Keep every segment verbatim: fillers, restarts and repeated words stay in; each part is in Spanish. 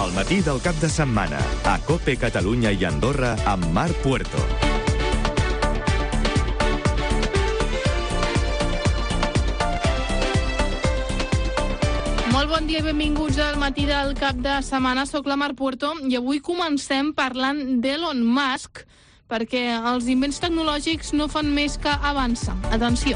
El matí del cap de setmana, a COPE Catalunya i Andorra, amb Marc Puerto. Molt bon dia i benvinguts al matí del cap de setmana. Soc la Marc Puerto i avui comencem parlant d'Elon Musk, perquè els invents tecnològics no fan més que avançar. Atenció.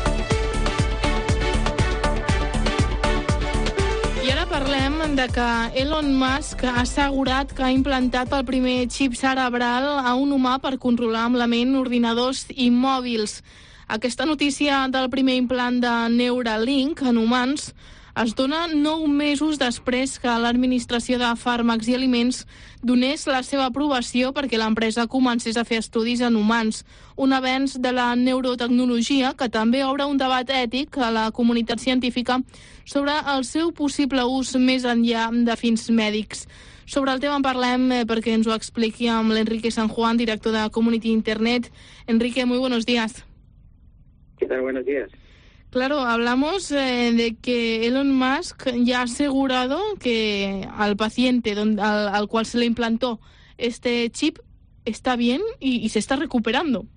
I ara parlem de que Elon Musk ha assegurat que ha implantat el primer xip cerebral a un humà per controlar amb la ment ordinadors i mòbils. Aquesta notícia del primer implant de Neuralink en humans es dona nou mesos després que l'Administració de Fàrmacs i Aliments donés la seva aprovació perquè l'empresa comencés a fer estudis en humans, un avenç de la neurotecnologia que també obre un debat ètic a la comunitat científica sobre el seu possible ús més enllà de fins mèdics. Sobre el tema en parlem perquè ens ho expliqui amb l'Enrique San Juan, director de Community Internet. Enrique, muy buenos días. ¿Qué tal? Buenos días. Claro, hablamos eh, de que Elon Musk ya ha asegurado que al paciente donde, al, al cual se le implantó este chip está bien y, y se está recuperando.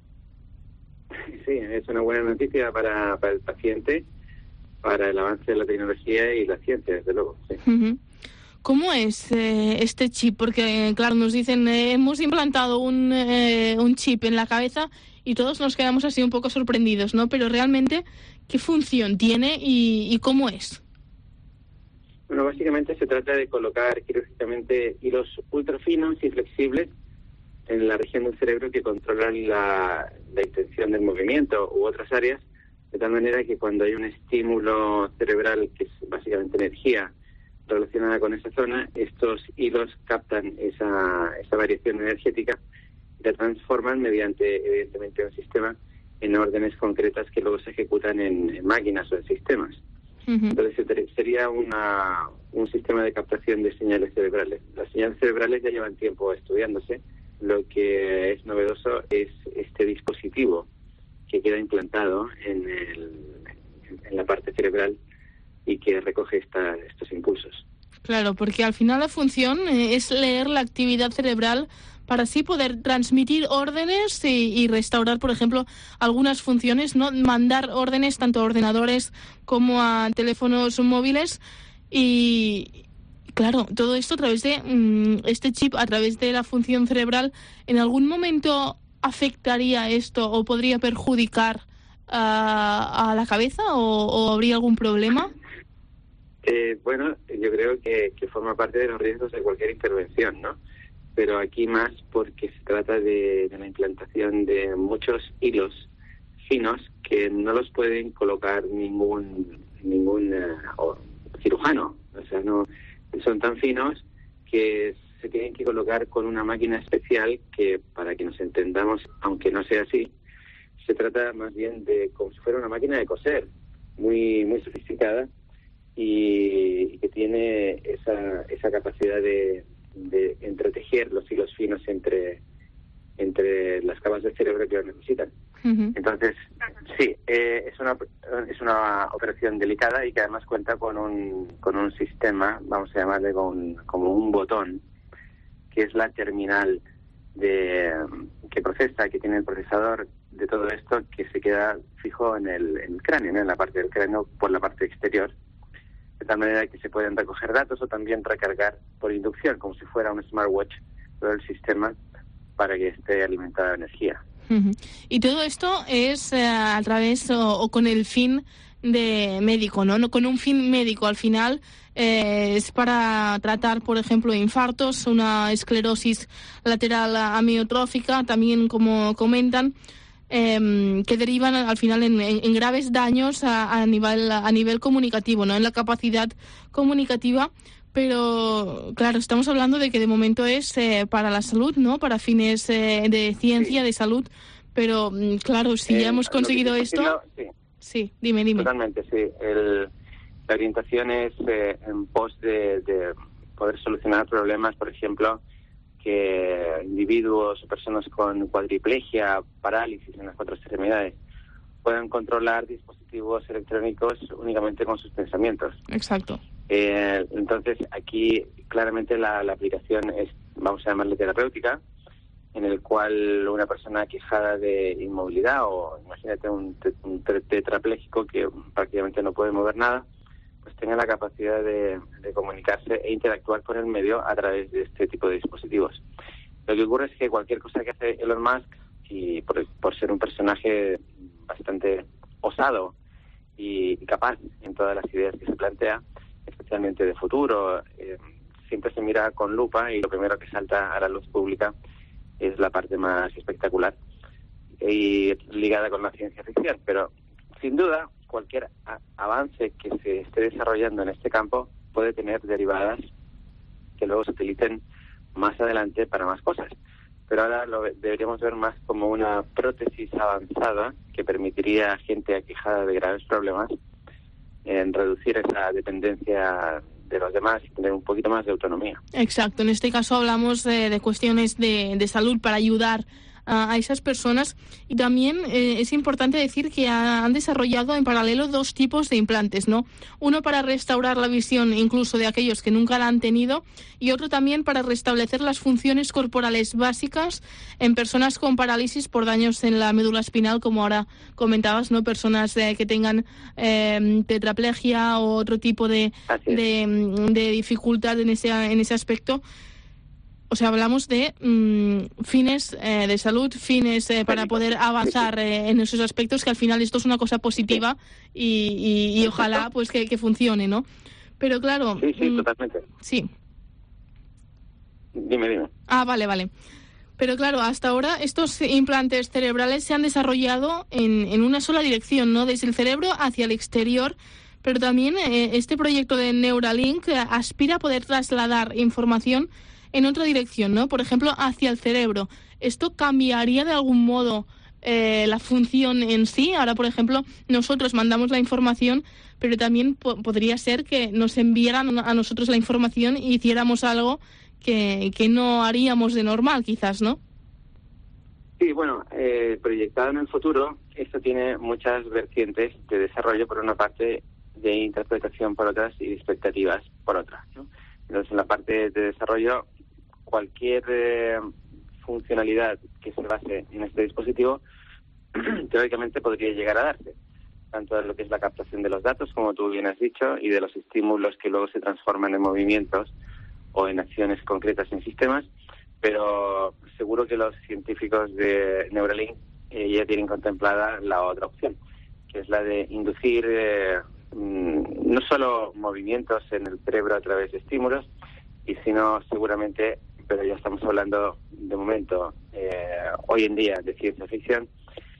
Sí, es una buena noticia para, para el paciente, para el avance de la tecnología y la ciencia, desde luego. Sí. Uh-huh. ¿Cómo es eh, este chip? Porque, claro, nos dicen, eh, hemos implantado un, eh, un chip en la cabeza y todos nos quedamos así un poco sorprendidos, ¿no? Pero realmente, ¿qué función tiene y, y cómo es? Bueno, básicamente se trata de colocar quirúrgicamente hilos ultrafinos y flexibles en la región del cerebro que controlan la, la intención del movimiento u otras áreas, de tal manera que cuando hay un estímulo cerebral, que es básicamente energía relacionada con esa zona, estos hilos captan esa, esa variación energética y la transforman mediante, evidentemente, un sistema en órdenes concretas que luego se ejecutan en, en máquinas o en sistemas. Uh-huh. Entonces sería una, un sistema de captación de señales cerebrales. Las señales cerebrales ya llevan tiempo estudiándose. Lo que es novedoso es este dispositivo que queda implantado en, el, en la parte cerebral y que recoge esta, estos impulsos. Claro, porque al final la función es leer la actividad cerebral para así poder transmitir órdenes y, y restaurar, por ejemplo, algunas funciones, ¿no? Mandar órdenes tanto a ordenadores como a teléfonos móviles y, claro, todo esto a través de mmm, este chip, a través de la función cerebral. ¿En algún momento afectaría esto o podría perjudicar uh, a la cabeza o, o habría algún problema? Eh, bueno, yo creo que, que forma parte de los riesgos de cualquier intervención, ¿no? Pero aquí más porque se trata de, de la implantación de muchos hilos finos que no los pueden colocar ningún ningún uh, cirujano. O sea, no son tan finos que se tienen que colocar con una máquina especial que, para que nos entendamos, aunque no sea así, se trata más bien de como si fuera una máquina de coser, muy muy sofisticada y, y que tiene esa esa capacidad de de entretejer los hilos finos entre entre las capas del cerebro que lo necesitan. Uh-huh. Entonces, sí, eh, es una es una operación delicada y que además cuenta con un con un sistema, vamos a llamarle con, como un botón, que es la terminal de que procesa, que tiene el procesador de todo esto, que se queda fijo en el, en el cráneo, ¿no? En la parte del cráneo por la parte exterior, de tal manera que se pueden recoger datos o también recargar por inducción, como si fuera un smartwatch, todo el sistema para que esté alimentada de energía. Uh-huh. Y todo esto es eh, a través o, o con el fin de médico, ¿no? No con un fin médico. Al final eh, es para tratar, por ejemplo, infartos, una esclerosis lateral amiotrófica, también como comentan, Eh, que derivan al final en, en, en graves daños a, a nivel a nivel comunicativo, no en la capacidad comunicativa, pero claro, estamos hablando de que de momento es eh, para la salud, no para fines eh, de ciencia, sí, de salud, pero claro, si eh, ya hemos conseguido esto, no, sí. sí, dime, dime. Totalmente, sí. El, la orientación es eh, en pos de, de poder solucionar problemas, por ejemplo, que individuos o personas con cuadriplegia, parálisis en las cuatro extremidades puedan controlar dispositivos electrónicos únicamente con sus pensamientos. Exacto. Eh, entonces, aquí claramente la, la aplicación es, vamos a llamarle terapéutica, en el cual una persona quejada de inmovilidad, o imagínate un, te, un tetrapléjico que prácticamente no puede mover nada, pues tenga la capacidad de, de comunicarse e interactuar con el medio a través de este tipo de dispositivos. Lo que ocurre es que cualquier cosa que hace Elon Musk, y por, por ser un personaje bastante osado y, y capaz en todas las ideas que se plantea, especialmente de futuro, eh, siempre se mira con lupa, y lo primero que salta a la luz pública es la parte más espectacular y ligada con la ciencia ficción. Pero sin duda, cualquier a- avance que se esté desarrollando en este campo puede tener derivadas que luego se utilicen más adelante para más cosas. Pero ahora lo deberíamos ver más como una prótesis avanzada que permitiría a gente aquejada de graves problemas en reducir esa dependencia de los demás y tener un poquito más de autonomía. Exacto, en este caso hablamos de, de cuestiones de, de salud para ayudar a, a esas personas, y también eh, es importante decir que ha, han desarrollado en paralelo dos tipos de implantes, ¿no? Uno para restaurar la visión incluso de aquellos que nunca la han tenido, y otro también para restablecer las funciones corporales básicas en personas con parálisis por daños en la médula espinal, como ahora comentabas, ¿no? Personas eh, que tengan eh, tetraplegia o otro tipo de, de, de dificultad en ese, en ese aspecto. O sea, hablamos de mmm, fines eh, de salud, fines eh, para poder avanzar eh, en esos aspectos, que al final esto es una cosa positiva y, y, y ojalá pues que, que funcione, ¿no? Pero claro... Sí, sí, mmm, totalmente. Sí. Dime, dime. Ah, vale, vale. Pero claro, hasta ahora estos implantes cerebrales se han desarrollado en, en una sola dirección, ¿no? Desde el cerebro hacia el exterior. Pero también eh, este proyecto de Neuralink eh, aspira a poder trasladar información en otra dirección, ¿no? Por ejemplo, hacia el cerebro. ¿Esto cambiaría de algún modo eh, la función en sí? Ahora, por ejemplo, nosotros mandamos la información, pero también po- podría ser que nos enviaran a nosotros la información y hiciéramos algo que, que no haríamos de normal, quizás, ¿no? Sí, bueno, eh, proyectado en el futuro, esto tiene muchas vertientes de desarrollo por una parte, de interpretación por otras y de expectativas por otras, ¿no? Entonces, en la parte de desarrollo, cualquier eh, funcionalidad que se base en este dispositivo, teóricamente podría llegar a darse, tanto en lo que es la captación de los datos, como tú bien has dicho, y de los estímulos que luego se transforman en movimientos o en acciones concretas en sistemas, pero seguro que los científicos de Neuralink eh, ya tienen contemplada la otra opción, que es la de inducir eh, no solo movimientos en el cerebro a través de estímulos, y sino seguramente, pero ya estamos hablando de momento, eh, hoy en día, de ciencia ficción,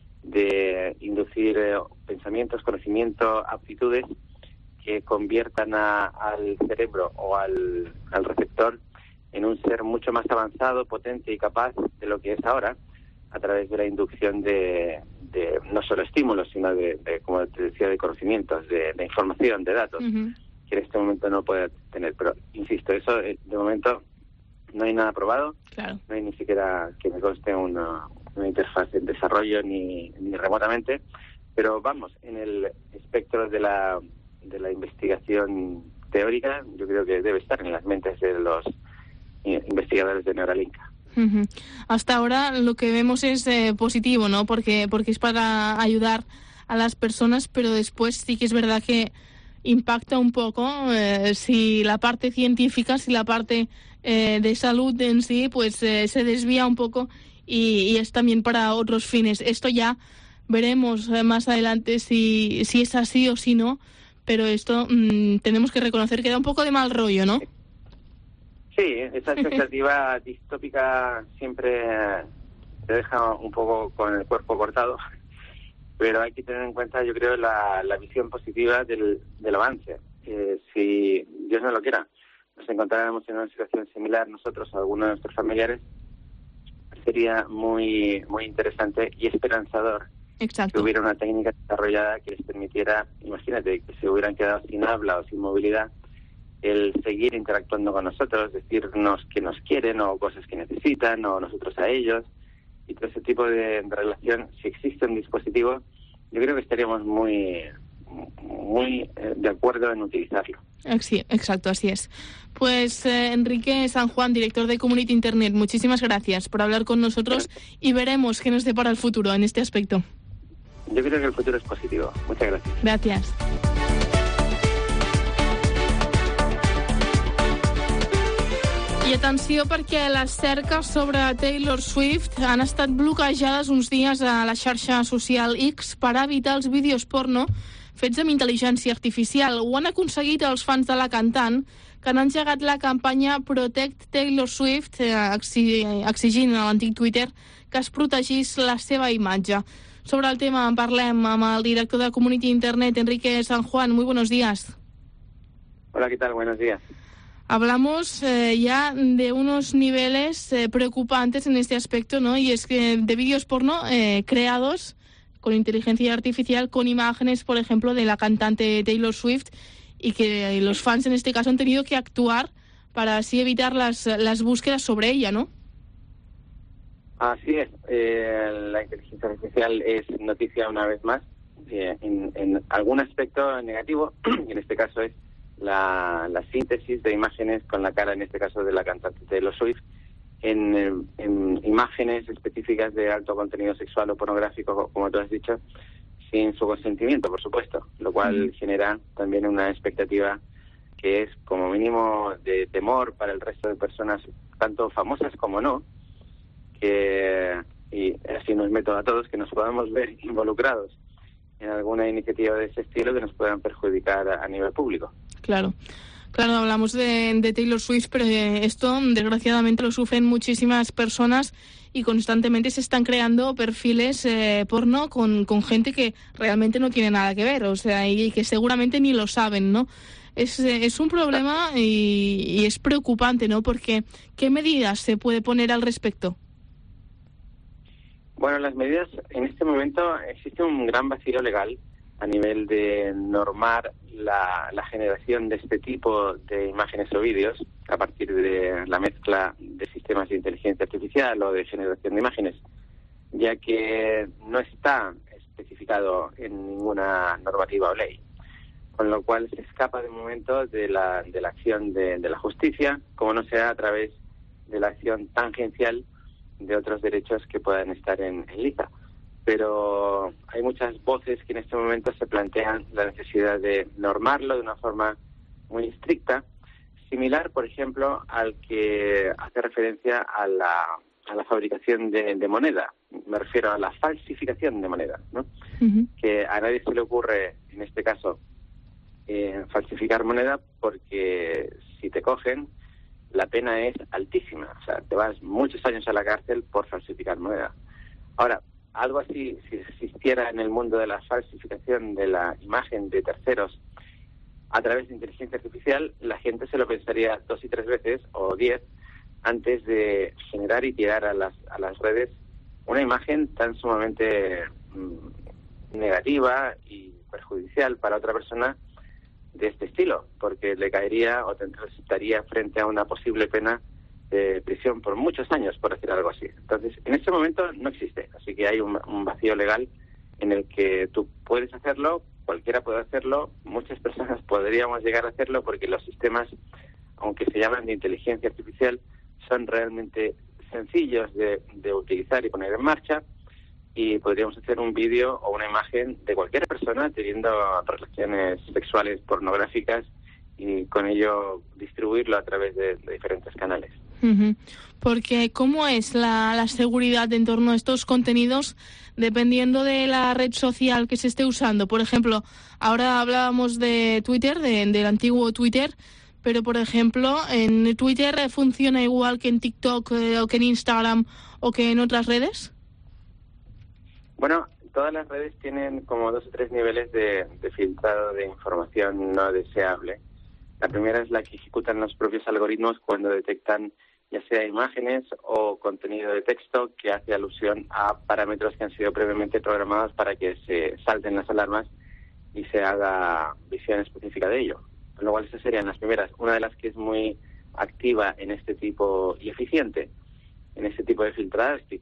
de inducir eh, pensamientos, conocimiento, aptitudes que conviertan a, al cerebro o al, al receptor en un ser mucho más avanzado, potente y capaz de lo que es ahora, a través de la inducción de, de no solo estímulos, sino de, de, como te decía, de conocimientos, de, de información, de datos, uh-huh. que en este momento no puede tener. Pero, insisto, eso de momento no hay nada probado, claro. No hay ni siquiera que me conste una, una interfaz en desarrollo ni, ni remotamente, pero vamos, en el espectro de la, de la investigación teórica, yo creo que debe estar en las mentes de los investigadores de Neuralink. Uh-huh. Hasta ahora lo que vemos es eh, positivo, ¿no? Porque porque es para ayudar a las personas, pero después sí que es verdad que impacta un poco eh, si la parte científica, si la parte eh, de salud en sí, pues eh, se desvía un poco y, y es también para otros fines. Esto ya veremos eh, más adelante si si es así o si no, pero esto mmm, tenemos que reconocer que da un poco de mal rollo, ¿no? Sí, esa expectativa distópica siempre te deja un poco con el cuerpo cortado, pero hay que tener en cuenta, yo creo, la, la visión positiva del, del avance. Eh, si Dios no lo quiera, nos encontráramos en una situación similar nosotros o algunos de nuestros familiares, sería muy muy interesante y esperanzador. Exacto. Que hubiera una técnica desarrollada que les permitiera, imagínate, que se hubieran quedado sin habla o sin movilidad, el seguir interactuando con nosotros, decirnos que nos quieren o cosas que necesitan o nosotros a ellos, y todo ese tipo de relación. Si existe un dispositivo, yo creo que estaríamos muy muy eh, de acuerdo en utilizarlo. Sí, exacto, así es. Pues eh, Enrique San Juan, director de Community Internet, muchísimas gracias por hablar con nosotros y veremos qué nos depara el futuro en este aspecto. Yo creo que el futuro es positivo. Muchas gracias. Gracias. I atenció perquè les cerques sobre Taylor Swift han estat bloquejades uns dies a la xarxa social X per evitar els vídeos porno fets amb intel·ligència artificial. Ho han aconseguit els fans de la cantant, que han engegat la campanya Protect Taylor Swift, eh, exigint a l'antic Twitter que es protegís la seva imatge. Sobre el tema en parlem amb el director de Community Internet, Enrique San Juan. Muy buenos días. Hola, ¿qué tal? Buenos días. Hablamos eh, ya de unos niveles eh, preocupantes en este aspecto, ¿no? Y es que de vídeos porno eh, creados con inteligencia artificial, con imágenes, por ejemplo, de la cantante Taylor Swift, y que los fans en este caso han tenido que actuar para así evitar las, las búsquedas sobre ella, ¿no? Así es. Eh, la inteligencia artificial es noticia una vez más, eh, en, en algún aspecto negativo, en este caso es La, la síntesis de imágenes con la cara, en este caso de la cantante Taylor Swift, en, en imágenes específicas de alto contenido sexual o pornográfico, como tú has dicho, sin su consentimiento, por supuesto, lo cual genera también una expectativa que es como mínimo de temor para el resto de personas, tanto famosas como no, que, y así nos meto a todos, que nos podamos ver involucrados en alguna iniciativa de ese estilo que nos puedan perjudicar a, a nivel público. Claro, claro, hablamos de, de Taylor Swift, pero esto desgraciadamente lo sufren muchísimas personas y constantemente se están creando perfiles eh, porno con, con gente que realmente no tiene nada que ver, o sea, y que seguramente ni lo saben, ¿no? Es, es un problema y, y es preocupante, ¿no? Porque ¿qué medidas se puede poner al respecto? Bueno, las medidas, en este momento existe un gran vacío legal a nivel de normar la, la generación de este tipo de imágenes o vídeos a partir de la mezcla de sistemas de inteligencia artificial o de generación de imágenes, ya que no está especificado en ninguna normativa o ley, con lo cual se escapa de momento de la, de la acción de, de la justicia, como no sea a través de la acción tangencial de otros derechos que puedan estar en, en liza. Pero hay muchas voces que en este momento se plantean la necesidad de normarlo de una forma muy estricta, similar, por ejemplo, al que hace referencia a la, a la fabricación de, de moneda. Me refiero a la falsificación de moneda, ¿no? Uh-huh. Que a nadie se le ocurre, en este caso, eh, falsificar moneda, porque si te cogen, la pena es altísima. O sea, te vas muchos años a la cárcel por falsificar moneda. Ahora, algo así, si existiera en el mundo de la falsificación de la imagen de terceros a través de inteligencia artificial, la gente se lo pensaría dos y tres veces o diez antes de generar y tirar a las, a las redes una imagen tan sumamente mmm, negativa y perjudicial para otra persona de este estilo, porque le caería o estaría frente a una posible pena de prisión por muchos años, por decir algo así. Entonces, en este momento no existe, así que hay un, un vacío legal en el que tú puedes hacerlo, cualquiera puede hacerlo, muchas personas podríamos llegar a hacerlo, porque los sistemas, aunque se llaman de inteligencia artificial, son realmente sencillos de, de utilizar y poner en marcha, y podríamos hacer un vídeo o una imagen de cualquier persona teniendo relaciones sexuales pornográficas y con ello distribuirlo a través de, de diferentes canales. Uh-huh. Porque ¿cómo es la, la seguridad en torno a estos contenidos dependiendo de la red social que se esté usando? Por ejemplo, ahora hablábamos de Twitter, de, del antiguo Twitter, pero por ejemplo, ¿en Twitter funciona igual que en TikTok eh, o que en Instagram o que en otras redes? Bueno, todas las redes tienen como dos o tres niveles de, de filtrado de información no deseable. La primera es la que ejecutan los propios algoritmos cuando detectan ya sea imágenes o contenido de texto que hace alusión a parámetros que han sido previamente programados para que se salten las alarmas y se haga visión específica de ello. Con lo cual, esas serían las primeras. Una de las que es muy activa en este tipo y eficiente en este tipo de filtrado es TikTok.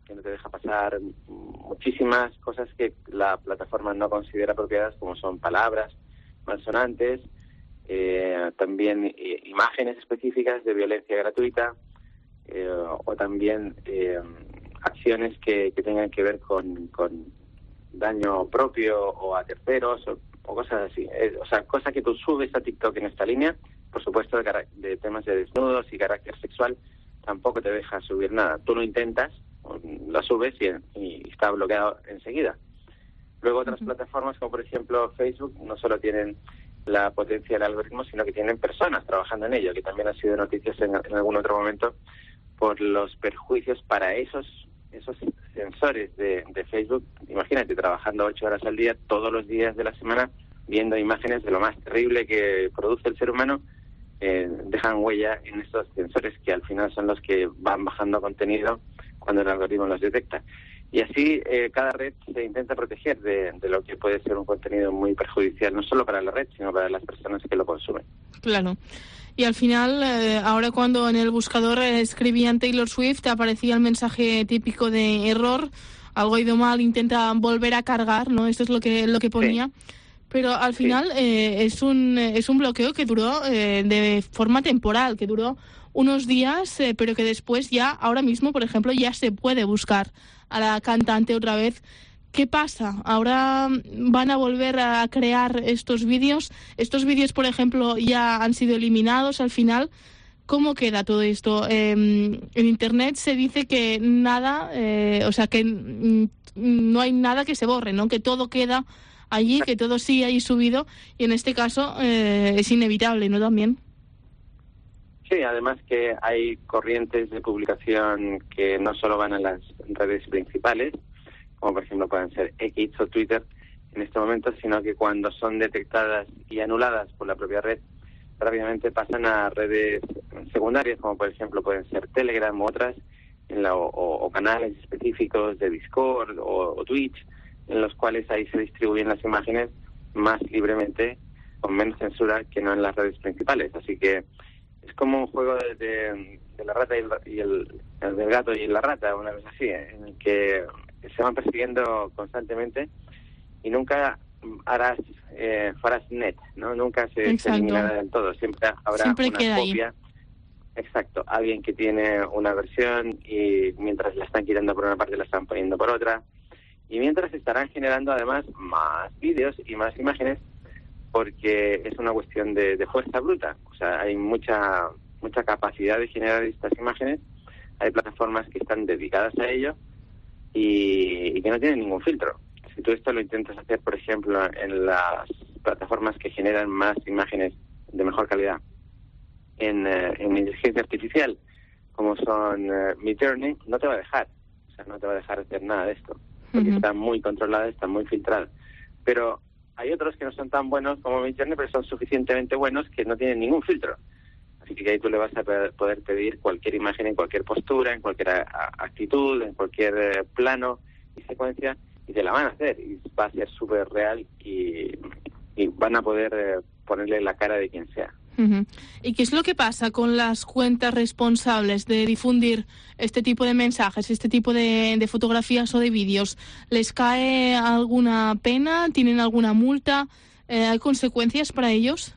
que no te deja pasar muchísimas cosas que la plataforma no considera apropiadas, como son palabras malsonantes, eh, también eh, imágenes específicas de violencia gratuita, eh, o también eh, acciones que, que tengan que ver con, con daño propio o a terceros, o, o cosas así. Eh, o sea, cosas que tú subes a TikTok en esta línea, por supuesto de, de temas de desnudos y carácter sexual, tampoco te deja subir nada. Tú lo intentas, la subes y, y está bloqueado enseguida. Luego otras uh-huh. plataformas, como por ejemplo Facebook, no solo tienen la potencia del algoritmo, sino que tienen personas trabajando en ello, que también han sido noticias en, en algún otro momento, por los perjuicios para esos esos sensores de, de Facebook. Imagínate, trabajando ocho horas al día, todos los días de la semana, viendo imágenes de lo más terrible que produce el ser humano, eh, dejan huella en estos sensores que al final son los que van bajando contenido cuando el algoritmo los detecta. Y así eh, cada red se intenta proteger de, de lo que puede ser un contenido muy perjudicial, no solo para la red, sino para las personas que lo consumen. Claro. Y al final, eh, ahora cuando en el buscador eh, escribían Taylor Swift, aparecía el mensaje típico de error, algo ha ido mal, intenta volver a cargar, ¿no? Esto es lo que lo que ponía. Sí. Pero al final sí. eh, es un es un bloqueo que duró eh, de forma temporal, que duró unos días, eh, pero que después ya, ahora mismo, por ejemplo, ya se puede buscar a la cantante otra vez. ¿Qué pasa? ¿Ahora van a volver a crear estos vídeos? ¿Estos vídeos, por ejemplo, ya han sido eliminados al final? ¿Cómo queda todo esto? Eh, en Internet se dice que nada, eh, o sea, que mm, no hay nada que se borre, ¿no? Que todo queda allí, que todo sigue ahí subido, y en este caso eh, es inevitable, ¿no? También. Sí, además que hay corrientes de publicación que no solo van a las redes principales, como por ejemplo pueden ser X o Twitter en este momento, sino que cuando son detectadas y anuladas por la propia red, rápidamente pasan a redes secundarias, como por ejemplo pueden ser Telegram u otras, en la, o, o canales específicos de Discord o, o Twitch, en los cuales ahí se distribuyen las imágenes más libremente, con menos censura que no en las redes principales. Así que es como un juego de, de, de la rata y, el, y el, el del gato y la rata, una vez así, en el que se van persiguiendo constantemente y nunca harás eh, farás net, ¿no? Nunca se, se eliminará del todo. Siempre habrá Siempre una queda copia. Ahí. Exacto. Alguien que tiene una versión y mientras la están quitando por una parte la están poniendo por otra. Y mientras estarán generando además más vídeos y más imágenes, porque es una cuestión de, de fuerza bruta. O sea, hay mucha mucha capacidad de generar estas imágenes. Hay plataformas que están dedicadas a ello y, y que no tienen ningún filtro. Si tú esto lo intentas hacer, por ejemplo, en las plataformas que generan más imágenes de mejor calidad, en, eh, en inteligencia artificial, como son eh, Midjourney, no te va a dejar. O sea, no te va a dejar hacer nada de esto, porque uh-huh. está muy controlada, está muy filtrada. Pero hay otros que no son tan buenos como Midjourney, pero son suficientemente buenos que no tienen ningún filtro. Así que ahí tú le vas a poder pedir cualquier imagen en cualquier postura, en cualquier actitud, en cualquier eh, plano y secuencia, y te la van a hacer. Y va a ser súper real y, y van a poder eh, ponerle la cara de quien sea. Uh-huh. ¿Y qué es lo que pasa con las cuentas responsables de difundir este tipo de mensajes, este tipo de, de fotografías o de vídeos? ¿Les cae alguna pena? ¿Tienen alguna multa? Eh, ¿Hay consecuencias para ellos?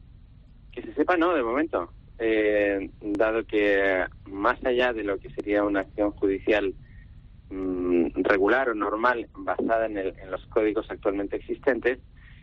Que se sepa, no, de momento. Eh, dado que más allá de lo que sería una acción judicial mmm, regular o normal basada en, el, en los códigos actualmente existentes,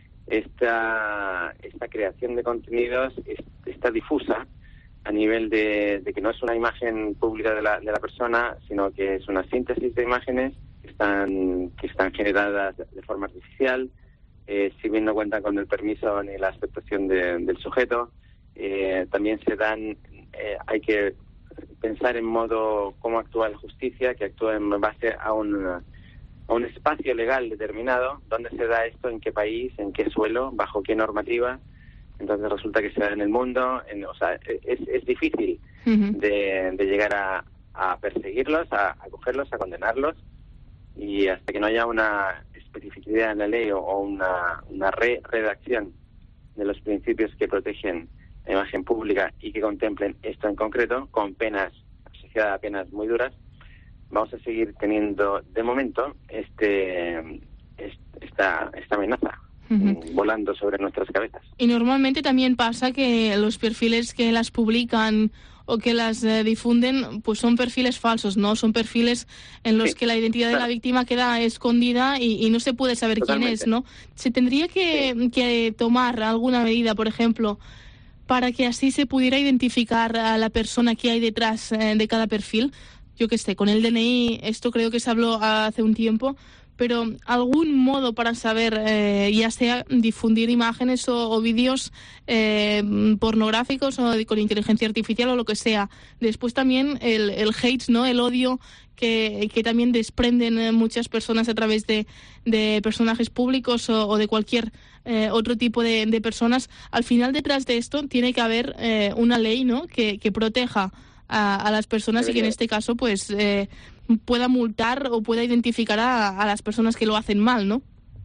esta esta creación de contenidos es, está difusa a nivel de, de que no es una imagen pública de la, de la persona, sino que es una síntesis de imágenes que están que están generadas de forma artificial, eh, si bien no cuentan con el permiso ni la aceptación de, del sujeto. Eh, también se dan, eh, hay que pensar en modo cómo actúa la justicia, que actúa en base a un, a un espacio legal determinado, dónde se da esto, en qué país, en qué suelo, bajo qué normativa. Entonces resulta que se da en el mundo, en, o sea, es, es difícil uh-huh. de, de llegar a, a perseguirlos, a, a cogerlos, a condenarlos, y hasta que no haya una especificidad en la ley o, o una, una re redacción de los principios que protegen la imagen pública y que contemplen esto en concreto, con penas asociadas a penas muy duras, vamos a seguir teniendo, de momento, este, esta, esta amenaza uh-huh. volando sobre nuestras cabezas. Y normalmente también pasa que los perfiles que las publican o que las eh, difunden, pues son perfiles falsos, ¿no? Son perfiles en los sí, que la identidad claro. de la víctima queda escondida y, y no se puede saber Totalmente. quién es, ¿no? ¿Se tendría que, sí. que tomar alguna medida, por ejemplo, para que así se pudiera identificar a la persona que hay detrás eh, de cada perfil? Yo qué sé, con el D N I, esto creo que se habló hace un tiempo, pero algún modo para saber, eh, ya sea difundir imágenes o, o vídeos eh, pornográficos o de, con inteligencia artificial o lo que sea. Después también el, el hate, ¿no? El odio que, que también desprenden muchas personas a través de, de personajes públicos o, o de cualquier eh, otro tipo de, de personas. Al final, detrás de esto tiene que haber eh, una ley, ¿no? que, que proteja a, a las personas y que en este caso, pues... Eh, pueda multar o pueda identificar a, a las personas que lo hacen mal, ¿no?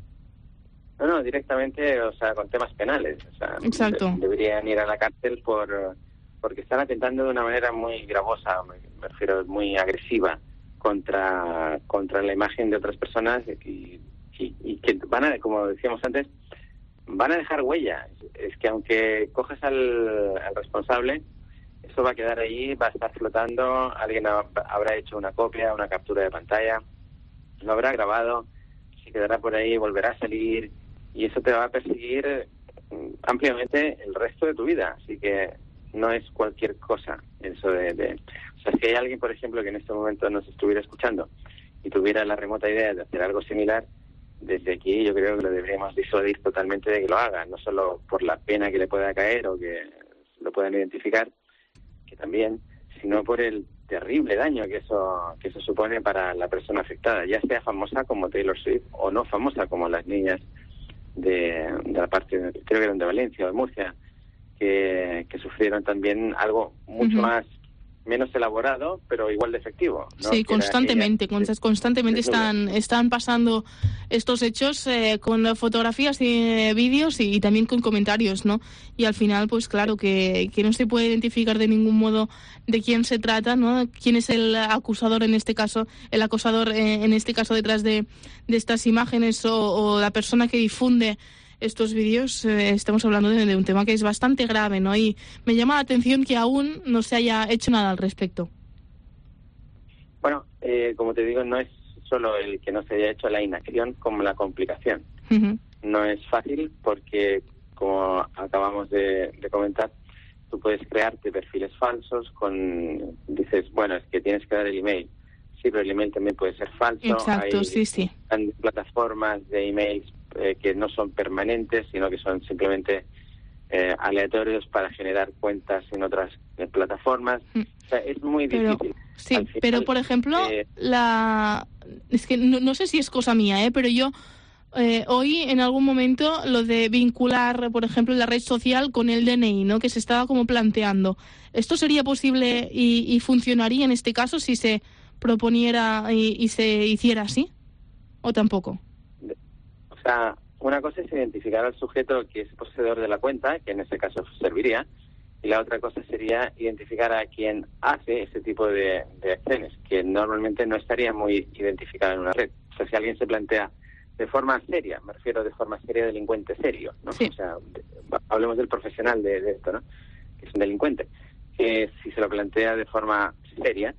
No, no, directamente, o sea, con temas penales. O sea, Exacto. De, deberían ir a la cárcel por porque están atentando de una manera muy gravosa, me, me refiero, muy agresiva contra contra la imagen de otras personas y, y, y que van a, como decíamos antes, van a dejar huella. Es que aunque coges al, al responsable, eso va a quedar ahí, va a estar flotando, alguien ha, habrá hecho una copia, una captura de pantalla, lo habrá grabado, se quedará por ahí, volverá a salir, y eso te va a perseguir ampliamente el resto de tu vida. Así que no es cualquier cosa eso de... de o sea, si hay alguien, por ejemplo, que en este momento nos estuviera escuchando y tuviera la remota idea de hacer algo similar, desde aquí yo creo que lo deberíamos disuadir totalmente de que lo haga, no solo por la pena que le pueda caer o que lo puedan identificar, que también, sino por el terrible daño que eso que eso supone para la persona afectada, ya sea famosa como Taylor Swift o no famosa como las niñas de, de la parte, de, creo que eran de Valencia o de Murcia, que, que sufrieron también algo mucho uh-huh. más menos elaborado, pero igual de efectivo, ¿no? Sí, constantemente, ella, constantemente están están pasando estos hechos eh, con fotografías y eh, vídeos y, y también con comentarios, ¿no? Y al final, pues claro, que, que no se puede identificar de ningún modo de quién se trata, ¿no? Quién es el acusador en este caso, el acosador eh, en este caso detrás de, de estas imágenes o, o la persona que difunde estos vídeos. Eh, estamos hablando de, de un tema que es bastante grave, ¿no? Y me llama la atención que aún no se haya hecho nada al respecto. Bueno, eh, como te digo, no es solo el que no se haya hecho la inacción como la complicación. Uh-huh. No es fácil porque, como acabamos de, de comentar, tú puedes crearte perfiles falsos con... Dices, bueno, es que tienes que dar el email. Sí, pero el email también puede ser falso. Exacto, hay, sí, sí. Hay plataformas de emails eh, que no son permanentes, sino que son simplemente eh, aleatorios para generar cuentas en otras eh, plataformas. Mm. O sea, es muy pero, difícil. Sí, final, pero por ejemplo, eh, la es que no, no sé si es cosa mía, ¿eh? Pero yo eh, oí en algún momento lo de vincular, por ejemplo, la red social con el D N I, ¿no? Que se estaba como planteando. ¿Esto sería posible y, y funcionaría en este caso si se proponiera y, y se hiciera así? ¿O tampoco? O sea, una cosa es identificar al sujeto que es poseedor de la cuenta, que en ese caso serviría, y la otra cosa sería identificar a quien hace ese tipo de, de acciones, que normalmente no estaría muy identificado en una red. O sea, si alguien se plantea de forma seria, me refiero de forma seria, delincuente serio, ¿no? Sí. O sea, de, hablemos del profesional de, de esto, ¿no? Que es un delincuente. Que si se lo plantea de forma seria,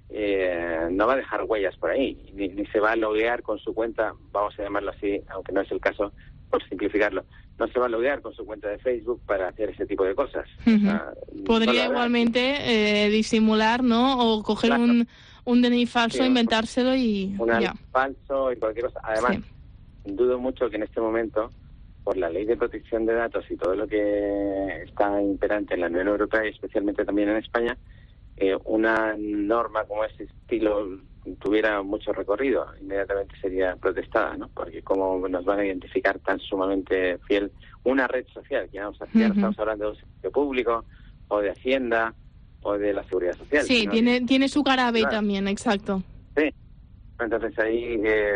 eh, no va a dejar huellas por ahí, ni, ni se va a loguear con su cuenta, vamos a llamarlo así, aunque no es el caso, por simplificarlo, no se va a loguear con su cuenta de Facebook para hacer ese tipo de cosas. Uh-huh. O sea, podría no igualmente eh, disimular, ¿no? O coger claro. un, un D N I falso, sí, inventárselo y un ya. falso y cualquier cosa. Además, sí. dudo mucho que en este momento, por la ley de protección de datos y todo lo que está imperante en la Unión Europea y especialmente también en España, eh, una norma como ese estilo tuviera mucho recorrido, inmediatamente sería protestada, ¿no? Porque cómo nos van a identificar tan sumamente fiel una red social, que ya no, uh-huh. ya no estamos hablando de un servicio público o de Hacienda o de la Seguridad Social. Sí, tiene, que, tiene su cara B claro. también, exacto. Sí, entonces ahí eh,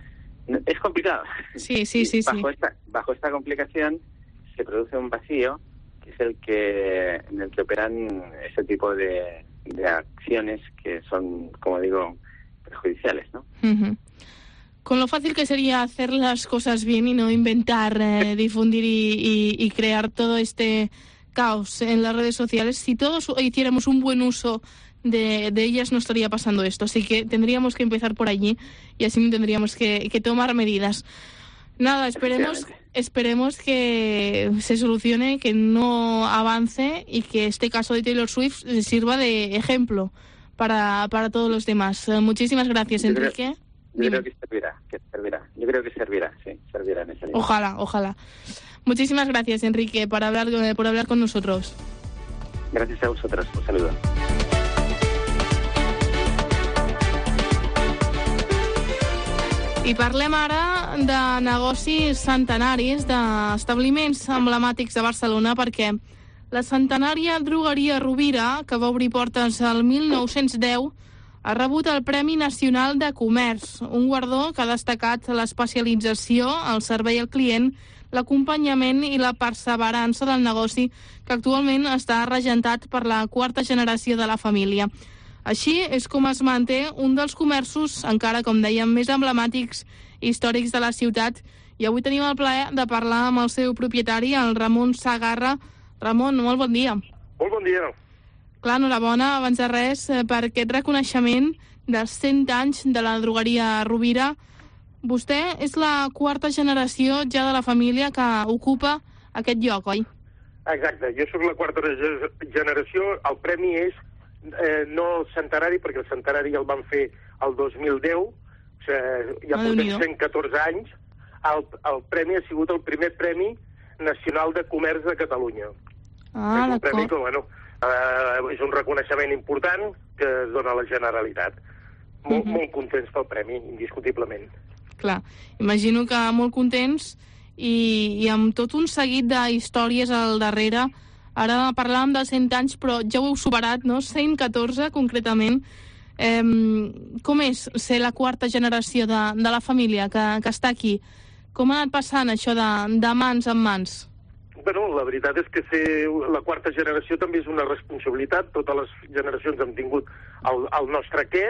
es complicado. Sí, sí, sí. bajo, sí. Esta, bajo esta complicación se produce un vacío que es el que en el que operan ese tipo de, de acciones que son, como digo, perjudiciales, ¿no? Uh-huh. Con lo fácil que sería hacer las cosas bien y no inventar, eh, difundir y, y, y crear todo este caos en las redes sociales. Si todos hiciéramos un buen uso de, de ellas, no estaría pasando esto. Así que tendríamos que empezar por allí y así no tendríamos que, que tomar medidas. Nada, esperemos, esperemos que se solucione, que no avance y que este caso de Taylor Swift sirva de ejemplo para, para todos los demás. Muchísimas gracias, Yo Enrique. Creo, yo Dime. creo que servirá, que servirá. Yo creo que servirá, sí, servirá en esa línea. Ojalá, ojalá. Muchísimas gracias, Enrique, por hablar, por hablar con nosotros. Gracias a vosotros. Un saludo. I parlem ara de negocis centenaris, d'establiments emblemàtics de Barcelona, perquè la centenària drogueria Rovira, que va obrir portes el mil nou-cents deu, ha rebut el Premi Nacional de Comerç, un guardó que ha destacat l'especialització, el servei al client, l'acompanyament i la perseverança del negoci, que actualment està regentat per la quarta generació de la família. Així és com es manté un dels comerços, encara, com dèiem, més emblemàtics i històrics de la ciutat. I avui tenim el plaer de parlar amb el seu propietari, el Ramon Sagarra. Ramon, molt bon dia. Molt bon dia. Clar, enhorabona, abans de res, per aquest reconeixement dels cent anys de la drogueria Rovira. Vostè és la quarta generació ja de la família que ocupa aquest lloc, oi? Exacte, jo sóc la quarta generació. El premi és eh, no el centenari, perquè el centenari el van fer el dos mil deu, o sigui, ja portem cent catorze anys. El, el premi ha sigut el primer Premi Nacional de Comerç de Catalunya. Ah, és un premi que, bueno, eh, és un reconeixement important que es dona a la Generalitat. Molt, uh-huh. molt contents pel premi, indiscutiblement. Clar, imagino que molt contents i, i amb tot un seguit de històries al darrere. Ara parlàvem de cent anys, però ja ho heu superat, no? cent catorze, concretament. Eh, com és ser la quarta generació de, de la família que, que està aquí? Com ha anat passant això de, de mans en mans? Bueno, la veritat és que ser la quarta generació també és una responsabilitat. Totes les generacions hem tingut el, el nostre què.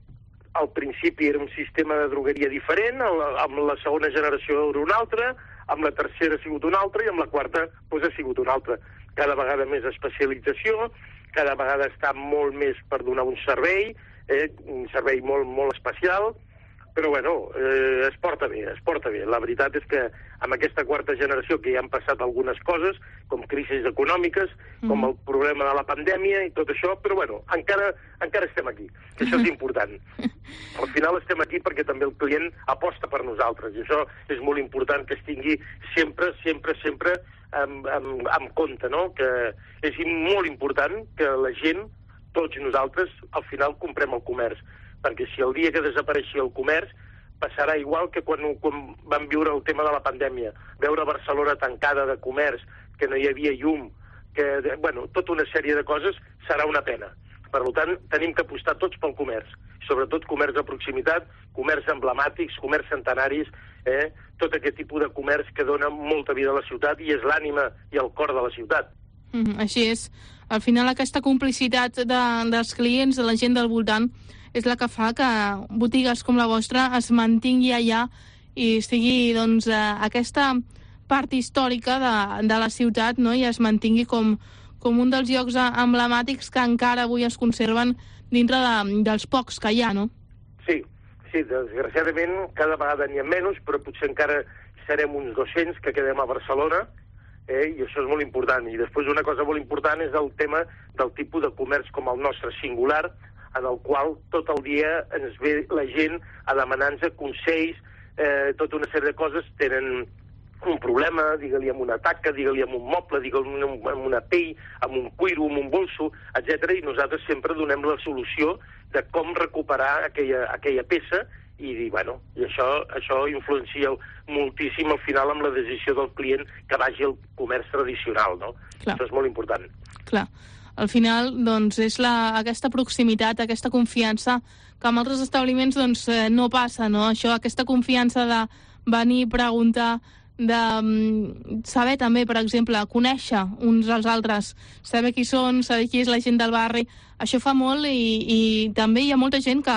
Al principi era un sistema de drogueria diferent, amb la segona generació era un altre, amb la tercera ha sigut un altre i amb la quarta doncs, ha sigut un altre. Cada vegada més especialització, cada vegada està molt més per donar un servei, eh, un servei molt, molt especial, però bueno, eh, es porta bé, es porta bé. La veritat és que amb aquesta quarta generació que ja han passat algunes coses, com crisis econòmiques, mm. com el problema de la pandèmia i tot això, però bueno, encara, encara estem aquí, que això és important. Al final estem aquí perquè també el client aposta per nosaltres, i això és molt important que es tingui sempre, sempre, sempre amb, amb, amb compte, no? Que és molt important que la gent, tots nosaltres, al final comprem el comerç, perquè si el dia que desapareixi el comerç passarà igual que quan, quan vam viure el tema de la pandèmia. Veure Barcelona tancada de comerç, que no hi havia llum, que, bueno, tota una sèrie de coses serà una pena. Per tant, tenim que apostar tots pel comerç, sobretot comerç de proximitat, comerç emblemàtics, comerç centenaris, eh? tot aquest tipus de comerç que dona molta vida a la ciutat i és l'ànima i el cor de la ciutat. Mm, així és. Al final aquesta complicitat de, dels clients, de la gent del voltant, és la que fa que botigues com la vostra es mantingui allà i sigui doncs, eh, aquesta part històrica de, de la ciutat, no? I es mantingui com, com un dels llocs emblemàtics que encara avui es conserven dintre de, dels pocs que hi ha, no? Sí, sí, desgraciadament cada vegada n'hi ha menys, però potser encara serem uns dos-cents que quedem a Barcelona, eh? I això és molt important. I després una cosa molt important és el tema del tipus de comerç com el nostre, singular, en el qual tot el dia ens ve la gent a demanar-nos consells, eh, tota una sèrie de coses, tenen un problema, digue-li amb una taca, digue-li amb un moble, digue-li amb una pell, amb un cuiro, amb un bolso, etcètera. I nosaltres sempre donem la solució de com recuperar aquella, aquella peça i dir, bueno, i això, això influencia moltíssim al final amb la decisió del client que vagi al comerç tradicional, no? Clar. Això és molt important. Clar. Al final, doncs, és la, aquesta proximitat, aquesta confiança que amb altres establiments doncs, eh, no passa, no? Això, aquesta confiança de venir, preguntar, de um, saber també, per exemple, conèixer uns als altres, saber qui són, saber qui és la gent del barri, això fa molt i, i també hi ha molta gent que,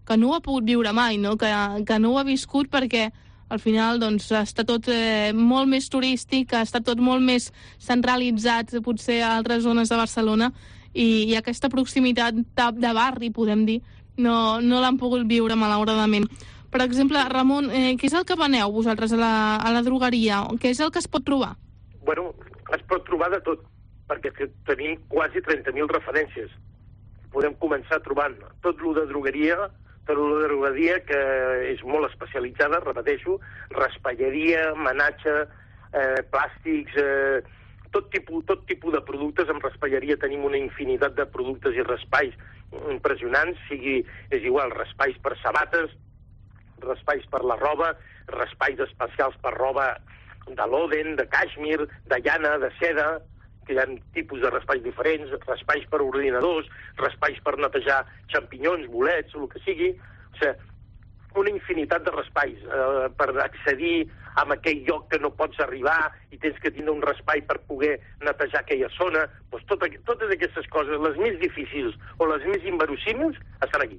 que no ho ha pogut viure mai, no? Que, que no ho ha viscut perquè al final doncs, està tot eh, molt més turístic, està tot molt més centralitzat potser a altres zones de Barcelona i, i aquesta proximitat de, de barri, podem dir, no, no l'han pogut viure malauradament. Per exemple, Ramon, eh, què és el que veneu vosaltres a la, a la drogueria? Què és el que es pot trobar? Bueno, es pot trobar de tot, perquè tenim quasi trenta mil referències. Podem començar trobant tot lo de drogueria, tot lo de drogueria que és molt especialitzada, repeteixo, raspalleria, menatge, eh, plàstics, eh, tot tipus, tot tipus de productes. En raspalleria tenim una infinitat de productes i raspalls impressionants, sigui, és igual, raspalls per sabates, raspalls per la roba, raspalls especials per roba de l'Oden, de càixmir, de llana, de seda, que hi ha tipus de raspalls diferents, raspalls per ordinadors, raspalls per netejar xampinyons, bolets, o el que sigui. O sigui, una infinitat de raspalls eh, per accedir a aquell lloc que no pots arribar i tens que tindre un raspall per poder netejar aquella zona. Pues tot, totes aquestes coses, les més difícils o les més inverosímils, estan aquí.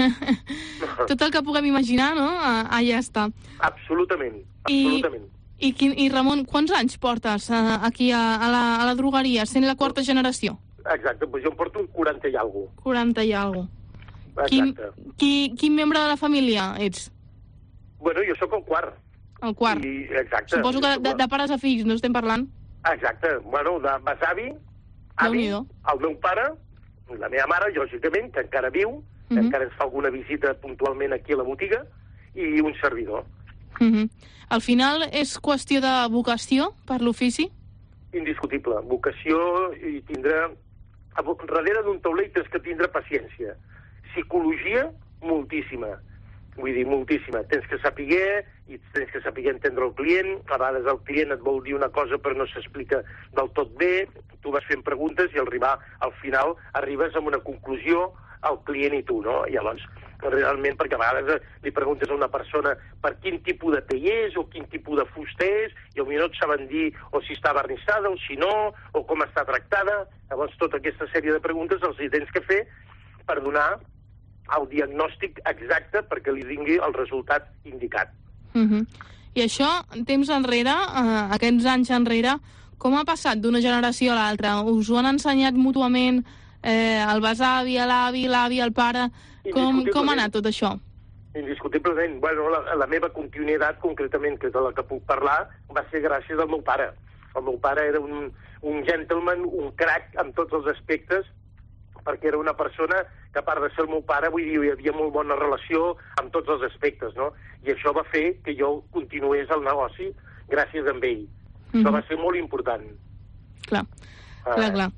Tot el que puguem imaginar, no? Allà està. Absolutament, absolutament. I, i, I Ramon, quants anys portes uh, aquí a, a, la, a la drogueria, sent la quarta generació? Exacte, doncs jo em porto un quaranta i alguna cosa. quaranta i alguna cosa. Quin, qui, quin membre de la família ets? Bueno, jo sóc el quart. El quart. I, exacte. Suposo que de, de pares a fills, no estem parlant? Exacte. Bueno, de besavi, avi, el meu pare, la meva mare, lògicament, que encara viu, uh-huh. encara ens fa alguna visita puntualment aquí a la botiga, i un servidor. Uh-huh. Al final és qüestió de vocació per l'ofici? Indiscutible. Vocació i tindre... Darrere d'un taulell tens que tindre paciència. Psicologia, moltíssima. Vull dir, moltíssima. Tens que saber i tens que saber entendre el client. A vegades el client et vol dir una cosa però no s'explica del tot bé. Tu vas fent preguntes i al arribar al final arribes a una conclusió el client i tu, no? I llavors, realment, perquè a vegades li preguntes a una persona per quin tipus de pell és o quin tipus de fusta és, i potser no et saben dir o si està vernissada o si no, o com està tractada. Llavors, tota aquesta sèrie de preguntes els hi tens que fer per donar el diagnòstic exacte perquè li vingui el resultat indicat. Uh-huh. I això, temps enrere, eh, aquests anys enrere, com ha passat d'una generació a l'altra? Us ho han ensenyat mútuament eh, el besavi, l'avi, l'avi, el pare? Com, com ha anat tot això? Indiscutiblement. Bueno, la, la meva continuïtat, concretament, que és de la que puc parlar, va ser gràcies al meu pare. El meu pare era un, un gentleman, un crac en tots els aspectes, perquè era una persona que, a part de ser el meu pare, vull dir, hi havia molt bona relació amb tots els aspectes, no? I això va fer que jo continués el negoci gràcies a ell. Mm-hmm. Això va ser molt important. Clar, uh, clar, clar.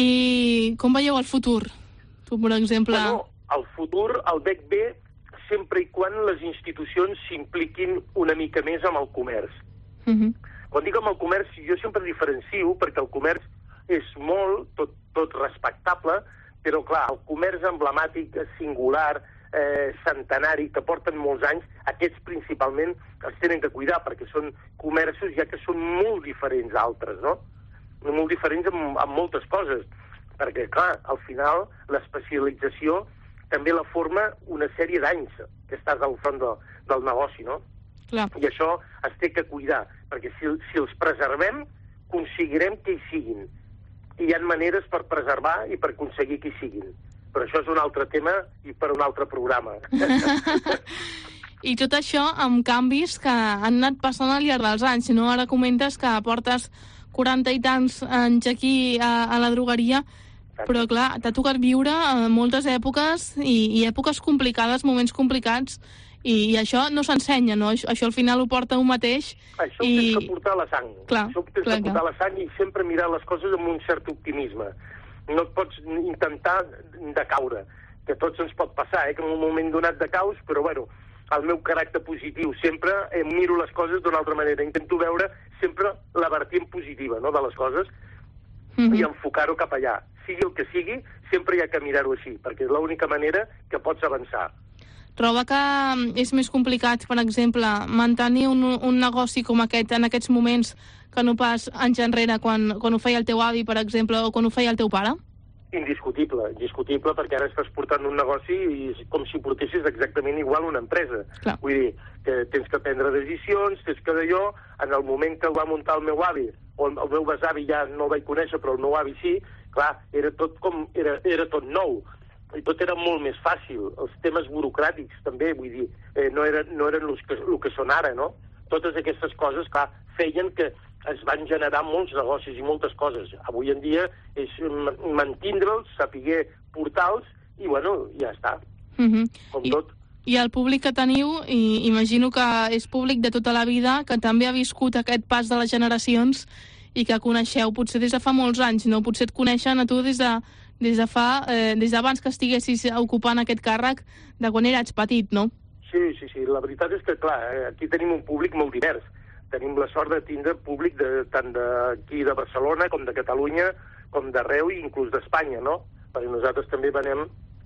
I com veieu el futur? Tu, per exemple... Bueno, el futur el veig bé sempre i quan les institucions s'impliquin una mica més amb el comerç. Mm-hmm. Quan dic amb el comerç, jo sempre diferencio, perquè el comerç és molt, tot, tot respectable, però clar, el comerç emblemàtic, singular, eh, centenari, que porten molts anys, aquests principalment els tenen que cuidar, perquè són comerços ja que són molt diferents d'altres, no? Molt diferents en, en moltes coses, perquè clar, al final l'especialització també la forma una sèrie d'anys que estàs al front de, del negoci, no? Clar. I això es té que cuidar, perquè si, si els preservem, aconseguirem que hi siguin. I hi ha maneres per preservar i per aconseguir que hi siguin. Però això és un altre tema i per un altre programa. I tot això amb canvis que han anat passant al llarg dels anys, no? Ara comentes que portes quaranta i tants anys aquí a, a la drogueria, però clar, t'ha tocat viure moltes èpoques i, i èpoques complicades, moments complicats, i, i això no s'ensenya, no? Això, això al final ho porta un mateix. Això ho i... tens que portar a la sang. Clar, això ho tens clar, que portar a la sang i sempre mirar les coses amb un cert optimisme. No et pots intentar de caure, que tots ens pot passar, eh? Que en un moment donat de caus, però bueno, el meu caràcter positiu sempre, eh, miro les coses d'una altra manera. Intento veure sempre la vertient positiva, no?, de les coses, mm-hmm. i enfocar-ho cap allà. Sigui el que sigui, sempre hi ha que mirar-ho així, perquè és l'única manera que pots avançar. Troba que és més complicat, per exemple, mantenir un, un negoci com aquest en aquests moments que no pas anys enrere, quan, quan ho feia el teu avi, per exemple, o quan ho feia el teu pare? Indiscutible, indiscutible, perquè ara estàs portant un negoci i és com si portessis exactament igual una empresa. Clar. Vull dir, que tens que prendre decisions, tens que d'allò, en el moment que el va muntar el meu avi, o el, el meu besavi ja no el vaig conèixer, però el meu avi sí, clar, era tot com, era, era tot nou. I tot era molt més fàcil. Els temes burocràtics, també, vull dir, eh, no eren, no eren el que, el que són ara, no? Totes aquestes coses, clar, feien que es van generar molts negocis i moltes coses. Avui en dia és mantindre'ls, saber portar-los i, bueno, ja està. Uh-huh. Com I, tot. I el públic que teniu, i imagino que és públic de tota la vida, que també ha viscut aquest pas de les generacions i que coneixeu potser des de fa molts anys, no? Potser et coneixen a tu des de, des de fa, eh, des d'abans que estiguessis ocupant aquest càrrec de quan eres petit, no? Sí, sí, sí. La veritat és que, clar, aquí tenim un públic molt divers. Tenim la sort de tindre públic de, tant d'aquí de Barcelona com de Catalunya, com d'arreu i inclús d'Espanya, no? Perquè nosaltres també venem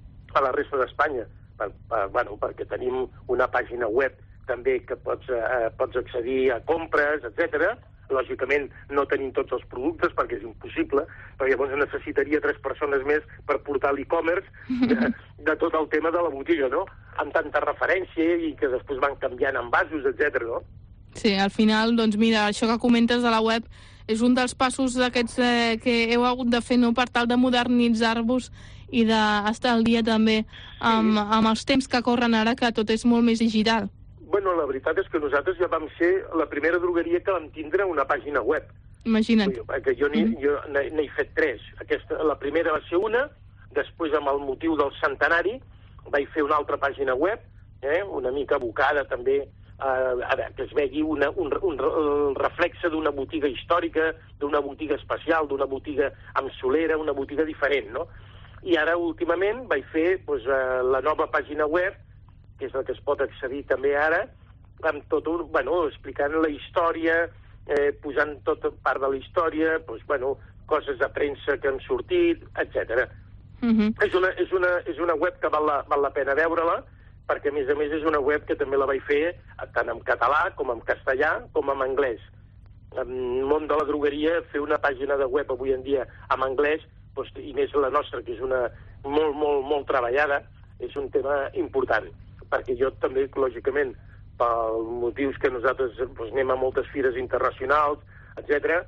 a la resta d'Espanya, per, per, bueno, perquè tenim una pàgina web també que pots, eh, pots accedir a compres, etcètera. Lògicament no tenim tots els productes perquè és impossible, perquè llavors necessitaria tres persones més per portar l'e-commerce de, de tot el tema de la botiga, no? Amb tanta referència i que després van canviant envasos, etcètera, no? Sí, al final, doncs mira, això que comentes de la web és un dels passos d'aquests eh, que heu hagut de fer, no?, per tal de modernitzar-vos i d'estar al dia també amb, sí. amb els temps que corren ara, que tot és molt més digital. Bueno, la veritat és que nosaltres ja vam ser la primera drogueria que vam tindre una pàgina web. Imagina't. Perquè jo n'he fet tres. Aquesta, la primera va ser una, després amb el motiu del centenari vaig fer una altra pàgina web, eh, una mica abocada també a, a veure, que es vegi una, un, un, un reflexe d'una botiga històrica, d'una botiga especial, d'una botiga amb solera, una botiga diferent, no? I ara, últimament, vaig fer doncs, la nova pàgina web, que és la que es pot accedir també ara, amb tot un, bueno, explicant la història, eh, posant tota part de la història, doncs, bueno, coses de premsa que han sortit, etcètera. Uh-huh. És, una, és, una, és una web que val la, val la pena veure-la, perquè, a més a més, és una web que també la vaig fer tant en català, com en castellà, com en anglès. En el món de la drogueria, fer una pàgina de web avui en dia en anglès, doncs, i més la nostra, que és una molt, molt, molt treballada, és un tema important. Perquè jo també, lògicament, pels motius que nosaltres doncs, anem a moltes fires internacionals, etcètera,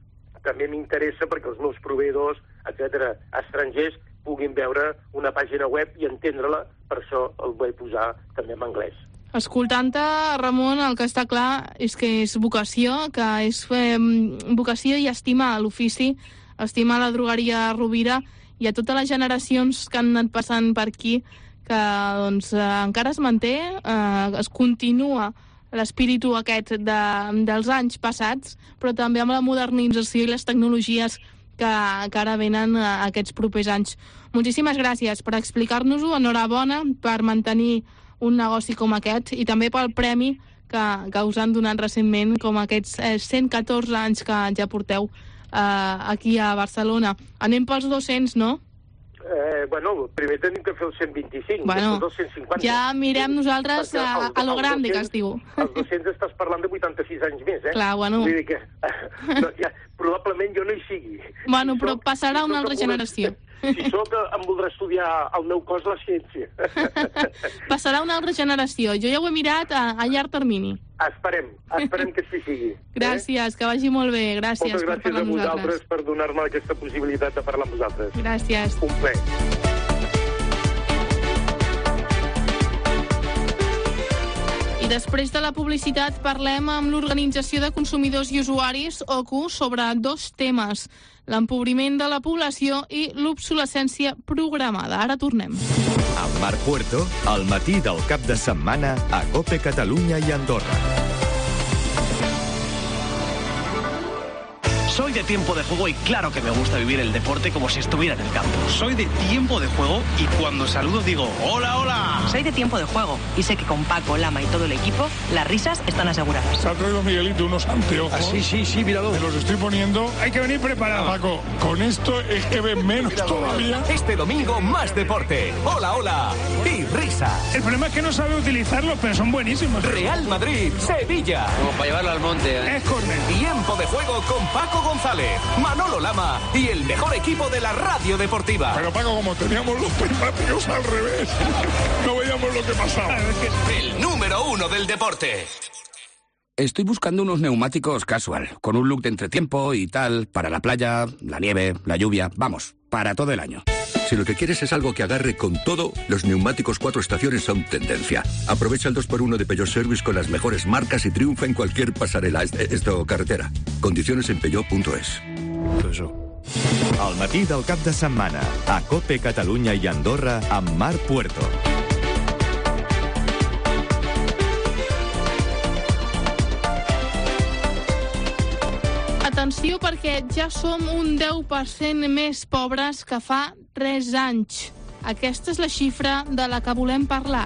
també m'interessa perquè els meus proveïdors, etcètera, estrangers, puguin veure una pàgina web i entendre-la, per això el vaig posar també en anglès. Escoltant-te, Ramon, el que està clar és que és vocació, que és eh, vocació i estima a l'ofici, estima la drogueria Rovira i a totes les generacions que han anat passant per aquí, que doncs, eh, encara es manté, eh, es continua l'espíritu aquest de, dels anys passats, però també amb la modernització i les tecnologies que, que ara venen a aquests propers anys. Moltíssimes gràcies per explicar-nos-ho, enhorabona per mantenir un negoci com aquest i també pel premi que, que us han donat recentment, com aquests eh, cent catorze anys que ja porteu eh, aquí a Barcelona. Anem pels dos-cents, no? Eh, bueno, primer tenim que fer el cent vint-i-cinc, bueno, després el cent cinquanta. Ja mirem nosaltres a, els, a lo grande, que es diu. Els dos-cents estàs parlant de vuitanta-sis anys més, eh? Clar, bueno. Vull dir que no, ja, probablement jo no hi sigui. Bueno, si però soc, passarà si una altra generació. Si sóc, em voldrà estudiar al meu cos la ciència. Passarà una altra generació. Jo ja ho he mirat a, a llarg termini. Esperem, esperem que així sigui. Gràcies, eh? Que vagi molt bé. Gràcies, Moltes per gràcies parlar a amb vosaltres nosaltres. per donar-me aquesta possibilitat de parlar amb vosaltres. Gràcies. Un plaer. I després de la publicitat parlem amb l'Organització de Consumidors i Usuaris, O C U, sobre dos temes: l'empobriment de la població i l'obsolescència programada. Ara tornem. Amb Marc Puerto, al matí del cap de setmana a COPE Catalunya i Andorra. Soy de Tiempo de Juego y claro que me gusta vivir el deporte como si estuviera en el campo. Soy de Tiempo de Juego y cuando saludo digo ¡hola, hola! Soy de Tiempo de Juego y sé que con Paco, Lama y todo el equipo las risas están aseguradas. Se ha traído Miguelito unos anteojos. Ah, sí, sí, sí, míralo. Me los estoy poniendo. Hay que venir preparado. Paco, con esto es que ve menos todavía. Este domingo más deporte. ¡Hola, hola! Y risas. El problema es que no sabe utilizarlos, pero son buenísimos. Real Madrid, Sevilla. Como para llevarlo al monte, ¿eh? Es córner. Tiempo de Juego con Paco González, Manolo Lama y el mejor equipo de la radio deportiva. Pero Paco, como teníamos los prismáticos al revés, no veíamos lo que pasaba. El número uno del deporte. Estoy buscando unos neumáticos casual, con un look de entretiempo y tal, para la playa, la nieve, la lluvia, vamos, para todo el año. Si lo que quieres es algo que agarre con todo, los neumáticos cuatro estaciones son tendencia. Aprovecha el dos por uno de Peugeot Service con las mejores marcas y triunfa en cualquier pasarela, esto, carretera. Condiciones en peugeot punto es. El matí del cap de setmana, a COPE Catalunya i Andorra, amb Marc Puerto. Atenció, perquè ja som un deu per cent més pobres que fa tres anys. Aquesta és la xifra de la que volem parlar.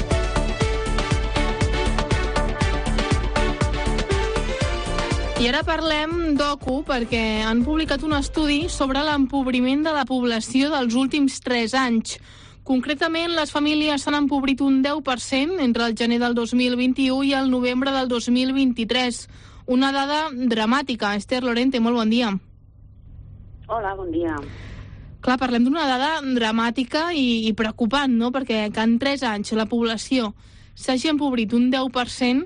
I ara parlem d'Ocu, perquè han publicat un estudi sobre l'empobriment de la població dels últims tres anys. Concretament, les famílies s'han empobrit un deu per cent entre el gener del dos mil vint-i-u i el novembre del dos mil vint-i-tres. Una dada dramàtica. Esther Lorente, molt bon dia. Hola, bon dia. Clar, parlem d'una dada dramàtica i, i preocupant, no? Perquè que en tres anys la població s'hagi empobrit un deu per cent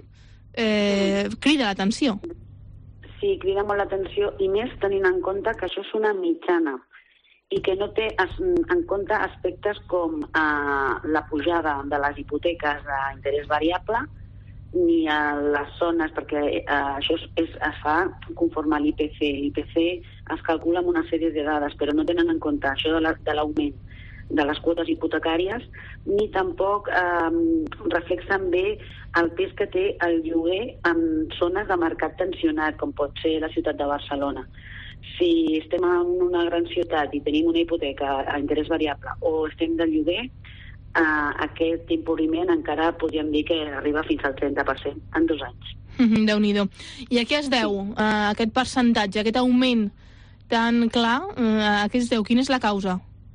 eh, crida l'atenció. Sí, crida molt l'atenció, i més tenint en compte que això és una mitjana i que no té en compte aspectes com eh, la pujada de les hipoteques d'interès variable, ni a les zones, perquè eh, això es, es, es fa conforme a l'I P C. L'I P C es calcula amb una sèrie de dades, però no tenen en compte això de, la, de l'augment de les quotes hipotecàries, ni tampoc eh, reflexen bé el pes que té el lloguer en zones de mercat tensionat, com pot ser la ciutat de Barcelona. Si estem en una gran ciutat i tenim una hipoteca a interès variable o estem del lloguer, Uh, aquest empobriment encara podríem dir que arriba fins al trenta per cent en dos anys. Mm-hmm, Déu-n'hi-do. I a què es deu uh, aquest percentatge, aquest augment tan clar? Uh, a què es deu? Quina és la causa?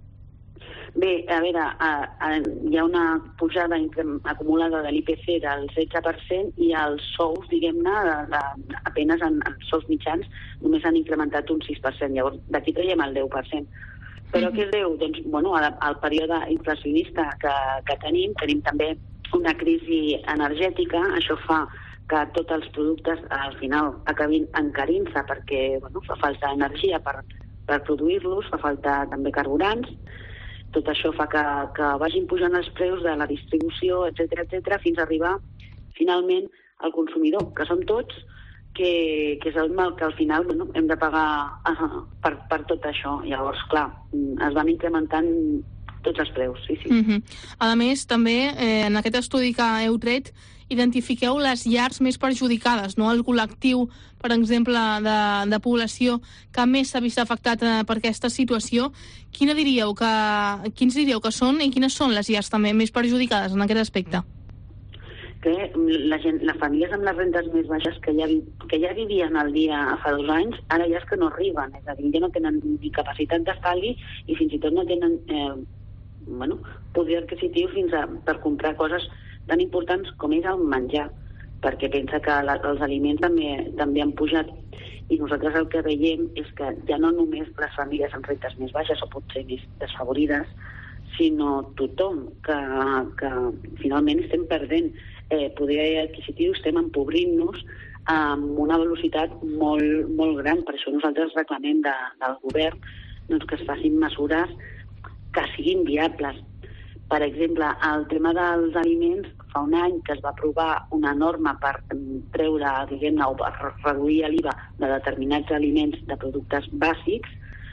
Bé, a veure, uh, uh, hi ha una pujada acumulada de l'I P C del setze per cent i els sous, diguem-ne, de, de, apenas en, en sous mitjans només han incrementat un sis per cent. Llavors, d'aquí traiem el deu per cent. Però què es deu? Doncs, bueno, al, al període inflacionista que, que tenim, tenim també una crisi energètica, això fa que tots els productes al final acabin encarint-se perquè, bueno, fa falta energia per, per produir-los, fa falta també carburants, tot això fa que, que vagin pujant els preus de la distribució, etcètera, etcètera, fins a arribar finalment al consumidor, que som tots, Que, que és el mal que al final, bueno, hem de pagar uh, per, per tot això. Llavors, clar, es van incrementant tots els preus, sí, sí. Mm-hmm. A més, també, eh, en aquest estudi que heu tret, identifiqueu les llars més perjudicades, no? El col·lectiu, per exemple, de, de població que més s'ha vist afectat eh, per aquesta situació. Quina diríeu que, quins diríeu que són i quines són les llars també més perjudicades en aquest aspecte? Que la gent, les famílies amb les rentes més baixes que ja, que ja vivien al dia fa dos anys, ara ja és que no arriben, és a dir, ja no tenen ni capacitat d'estalvi i fins i tot no tenen eh, bueno, poder adquisitiu fins a, per comprar coses tan importants com és el menjar, perquè pensa que la, els aliments també, també han pujat i nosaltres el que veiem és que ja no només les famílies amb rentes més baixes o potser més desfavorides, sinó tothom que, que finalment estem perdent eh, poder adquisitiu, estem empobrint-nos amb una velocitat molt, molt gran. Per això nosaltres reclamem de, del govern doncs, que es facin mesures que siguin viables. Per exemple, el tema dels aliments, fa un any que es va aprovar una norma per treure, diguem-ne, o per reduir l'I V A de determinats aliments de productes bàsics,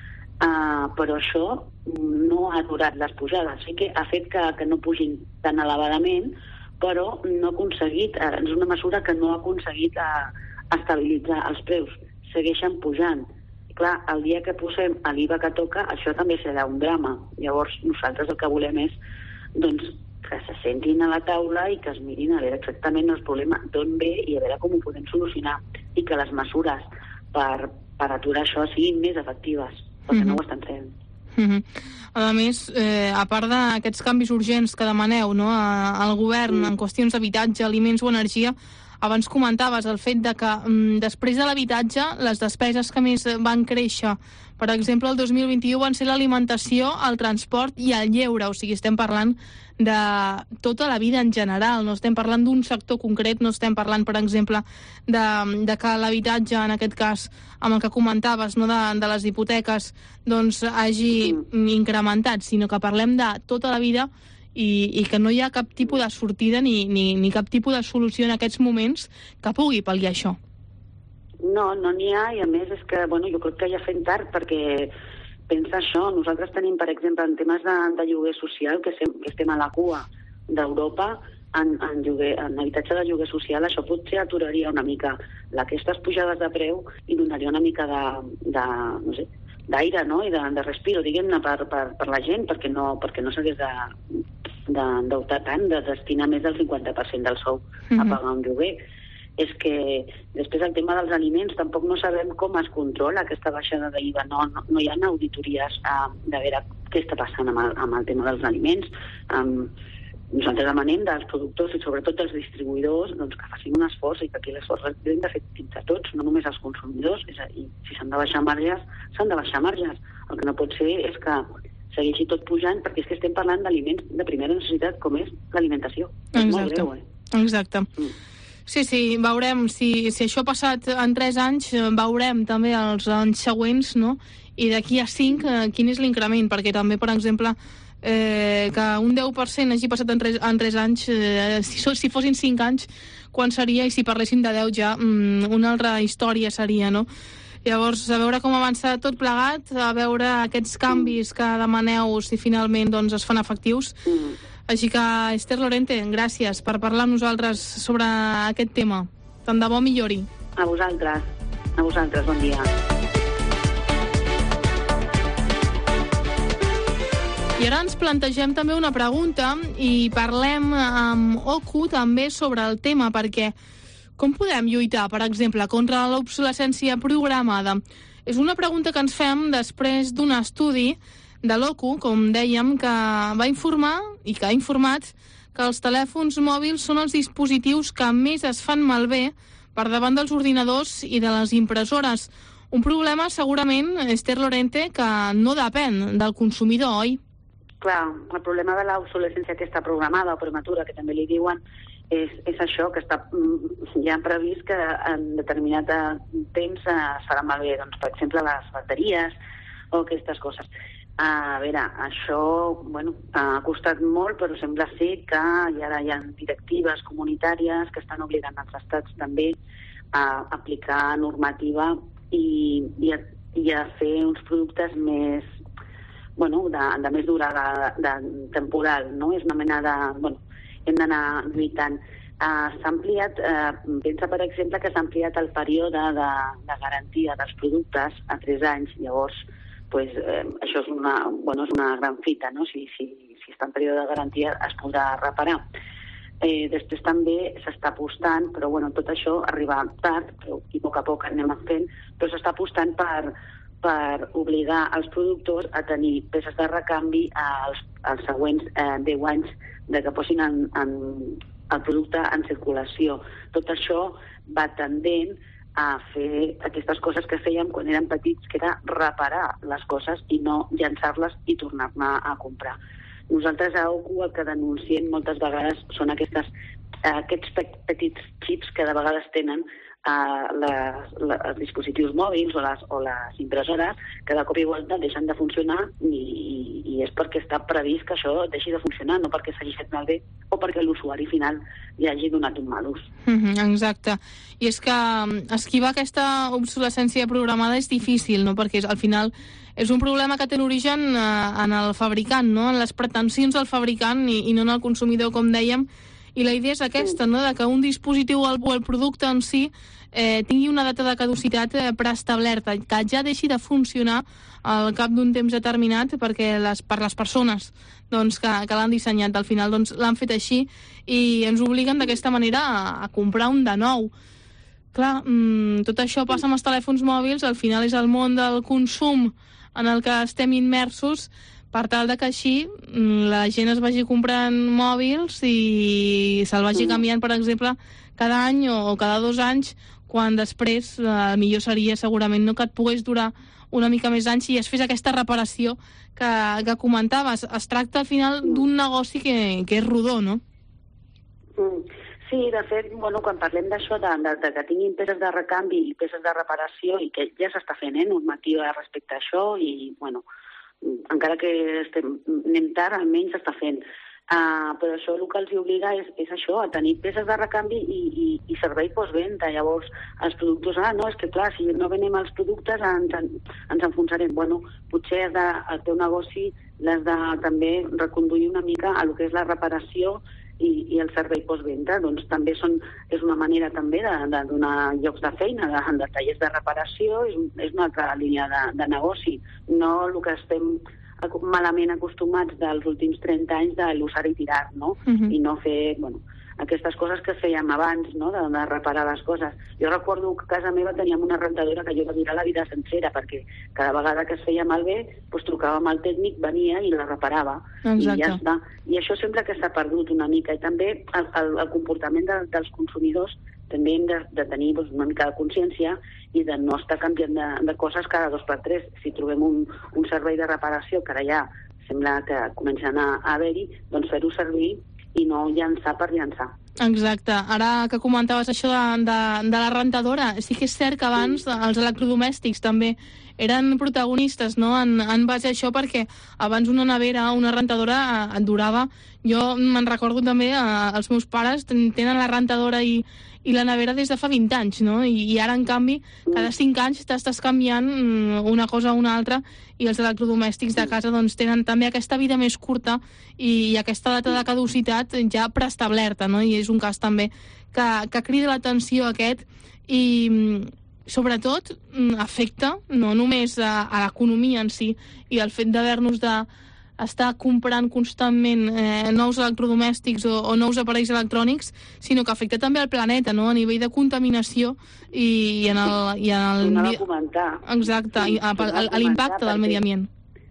Uh, però això no ha aturat les pujades. Sí que ha fet que, que no pugin tan elevadament, però no ha aconseguit, uh, és una mesura que no ha aconseguit uh, estabilitzar els preus. Segueixen pujant. I clar, el dia que posem l'I V A que toca, això també serà un drama. Llavors, nosaltres el que volem és doncs, que se sentin a la taula i que es mirin a veure exactament el problema d'on ve i a veure com ho podem solucionar. I que les mesures per, per aturar això siguin més efectives. Perquè mm-hmm. no ho estan fent. Mm-hmm. A més, eh, a part d'aquests canvis urgents que demaneu, no, a, al govern mm. en qüestions d'habitatge, aliments o energia, abans comentaves el fet de que mm, després de l'habitatge les despeses que més van créixer, per exemple, el dos mil vint-i-u van ser l'alimentació, el transport i el lleure, o sigui, estem parlant de tota la vida en general, no estem parlant d'un sector concret, no estem parlant, per exemple, de, de que l'habitatge, en aquest cas, amb el que comentaves, no, de, de les hipoteques, doncs hagi incrementat, sinó que parlem de tota la vida i, i que no hi ha cap tipus de sortida ni, ni, ni cap tipus de solució en aquests moments que pugui pal·liar això. No, no n'hi ha, i a més és que, bueno, jo crec que ja fem tard, perquè pensa això, nosaltres tenim, per exemple, en temes de, de lloguer social, que, sem, que estem a la cua d'Europa, en, en, lloguer, en habitatge de lloguer social, això potser aturaria una mica aquestes pujades de preu i donaria una mica de, de no sé, d'aire, no?, i de, de respiro, diguem-ne, per, per, per la gent, perquè no, perquè no s'hagués de, de, d'optar tant, de destinar més del cinquanta per cent del sou mm-hmm. a pagar un lloguer. És que després el tema dels aliments tampoc no sabem com es controla aquesta baixada d'I V A, no, no, no hi ha auditories uh, de veure què està passant amb el, amb el tema dels aliments. Um, nosaltres demanem dels productors i sobretot dels distribuïdors doncs, que facin un esforç i que aquí l'esforç l'hem de fer entre tots, no només els consumidors, és a dir, si s'han de baixar marges, s'han de baixar marges. El que no pot ser és que segueixi tot pujant, perquè és que estem parlant d'aliments de primera necessitat, com és l'alimentació. És molt greu, eh? Exacte. Mm. Sí, sí, veurem, si, si això ha passat en tres anys, veurem també els anys següents, no? I d'aquí a cinc, eh, quin és l'increment, perquè també, per exemple, eh, que un deu per cent hagi passat en tres, en tres anys, eh, si, si fossin cinc anys, quan seria, i si parléssim de deu ja, mm, una altra història seria, no? Llavors, a veure com avança tot plegat, a veure aquests canvis que demaneu, si finalment doncs, es fan efectius. Mm. Així que, Esther Lorente, gràcies per parlar amb nosaltres sobre aquest tema. Tant de bo millori. A vosaltres. A vosaltres, bon dia. I ara ens plantegem també una pregunta i parlem amb O C U també sobre el tema, perquè com podem lluitar, per exemple, contra l'obsolescència programada? És una pregunta que ens fem després d'un estudi de l'O C U, com dèiem, que va informar i que ha informat que els telèfons mòbils són els dispositius que més es fan malbé per davant dels ordinadors i de les impressores. Un problema, segurament, Esther Lorente, que no depèn del consumidor, oi? Clar, el problema de l'obsolescència aquesta programada o prematura, que també li diuen, és, és això, que està ja previst que en determinat temps es farà malbé, doncs, per exemple, les bateries o aquestes coses. A veure, això bueno, ha costat molt, però sembla ser que ara hi ha directives comunitàries que estan obligant els estats també a aplicar normativa i, i, a, i a fer uns productes més, bueno, de, de més durada, de, de temporal, no? És una mena de... Bueno, hem d'anar lluitant. Uh, s'ha ampliat, uh, pensa per exemple que s'ha ampliat el període de, de garantia dels productes a tres anys, llavors pues, eh, això és una, bueno, és una gran fita, no? Si, si, si està en període de garantia es podrà reparar. Eh, després també s'està apostant, però bueno, tot això arriba tard, però i a poc a poc anem fent, però s'està apostant per, per obligar els productors a tenir peces de recanvi als, als següents eh, deu anys de que posin en, en, el producte en circulació. Tot això va tendent a fer aquestes coses que fèiem quan érem petits, que era reparar les coses i no llançar-les i tornar-ne a comprar. Nosaltres a O C U el que denunciem moltes vegades són aquestes, aquests petits xips que de vegades tenen uh, les, les, els dispositius mòbils o les, o les impressores que de cop i volta deixen de funcionar i, i, i és perquè està previst que això deixi de funcionar, no perquè s'hagi fet malbé o perquè l'usuari final li hagi donat un mal ús. Mm-hmm, exacte. I és que esquivar aquesta obsolescència programada és difícil, no? Perquè al final és un problema que té l'origen eh, en el fabricant, no? En les pretensions del fabricant i, i no en el consumidor, com dèiem. I la idea és aquesta, no? De que un dispositiu o el producte en si eh, tingui una data de caducitat eh, preestablerta, que ja deixi de funcionar al cap d'un temps determinat perquè les, per les persones doncs, que, que l'han dissenyat. Al final doncs, l'han fet així i ens obliguen d'aquesta manera a, a comprar un de nou. Clar, mmm, tot això passa amb els telèfons mòbils, al final és el món del consum en el que estem immersos, per tal de que així la gent es vagi comprant mòbils i se'l vagi canviant, per exemple, cada any o cada dos anys, quan després el millor seria segurament no que et pogués durar una mica més anys i es fes aquesta reparació que, que comentaves. Es tracta al final d'un negoci que, que és rodó, no? Sí, de fet, bueno, quan parlem d'això, de, de, de que tinguin peces de recanvi i peces de reparació, i que ja s'està fent, eh, normativa respecte a això, i, bueno, encara que estem, anem tard, almenys s'està fent. Uh, però això el que els obliga és, és això, a tenir peces de recanvi i, i, i servei postventa. Llavors, els productors, ah, no, és que clar, si no venem els productes ens, ens enfonsarem. Bueno, potser has de, el teu negoci l'has de també reconduir una mica a lo que és la reparació i, i el servei postventa. Doncs també són, és una manera també de, de donar llocs de feina, de, de tallers de reparació, és, és una altra línia de, de negoci. No el que estem malament acostumats dels últims trenta anys de l'usar i tirar, no? Uh-huh. I no fer, bueno, aquestes coses que fèiem abans, no?, de, de reparar les coses. Jo recordo que a casa meva teníem una rentadora que jo va durar la vida sencera, perquè cada vegada que es feia malbé, doncs trucàvem al tècnic, venia i la reparava. Exacte. I ja està. I això sempre que s'ha perdut una mica. I també el, el, el comportament de, dels consumidors també hem de, de tenir doncs, una mica de consciència i de no estar canviant de, de coses cada dos per tres. Si trobem un, un servei de reparació que ara ja sembla que comencen a, a haver-hi, doncs fer-ho servir i no llançar per llançar. Exacte. Ara que comentaves això de, de, de la rentadora, sí que és cert que abans sí. els electrodomèstics també eren protagonistes, no?, en, en base a això, perquè abans una nevera, una rentadora et durava. Jo me'n recordo també, eh, els meus pares tenen la rentadora i, i la nevera des de fa vint anys, no? I, i ara, en canvi, cada cinc anys t'estàs canviant una cosa a una altra i els electrodomèstics de casa doncs, tenen també aquesta vida més curta i, i aquesta data de caducitat ja preestablerta, no? I és un cas també que, que crida l'atenció aquest i, sobretot, afecta no només a, a l'economia en si i el fet d'haver-nos de estar comprant constantment eh, nous electrodomèstics o, o nous aparells electrònics, sinó que afecta també al planeta, no?, a nivell de contaminació i, i en el... I en el... Tornava a comentar. Exacte, sí, a, a, a, a l'impacte del medi ambient.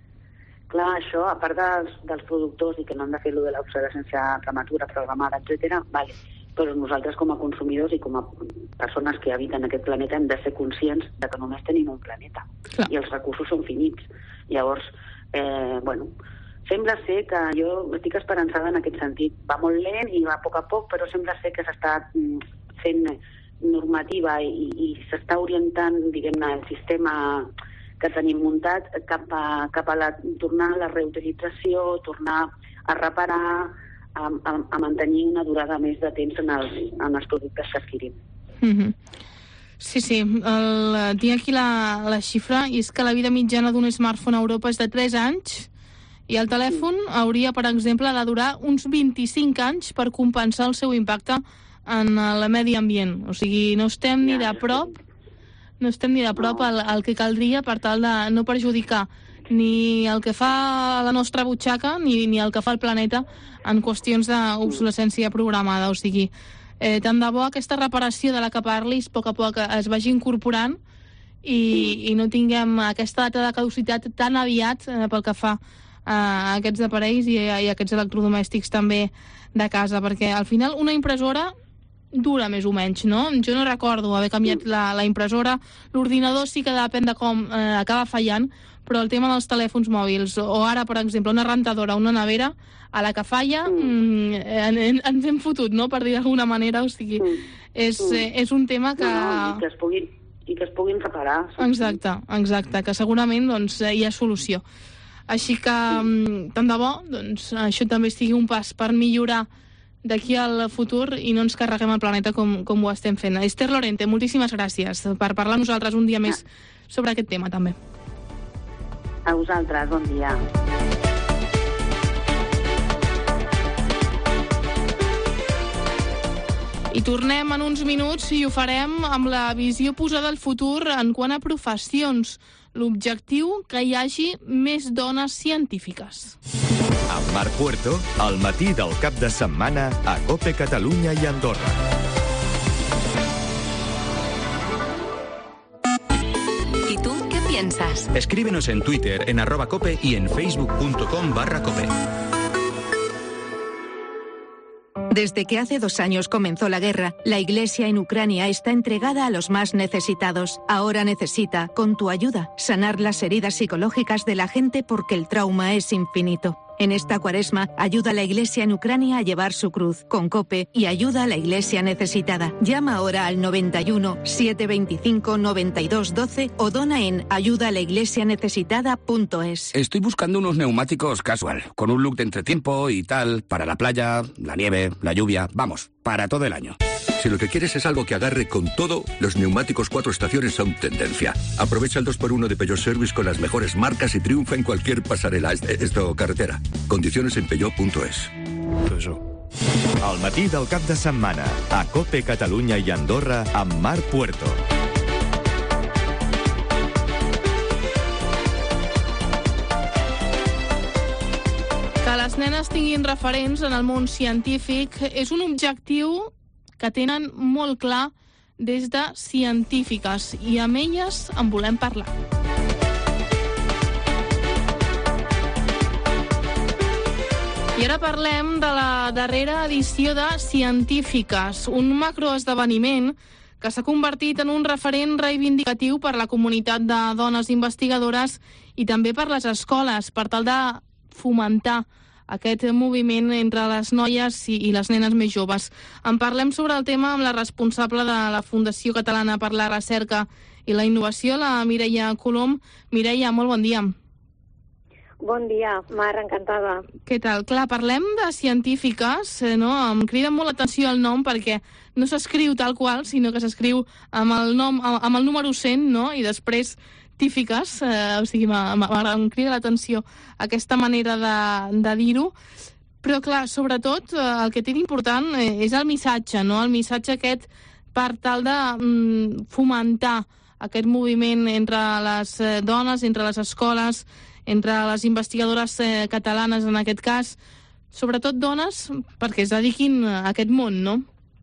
Clar, això, a part dels, dels productors i que no han de fer-lo de l'obsolescència prematura, programada, etcètera, vale. Però nosaltres com a consumidors i com a persones que habiten aquest planeta hem de ser conscients de que només tenim un planeta. Clar. I els recursos són finits. Llavors, eh, bueno, sembla ser que jo estic esperançada en aquest sentit. Va molt lent i va a poc a poc, però sembla ser que s'està fent normativa i, i s'està orientant, diguem-ne, el sistema que tenim muntat cap a, cap a la, tornar a la reutilització, tornar a reparar, a, a, a mantenir una durada més de temps en els, en els productes que adquirim. Mm-hmm. Sí, sí. El, tinc aquí la, la xifra, i és que la vida mitjana d'un smartphone a Europa és de tres anys i el telèfon sí. hauria, per exemple, de durar uns vint-i-cinc anys per compensar el seu impacte en el medi ambient. O sigui, no estem ni de prop, no estem ni de prop al, al que caldria per tal de no perjudicar ni el que fa la nostra butxaca ni, ni el que fa el planeta en qüestions d'obsolescència programada. O sigui, eh, tant de bo aquesta reparació de la que parlis a poc a poc es vagi incorporant i, i no tinguem aquesta data de caducitat tan aviat eh, pel que fa a aquests aparells i, i aquests electrodomèstics també de casa, perquè al final una impressora dura més o menys, no? Jo no recordo haver canviat la, la impressora. L'ordinador sí que depèn de com eh, acaba fallant, però el tema dels telèfons mòbils, o ara, per exemple, una rentadora, una nevera, a la que falla mm, en, en, ens hem fotut, no?, per dir d'alguna manera. O sigui, mm. és, eh, és un tema que... No, no, i que es puguin, i que es puguin reparar. Exacte, exacte, que segurament doncs, hi ha solució. Així que, mm. tant de bo, doncs, això també sigui un pas per millorar d'aquí al futur i no ens carreguem el planeta com, com ho estem fent. Esther Lorente, moltíssimes gràcies per parlar amb nosaltres un dia més sobre aquest tema, també. A vosaltres, bon dia. I tornem en uns minuts i ho farem amb la visió posada al futur en quant a professions. L'objectiu, que hi hagi més dones científiques. Amb Marc Puerto, al matí del cap de setmana a COPE Catalunya i Andorra. ¿Y tú qué piensas? piensas. Escríbenos en Twitter, en arroba cope y en facebook.com barra cope. Desde que hace dos años comenzó la guerra, la Iglesia en Ucrania está entregada a los más necesitados. Ahora necesita, con tu ayuda, sanar las heridas psicológicas de la gente porque el trauma es infinito. En esta Cuaresma, ayuda a la Iglesia en Ucrania a llevar su cruz con COPE y ayuda a la Iglesia necesitada. Llama ahora al noventa y uno, setecientos veinticinco, noventa y dos, doce o dona en ayuda a la iglesia necesitada punto es. Estoy buscando unos neumáticos casual, con un look de entretiempo y tal, para la playa, la nieve, la lluvia, vamos, para todo el año. Si lo que quieres es algo que agarre con todo, los neumáticos cuatro estaciones son tendencia. Aprovecha el dos por uno de Peugeot Service con las mejores marcas y triunfa en cualquier pasarela, esto, carretera. Condiciones en peugeot punto es. El matí del cap de setmana, a COPE Catalunya i Andorra, amb Marc Puerto. Que les nenes tinguin referents en el món científic és un objectiu que tenen molt clar des de científiques, i amb elles en volem parlar. I ara parlem de la darrera edició de Científiques, un macroesdeveniment que s'ha convertit en un referent reivindicatiu per la comunitat de dones investigadores i també per les escoles, per tal de fomentar aquest moviment entre les noies i, i les nenes més joves. En parlem sobre el tema amb la responsable de la Fundació Catalana per la Recerca i la Innovació, la Mireia Colom. Mireia, molt bon dia. Bon dia, Mar, encantada. Què tal? Clar, parlem de científiques, no? Em crida molt l'atenció el nom perquè no s'escriu tal qual, sinó que s'escriu amb el nom, amb el número cent, no? I després científiques, eh, o sigui, em crida l'atenció aquesta manera de, de dir-ho, però clar, sobretot eh, el que té d'important eh, és el missatge, no? El missatge aquest per tal de mm, fomentar aquest moviment entre les eh, dones, entre les escoles, entre les investigadores eh, catalanes en aquest cas, sobretot dones perquè es dediquin a aquest món, no?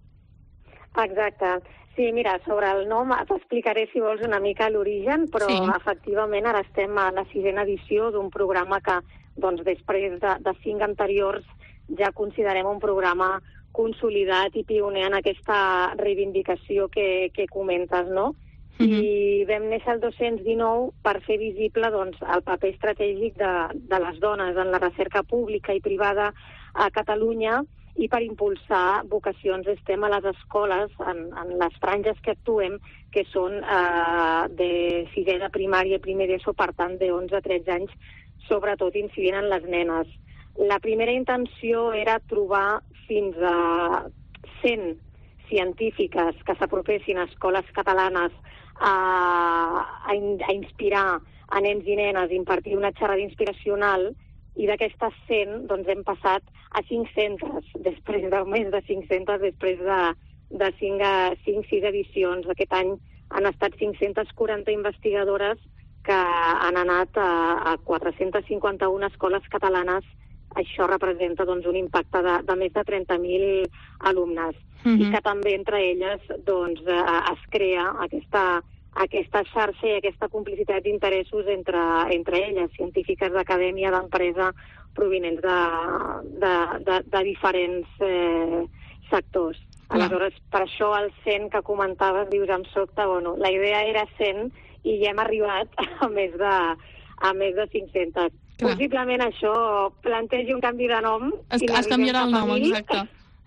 Exacte. Sí, mira, sobre el nom t'explicaré, si vols, una mica l'origen, però sí. Efectivament ara estem a la sisena edició d'un programa que, doncs, després de, de cinc anteriors ja considerem un programa consolidat i pioner en aquesta reivindicació que, que comentes, no? Uh-huh. I vam néixer el dos-cents dinou per fer visible, doncs, el paper estratègic de, de les dones en la recerca pública i privada a Catalunya i per impulsar vocacions STEM a les escoles en, en les franges que actuem, que són eh, de sisè de primària i primer d'ESO, per tant, de onze a tretze anys, sobretot incidint en les nenes. La primera intenció era trobar fins a cent científiques que s'apropessin a escoles catalanes a, a, a inspirar a nens i nenes, impartir una xerrada inspiracional, i d'aquestes cent doncs, hem passat a cinc-centes, després de més de cinc-centes, després de, de cinc a sis edicions. Aquest any han estat cinc-centes quaranta investigadores que han anat a, a quatre-centes cinquanta-una escoles catalanes. Això representa doncs, un impacte de, de més de trenta mil alumnes. Mm-hmm. I que també entre elles doncs, es crea aquesta aquesta xarxa i aquesta complicitat d'interessos entre, entre elles, científiques d'acadèmia, d'empresa, provinents de, de, de, de diferents eh, sectors. Clar. Aleshores, per això el cent que comentaves, dius, em sobta, bueno, la idea era cent i ja hem arribat a més de, a més de cinc-centes. Clar. Possiblement això plantegi un canvi de nom. Es, es canviarà el nom, exacte.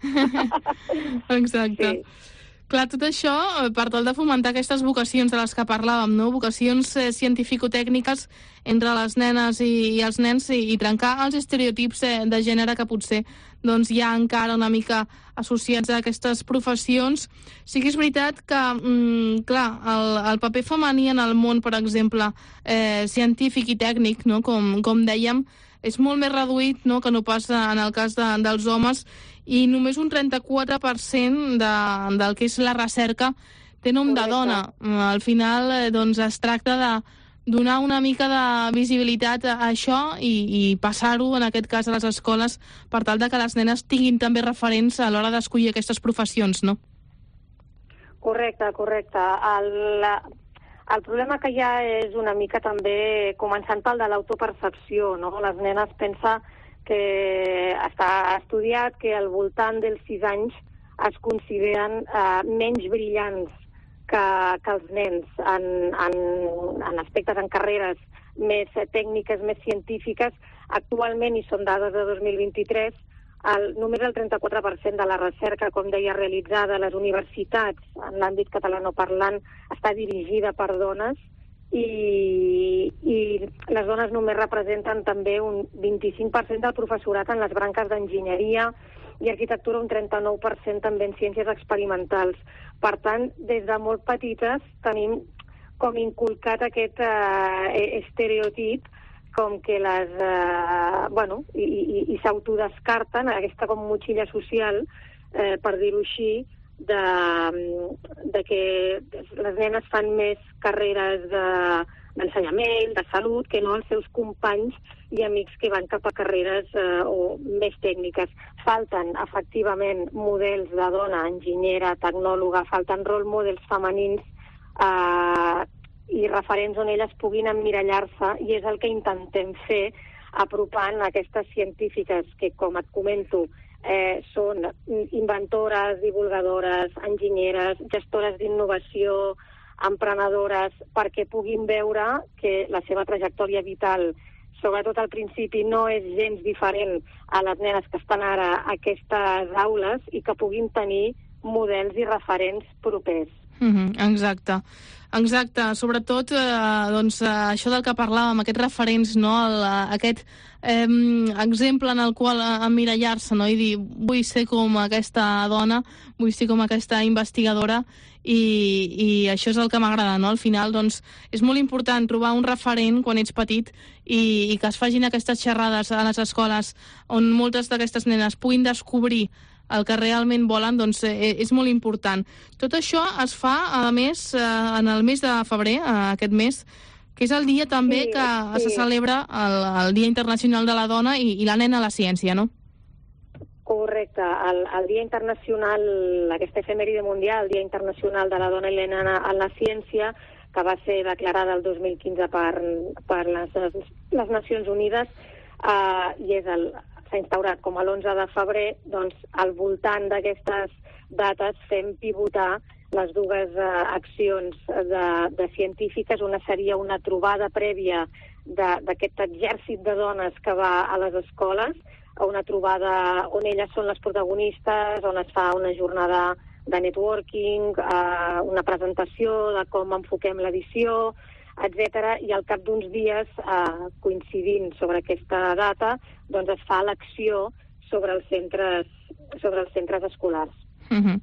Exacte. Sí. Clar, tot això per tal de fomentar aquestes vocacions de les que parlàvem, no? Vocacions eh, científico-tècniques entre les nenes i, i els nens i, i trencar els estereotips eh, de gènere que potser doncs, hi ha encara una mica associats a aquestes professions. Sí que és veritat que, mm, clar, el, el paper femení en el món, per exemple, eh, científic i tècnic, no? com, com dèiem, és molt més reduït, no?, que no passa en el cas de, dels homes, i només un trenta-quatre per cent de, del que és la recerca té nom de dona. Al final, doncs, es tracta de donar una mica de visibilitat a això i, i passar-ho, en aquest cas, a les escoles, per tal de que les nenes tinguin també referents a l'hora d'escollir aquestes professions, no? Correcte, correcte. El, El problema que hi ha és una mica també, començant pel de l'autopercepció, no? Les nenes pensa que està estudiat que al voltant dels sis anys es consideren eh, menys brillants que, que els nens en, en, en aspectes, en carreres més tècniques, més científiques. Actualment, i són dades de dos mil vint-i-tres, el, només el trenta-quatre per cent de la recerca, com deia, realitzada a les universitats en l'àmbit catalanoparlant està dirigida per dones, i, i les dones només representen també un vint-i-cinc per cent del professorat en les branques d'enginyeria i arquitectura, un trenta-nou per cent també en ciències experimentals. Per tant, des de molt petites tenim com inculcat aquest eh, estereotip com que les, eh, bueno, i, i, i s'autodescarten, aquesta com motxilla social, eh, per dir-ho així, de, de que les nenes fan més carreres de, d'ensenyament, de salut, que no els seus companys i amics que van cap a carreres eh, o més tècniques. Falten, efectivament, models de dona, enginyera, tecnòloga, falten role models femenins eh, i referents on elles puguin emmirallar-se, i és el que intentem fer apropant aquestes científiques que, com et comento, eh, són inventores, divulgadores, enginyeres, gestores d'innovació, emprenedores, perquè puguin veure que la seva trajectòria vital, sobretot al principi, no és gens diferent a les nenes que estan ara a aquestes aules i que puguin tenir models i referents propers. Mm-hmm, exacte. Exacte, sobretot eh, doncs, eh, això del que parlàvem, aquests referents, no? El, aquest eh, exemple en el qual emmirallar-se, no? I dir, vull ser com aquesta dona, vull ser com aquesta investigadora, i, i això és el que m'agrada, no? Al final, doncs, és molt important trobar un referent quan ets petit i, i que es facin aquestes xerrades a les escoles on moltes d'aquestes nenes puguin descobrir el que realment volen, doncs eh, és molt important. Tot això es fa, a més, eh, en el mes de febrer, eh, aquest mes, que és el dia també sí, que sí. se celebra el, el Dia Internacional de la Dona i, i la nena a la ciència, no? Correcte. El, el Dia Internacional, aquesta efemèride mundial, el Dia Internacional de la Dona i la nena a la ciència, que va ser declarada el dos mil quinze per, per les, les Nacions Unides, eh, i és el... s'ha instaurat com a l'onze de febrer, doncs al voltant d'aquestes dates fem pivotar les dues eh, accions de, de científiques. Una seria una trobada prèvia d'aquest exèrcit de dones que va a les escoles, una trobada on elles són les protagonistes, on es fa una jornada de networking, eh, una presentació de com enfoquem l'edició, etcètera, i al cap d'uns dies, eh, coincidint sobre aquesta data, doncs es fa l'acció sobre els centres, sobre els centres escolars. Mm-hmm.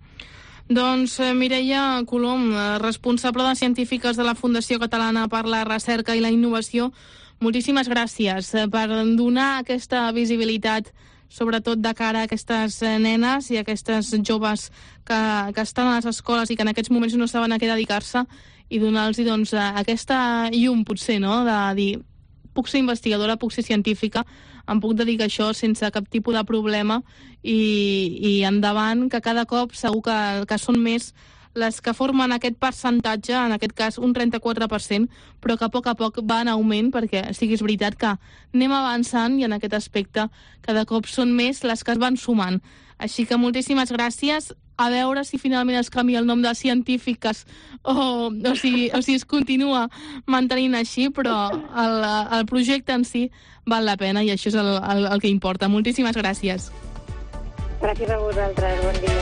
Doncs eh, Mireia Colom, responsable de científiques de la Fundació Catalana per la Recerca i la Innovació, moltíssimes gràcies per donar aquesta visibilitat, sobretot de cara a aquestes nenes i a aquestes joves que, que estan a les escoles i que en aquests moments no saben a què dedicar-se, i donar-los doncs, aquesta llum, potser, no?, de dir, puc ser investigadora, puc ser científica, em puc dedicar a això sense cap tipus de problema, i, i endavant, que cada cop segur que, que són més les que formen aquest percentatge, en aquest cas un trenta-quatre per cent, però que a poc a poc va en augment, perquè sí que és veritat que anem avançant i en aquest aspecte cada cop són més les que es van sumant. Així que moltíssimes gràcies. A veure si finalment es canvia el nom de científiques o, o, si, o si es continua mantenint així, però el, el projecte en si val la pena i això és el, el, el que importa. Moltíssimes gràcies. Gràcies a vosaltres. Bon dia.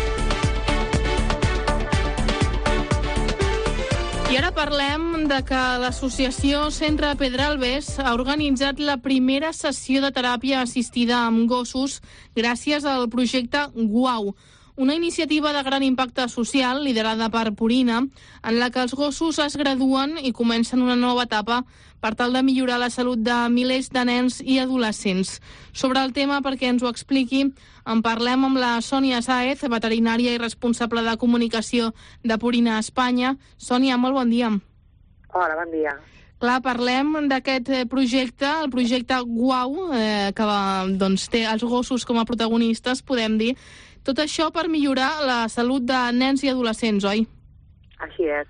I ara parlem de que l'associació Centre Pedralbes ha organitzat la primera sessió de teràpia assistida amb gossos gràcies al projecte Guau, una iniciativa de gran impacte social liderada per Purina, en la que els gossos es graduen i comencen una nova etapa per tal de millorar la salut de milers de nens i adolescents. Sobre el tema, perquè ens ho expliqui, en parlem amb la Sònia Sáez, veterinària i responsable de comunicació de Purina a Espanya. Sònia, molt bon dia. Hola, bon dia. Clar, parlem d'aquest projecte, el projecte Guau, eh, que doncs, té els gossos com a protagonistes, podem dir. Tot això per millorar la salut de nens i adolescents, oi? Així és.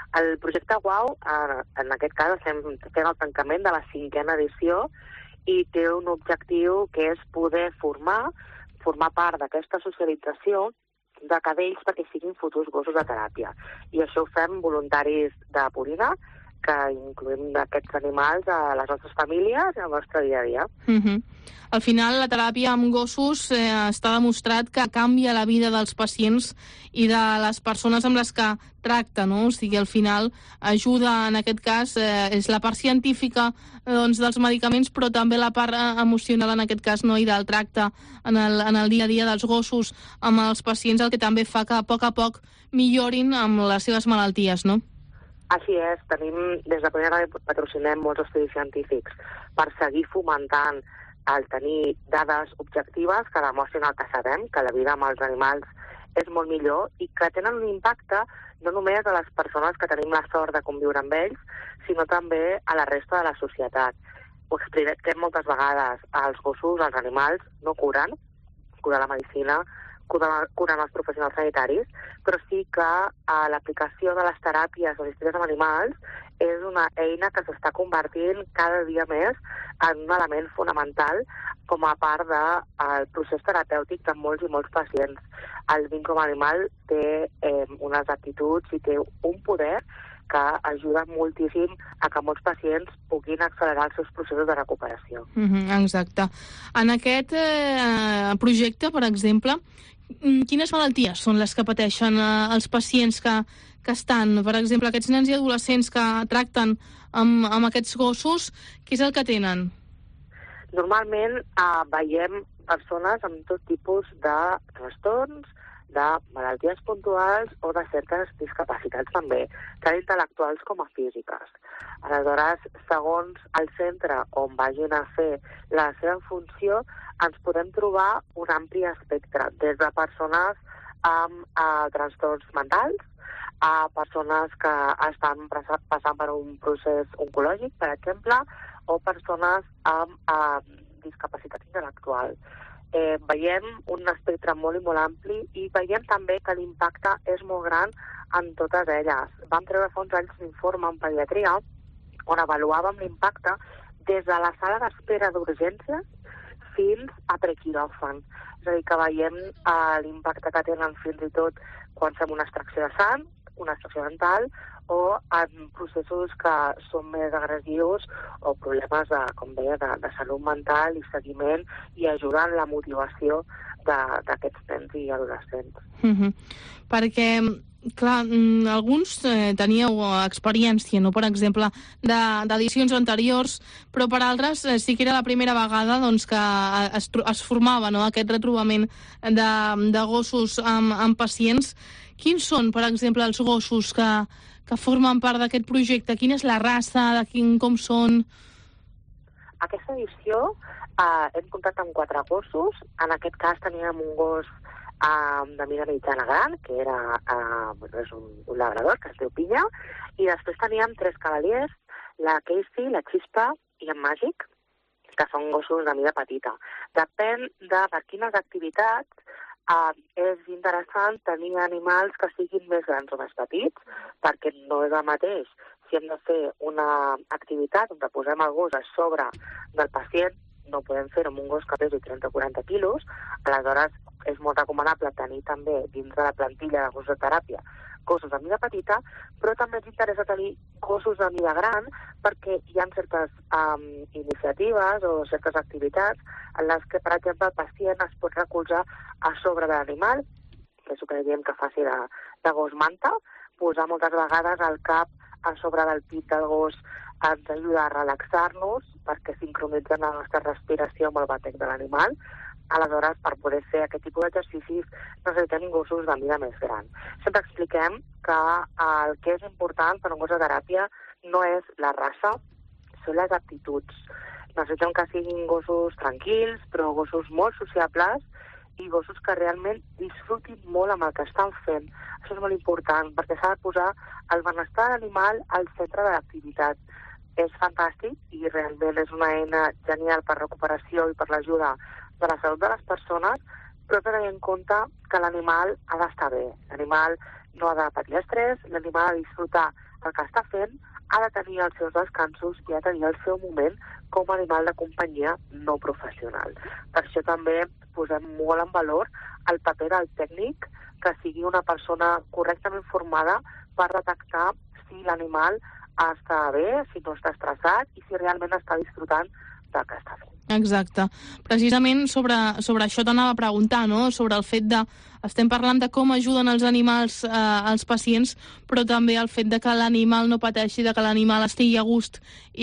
El projecte Wow, en aquest cas, estem fent el tancament de la cinquena edició i té un objectiu que és poder formar, formar part d'aquesta socialització de cadells perquè siguin futurs gossos de teràpia. I això ho fem voluntaris de Purina, que incluïm aquests animals a les nostres famílies i al nostre dia a dia. Uh-huh. Al final, la teràpia amb gossos eh, està demostrat que canvia la vida dels pacients i de les persones amb les que tracta, no? O sigui, al final ajuda, en aquest cas, eh, és la part científica doncs, dels medicaments, però també la part emocional, en aquest cas, no? I del tracte en el, en el dia a dia dels gossos amb els pacients, el que també fa que a poc a poc millorin amb les seves malalties, no? Així és, tenim, des de Purina patrocinem molts estudis científics per seguir fomentant el tenir dades objectives que demostrin el que sabem, que la vida amb els animals és molt millor i que tenen un impacte no només a les persones que tenim la sort de conviure amb ells, sinó també a la resta de la societat. Ho expliquem moltes vegades, els gossos, els animals, no curen, cura la medicina, curen els professionals sanitaris, però sí que eh, l'aplicació de les teràpies o històries amb animals és una eina que s'està convertint cada dia més en un element fonamental com a part del procés terapèutic de molts i molts pacients. El vincle amb l'animal té eh, unes actituds i té un poder que ajuda moltíssim a que molts pacients puguin accelerar els seus processos de recuperació. Mm-hmm, exacte. En aquest eh, projecte, per exemple, quines malalties són les que pateixen eh, els pacients que, que estan, per exemple, aquests nens i adolescents que tracten amb, amb aquests gossos, què és el que tenen? Normalment eh, veiem persones amb tot tipus de trastorns, de malalties puntuals o de certes discapacitats també, tant intel·lectuals com a físiques. Aleshores, segons el centre on vagin a fer la seva funció, ens podem trobar un ampli espectre, des de persones amb eh, trastorns mentals, a persones que estan passant per un procés oncològic, per exemple, o persones amb eh, discapacitat intel·lectual. Eh, veiem un espectre molt i molt ampli i veiem també que l'impacte és molt gran en totes elles. Vam treure fa uns anys un informe en pediatria on avaluàvem l'impacte des de la sala d'espera d'urgències fins a prequiròfan. És a dir, que veiem eh, l'impacte que tenen fins i tot quan fem una extracció de sang, una extracció dental, o en processos que són més agressius o problemes de, com deia, de, de salut mental i seguiment i ajudant la motivació d'aquests nens i adolescents. Mm-hmm. Perquè, clar, alguns eh, teníeu experiència, no? Per exemple, d'edicions anteriors, però per altres eh, sí que era la primera vegada doncs, que es, es formava, no? Aquest retrobament de, de gossos amb, amb pacients. Quins són, per exemple, els gossos que, que formen part d'aquest projecte? Quina és la raça? De quin, com són? Aquesta edició eh, hem comptat amb quatre gossos. En aquest cas teníem un gos eh, de mida mitjana gran, que era eh, és un, un labrador, que es diu Pinya, i després teníem tres cavaliers, la Casey, la Xispa i en Màgic, que són gossos de mida petita. Depèn de per quines activitats Uh, és interessant tenir animals que siguin més grans o més petits, perquè no és el mateix. Si hem de fer una activitat on posem el gos a sobre del pacient, no podem fer-ho amb un gos que pesi trenta o quaranta quilos, aleshores és molt recomanable tenir també dins de la plantilla de gossos de teràpia gossos de mida petita, però també ens interessa tenir gossos de mida gran perquè hi ha certes um, iniciatives o certes activitats en les que, per exemple, el pacient es pot recolzar a sobre de l'animal, que és el que diem que faci de, de gos manta, posar moltes vegades el cap a sobre del pit del gos ens ajuda a relaxar-nos perquè sincronitzen la nostra respiració amb el batec de l'animal. Aleshores, per poder fer aquest tipus d'exercicis necessitem gossos de mida més gran. Sempre expliquem que el que és important per un gos de teràpia no és la raça, són les aptituds. Necessitem que siguin gossos tranquils, però gossos molt sociables i gossos que realment disfrutin molt amb el que estan fent. Això és molt important, perquè s'ha de posar el benestar de l'animal al centre de l'activitat. És fantàstic i realment és una eina genial per recuperació i per l'ajuda de la salut de les persones, però tenir en compte que l'animal ha d'estar bé. L'animal no ha de patir estrès, l'animal ha de disfrutar que el que està fent ha de tenir els seus descansos i ha de tenir el seu moment com a animal de companyia no professional. Per això també posem molt en valor el paper del tècnic, que sigui una persona correctament formada per detectar si l'animal està bé, si no està estressat i si realment està disfrutant del que està fent. Exacte. Precisament sobre, sobre això t'anava a preguntar, no? Sobre el fet de... Estem parlant de com ajuden els animals eh, als pacients, però també el fet de que l'animal no pateixi, de que l'animal estigui a gust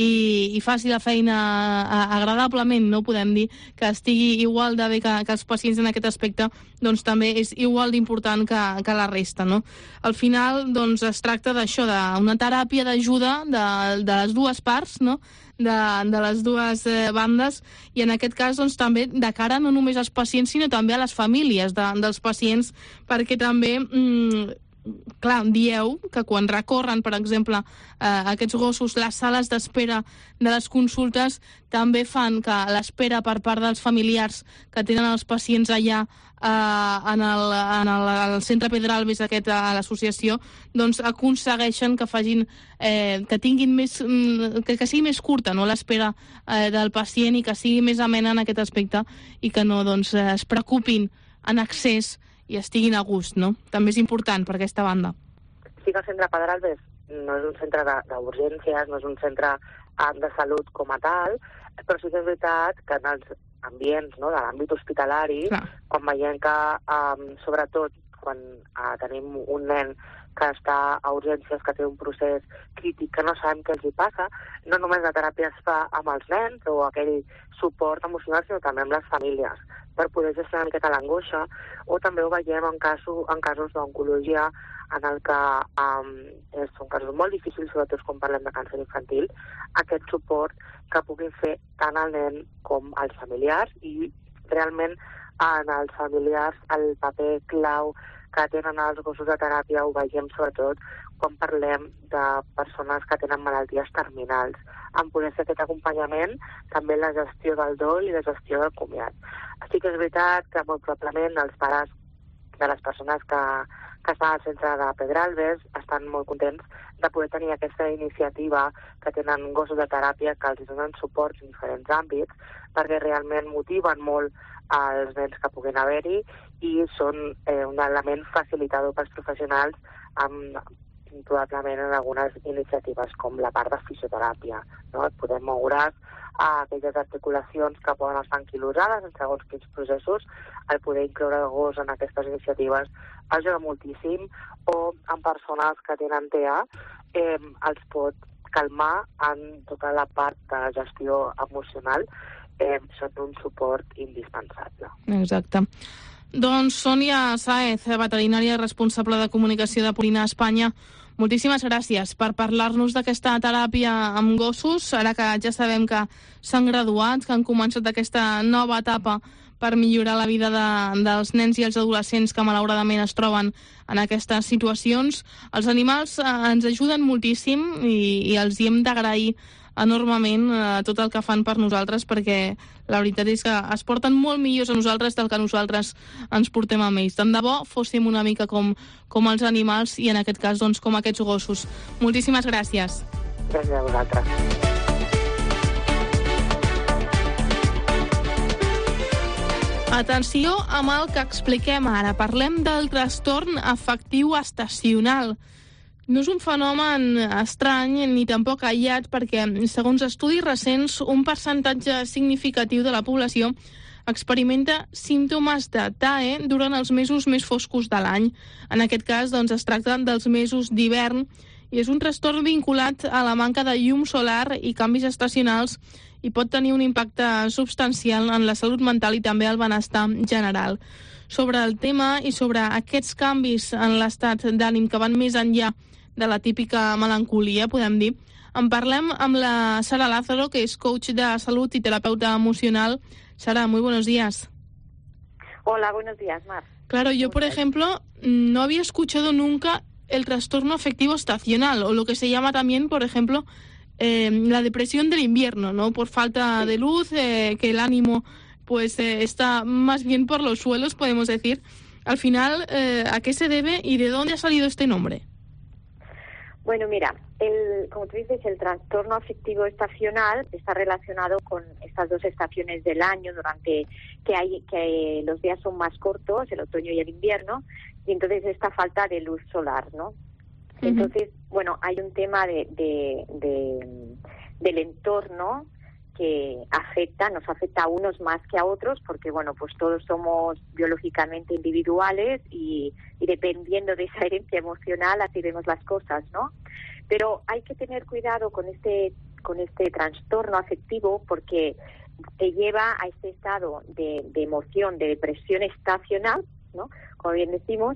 i, i faci la feina agradablement, no? Podem dir que estigui igual de bé que, que els pacients en aquest aspecte, doncs també és igual d'important que, que la resta, no? Al final, doncs, es tracta d'això, d'una teràpia d'ajuda de, de les dues parts, no? De, de les dues eh, bandes, i en aquest cas doncs, també de cara no només als pacients sinó també a les famílies de, dels pacients, perquè també mm, clar, dieu que quan recorren, per exemple, eh, aquests gossos, les sales d'espera de les consultes també fan que l'espera per part dels familiars que tenen els pacients allà eh, en, el, en el, el centre Pedralbes, aquest, a l'associació, doncs aconsegueixen que facin eh, que tinguin més, que, que sigui més curta, no?, l'espera eh, del pacient, i que sigui més amena en aquest aspecte, i que no, doncs, eh, es preocupin en excés i estiguin a gust, no? També és important per aquesta banda. Sí que el centre Pedralbes no és un centre d'urgències, no és un centre de salut com a tal, però sí que és veritat que en els ambients, no, de l'àmbit hospitalari, clar, quan veiem que, um, sobretot, quan uh, tenim un nen que està a urgències, que té un procés crític, que no sabem què els hi passa, no només la teràpia es fa amb els nens o aquell suport emocional, sinó també amb les famílies, per poder gestionar una miqueta l'angoixa, o també ho veiem en, caso, en casos d'oncologia, en el que um, són casos molt difícils, sobretot quan parlem de càncer infantil, aquest suport que puguin fer tant el nen com els familiars, i realment en els familiars el paper clau que tenen els gossos de teràpia ho veiem sobretot quan parlem de persones que tenen malalties terminals, en poder fer aquest acompanyament, també la gestió del dol i la gestió del comiat. Sí que és veritat que molt probablement els pares de les persones que, que estan al centre de Pedralbes estan molt contents de poder tenir aquesta iniciativa, que tenen gossos de teràpia que els donen suports en diferents àmbits, perquè realment motiven molt als nens que puguin haver-hi i són eh, un element facilitador pels professionals, amb, probablement en algunes iniciatives com la part de fisioteràpia, no? Podem moure's a aquelles articulacions que poden estar anquilosades en segons quins processos, el poder incloure el gos en aquestes iniciatives ajuda moltíssim, o en persones que tenen T A eh, els pot calmar en tota la part de gestió emocional, eh, són un suport indispensable. Exacte. Doncs Sònia Sáez, veterinària responsable de comunicació de Purina Espanya, moltíssimes gràcies per parlar-nos d'aquesta teràpia amb gossos, ara que ja sabem que s'han graduat, que han començat aquesta nova etapa per millorar la vida de, dels nens i els adolescents que malauradament es troben en aquestes situacions. Els animals eh, ens ajuden moltíssim i, i els hi hem d'agrair enormement eh, tot el que fan per nosaltres, perquè la veritat és que es porten molt millors a nosaltres del que nosaltres ens portem amb ells. Tant de bo fóssim una mica com, com els animals, i en aquest cas doncs, com aquests gossos. Moltíssimes gràcies. Gràcies a vosaltres. Atenció amb el que expliquem ara. Parlem del trastorn afectiu estacional. No és un fenomen estrany ni tampoc aïllat, perquè, segons estudis recents, un percentatge significatiu de la població experimenta símptomes de T A E durant els mesos més foscos de l'any. En aquest cas, doncs, es tracta dels mesos d'hivern, i és un trastorn vinculat a la manca de llum solar i canvis estacionals, i pot tenir un impacte substancial en la salut mental i també el benestar general. Sobre el tema i sobre aquests canvis en l'estat d'ànim que van més enllà de la típica melancolia, podem dir, en parlem amb la Sara Lázaro, que és coach de salut y terapeuta emocional. Sara, muy buenos días. Hola, buenos días, Mar. Claro, yo, por ejemplo, no había escuchado nunca el trastorno afectivo estacional, o lo que se llama también, por ejemplo, eh, la depresión del invierno, ¿no? Por falta de luz, eh, que el ánimo pues eh, está más bien por los suelos, podemos decir. Al final, eh, ¿a qué se debe y de dónde ha salido este nombre? Bueno, mira, el, como tú dices, el trastorno afectivo estacional está relacionado con estas dos estaciones del año, durante que hay que los días son más cortos, el otoño y el invierno, y entonces esta falta de luz solar, ¿no? Uh-huh. Entonces, bueno, hay un tema de, de, de del entorno que afecta, nos afecta a unos más que a otros, porque bueno, pues todos somos biológicamente individuales y, y dependiendo de esa herencia emocional así vemos las cosas, ¿no? Pero hay que tener cuidado con este con este trastorno afectivo porque te lleva a este estado de, de emoción, de depresión estacional, ¿no? Como bien decimos,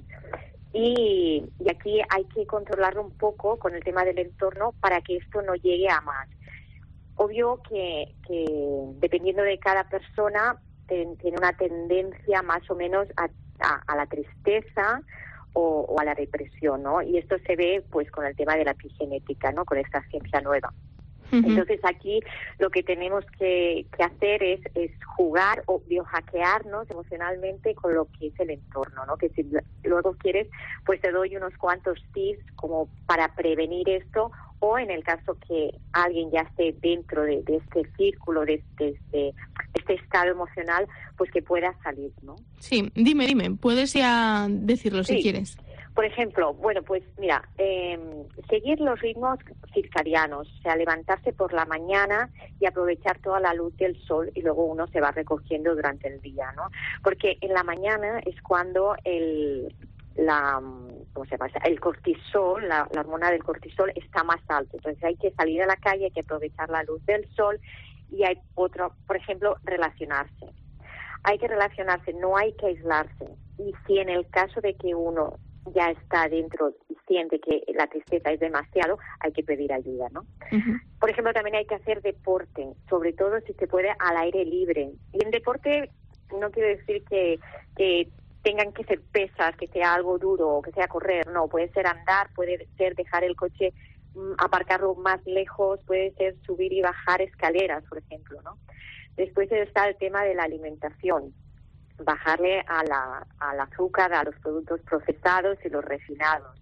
y, y aquí hay que controlarlo un poco con el tema del entorno para que esto no llegue a más. Obvio que, que dependiendo de cada persona ten, tiene una tendencia más o menos a, a, a la tristeza o, o a la depresión, ¿no? Y esto se ve pues con el tema de la epigenética, ¿no? Con esta ciencia nueva. Uh-huh. Entonces aquí lo que tenemos que, que hacer es, es jugar o biohackearnos emocionalmente con lo que es el entorno, ¿no? Que si luego quieres, pues te doy unos cuantos tips como para prevenir esto, o en el caso que alguien ya esté dentro de, de este círculo, de, de, de este estado emocional, pues que pueda salir, ¿no? Sí, dime, dime, puedes ya decirlo sí. si quieres. Por ejemplo, bueno, pues mira, eh, seguir los ritmos circadianos, o sea, levantarse por la mañana y aprovechar toda la luz del sol y luego uno se va recogiendo durante el día, ¿no? Porque en la mañana es cuando el... la ¿cómo se llama? el cortisol, la, la hormona del cortisol está más alto, entonces hay que salir a la calle, hay que aprovechar la luz del sol y hay otro, por ejemplo, relacionarse. Hay que relacionarse, no hay que aislarse. Y si en el caso de que uno ya está dentro y siente que la tristeza es demasiado, hay que pedir ayuda, ¿no? Uh-huh. Por ejemplo, también hay que hacer deporte, sobre todo si se puede al aire libre. Y en deporte no quiero decir que, que tengan que ser pesas, que sea algo duro o que sea correr, no, puede ser andar, puede ser dejar el coche, aparcarlo más lejos, puede ser subir y bajar escaleras, por ejemplo, ¿no? Después está el tema de la alimentación, bajarle a la, al azúcar, a los productos procesados y los refinados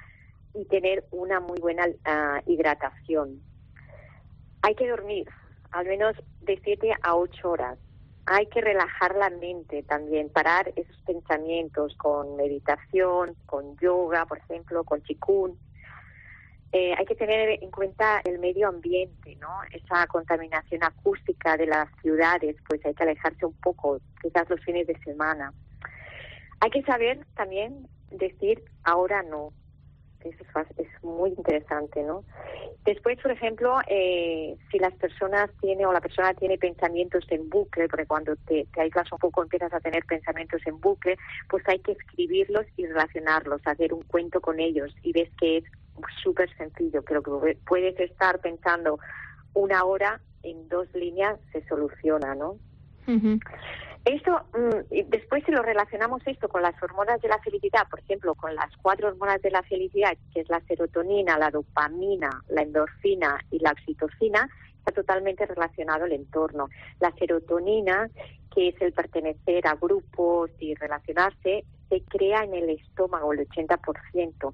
y tener una muy buena uh, hidratación. Hay que dormir, al menos de siete a ocho horas. Hay que relajar la mente también, parar esos pensamientos con meditación, con yoga, por ejemplo, con qigong. Eh, hay que tener en cuenta el medio ambiente, ¿no? Esa contaminación acústica de las ciudades, pues hay que alejarse un poco, quizás los fines de semana. Hay que saber también decir ahora no. Eso es, es muy interesante, ¿no? Después, por ejemplo, eh, si las personas tienen o la persona tiene pensamientos en bucle, porque cuando te, te aíslas un poco empiezas a tener pensamientos en bucle, pues hay que escribirlos y relacionarlos, hacer un cuento con ellos y ves que es súper sencillo, que lo que puedes estar pensando una hora en dos líneas se soluciona, ¿no? Uh-huh. Esto, mmm, después si lo relacionamos esto con las hormonas de la felicidad, por ejemplo, con las cuatro hormonas de la felicidad, que es la serotonina, la dopamina, la endorfina y la oxitocina, está totalmente relacionado el entorno. La serotonina, que es el pertenecer a grupos y relacionarse, se crea en el estómago, el ochenta por ciento.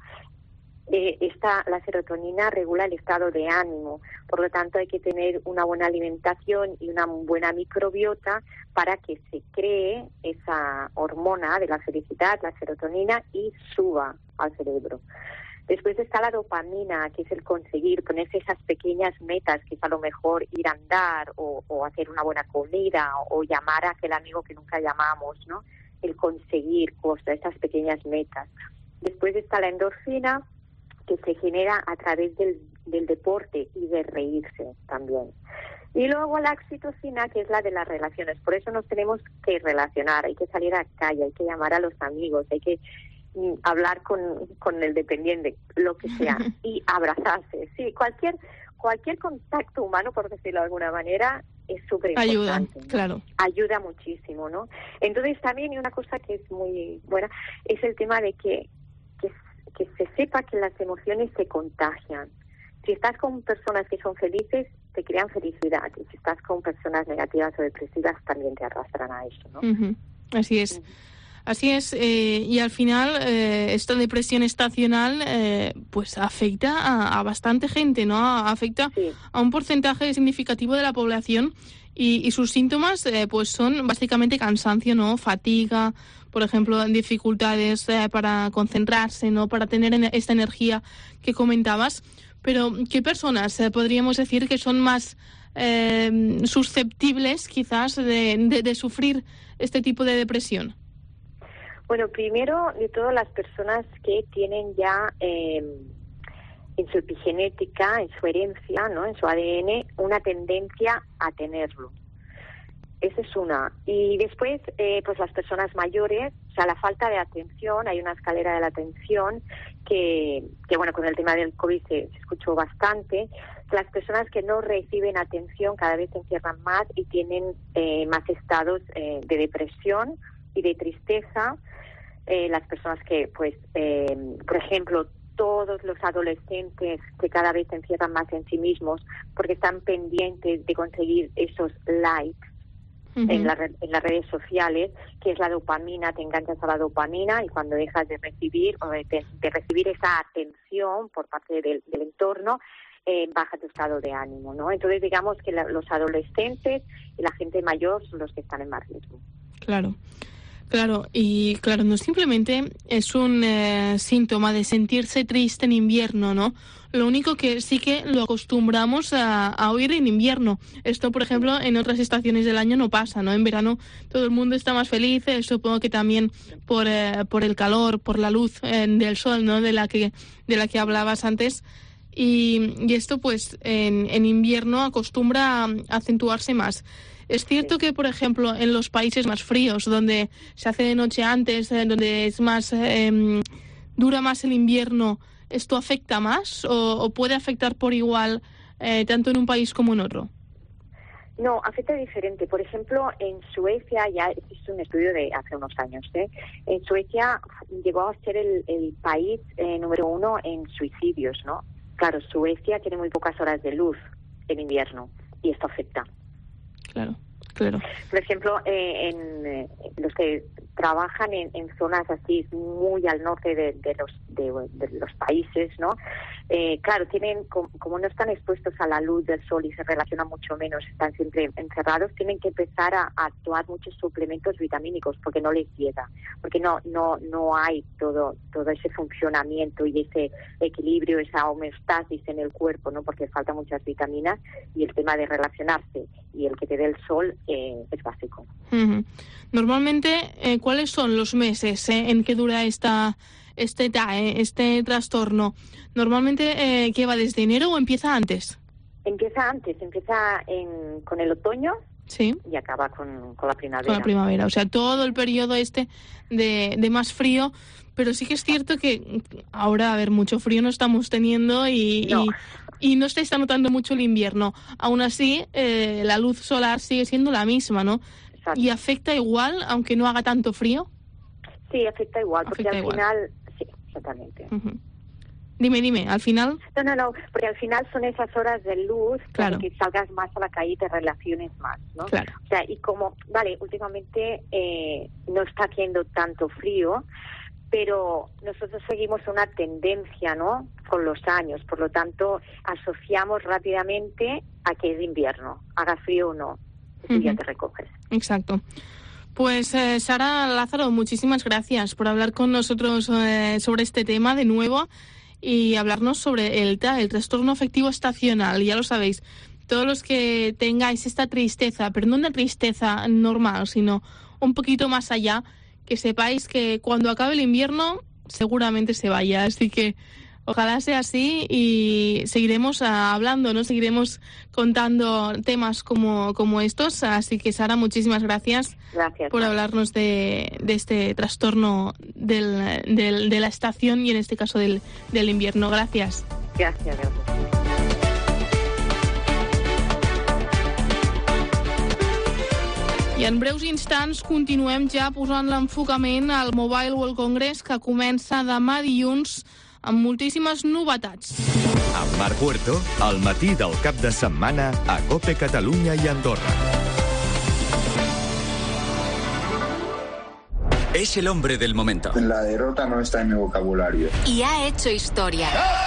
Eh, esta, la serotonina regula el estado de ánimo, por lo tanto hay que tener una buena alimentación y una buena microbiota para que se cree esa hormona de la felicidad, la serotonina, y suba al cerebro. Después está la dopamina, que es el conseguir, ponerse esas pequeñas metas, que es a lo mejor ir a andar o, o hacer una buena comida o, o llamar a aquel amigo que nunca llamamos, ¿no? El conseguir cosas, esas pequeñas metas. Después está la endorfina, que se genera a través del, del deporte y de reírse también. Y luego la oxitocina, que es la de las relaciones. Por eso nos tenemos que relacionar, hay que salir a la calle, hay que llamar a los amigos, hay que mm, hablar con, con el dependiente, lo que sea, y abrazarse. Sí, cualquier cualquier contacto humano, por decirlo de alguna manera, es súper importante. Ayuda, claro. Ayuda muchísimo, ¿no? Entonces también, y una cosa que es muy buena, es el tema de que que se sepa que las emociones se contagian. Si estás con personas que son felices, te crean felicidad. Y si estás con personas negativas o depresivas, también te arrastran a eso, ¿no? Uh-huh. Así es. Uh-huh. Así es, eh, y al final eh, esta depresión estacional eh, pues afecta a, a bastante gente, ¿no? Afecta sí. a un porcentaje significativo de la población y, y sus síntomas eh, pues son básicamente cansancio, ¿no? Fatiga, por ejemplo, dificultades eh, para concentrarse, ¿no? Para tener esta energía que comentabas. Pero ¿qué personas eh, podríamos decir que son más eh, susceptibles quizás de, de, de sufrir este tipo de depresión? Bueno, primero de todo las personas que tienen ya eh, en su epigenética, en su herencia, ¿no? En su A D N, una tendencia a tenerlo. Esa es una. Y después, eh, pues las personas mayores, o sea, la falta de atención, hay una escalera de la atención que, que bueno, con el tema del COVID se, se escuchó bastante. Las personas que no reciben atención cada vez se encierran más y tienen eh, más estados eh, de depresión y de tristeza. Eh, las personas que, pues, eh, por ejemplo, todos los adolescentes que cada vez se encierran más en sí mismos porque están pendientes de conseguir esos likes uh-huh. en, la, en las redes sociales, que es la dopamina, te enganchas a la dopamina y cuando dejas de recibir o de, de recibir esa atención por parte del, del entorno, eh, baja tu estado de ánimo, ¿no? Entonces, digamos que la, los adolescentes y la gente mayor son los que están en más riesgo. Claro. Claro, y claro, no simplemente es un eh, síntoma de sentirse triste en invierno, ¿no? Lo único que sí que lo acostumbramos a, a oír en invierno. Esto, por ejemplo, en otras estaciones del año no pasa, ¿no? En verano todo el mundo está más feliz, eh, supongo que también por eh, por el calor, por la luz eh, del sol, ¿no? De la que de la que hablabas antes. Y, y esto, pues, en, en invierno acostumbra a acentuarse más. Es cierto que, por ejemplo, en los países más fríos, donde se hace de noche antes, eh, donde es más eh, dura más el invierno, ¿esto afecta más o, o puede afectar por igual eh, tanto en un país como en otro? No, afecta diferente. Por ejemplo, en Suecia, ya es un estudio de hace unos años, ¿eh? En Suecia llegó a ser el, el país eh, número uno en suicidios, ¿no? Claro, Suecia tiene muy pocas horas de luz en invierno y esto afecta. Claro, claro. Por ejemplo, eh, en eh, los que trabajan en, en zonas así muy al norte de, de los de, de los países, ¿no? Eh, claro, tienen como, como no están expuestos a la luz del sol y se relacionan mucho menos, están siempre encerrados, tienen que empezar a, a tomar muchos suplementos vitamínicos porque no les llega, porque no no no hay todo todo ese funcionamiento y ese equilibrio, esa homeostasis en el cuerpo, ¿no? Porque faltan muchas vitaminas y el tema de relacionarse y el que te dé el sol eh, es básico. Uh-huh. Normalmente, eh, ¿cuáles son los meses eh, en que dura esta este T A E, este trastorno? Normalmente, eh, ¿qué va desde enero o empieza antes? Empieza antes, empieza en, con el otoño sí. y acaba con, con la primavera. Con la primavera, o sea, todo el periodo este de, de más frío, pero sí que es cierto que ahora, a ver, mucho frío no estamos teniendo y no, y, y no se está notando mucho el invierno. Aún así, eh, la luz solar sigue siendo la misma, ¿no? Exacto. ¿Y afecta igual, aunque no haga tanto frío? Sí, afecta igual, porque afecta al igual. final, sí, exactamente. Uh-huh. Dime, dime, al final... No, no, no, porque al final son esas horas de luz claro. que salgas más a la calle y te relaciones más, ¿no? Claro. O sea, y como, vale, últimamente eh, no está haciendo tanto frío, pero nosotros seguimos una tendencia, ¿no?, con los años, por lo tanto, asociamos rápidamente a que es invierno, haga frío o no, y uh-huh. ya te recoges. Exacto. Pues eh, Sara Lázaro, muchísimas gracias por hablar con nosotros eh, sobre este tema de nuevo y hablarnos sobre el T A, el trastorno afectivo estacional. Ya lo sabéis, todos los que tengáis esta tristeza, pero no una tristeza normal, sino un poquito más allá, que sepáis que cuando acabe el invierno seguramente se vaya. Así que ojalá sea así y seguiremos uh, hablando, ¿no? Seguiremos contando temas como, como estos. Así que, Sara, muchísimas gracias, gracias por hablarnos de, de este trastorno del, del, de la estación y, en este caso, del, del invierno. Gracias. Gracias, gracias. I en breus instants continuem ja posant l'enfocament al Mobile World Congress, que comença demà dilluns amb moltíssimes novetats. Amb Marc Puerto, al matí del cap de setmana a COPE Catalunya i Andorra. Es el hombre del momento. La derrota no está en mi vocabulario. Y ha hecho historia.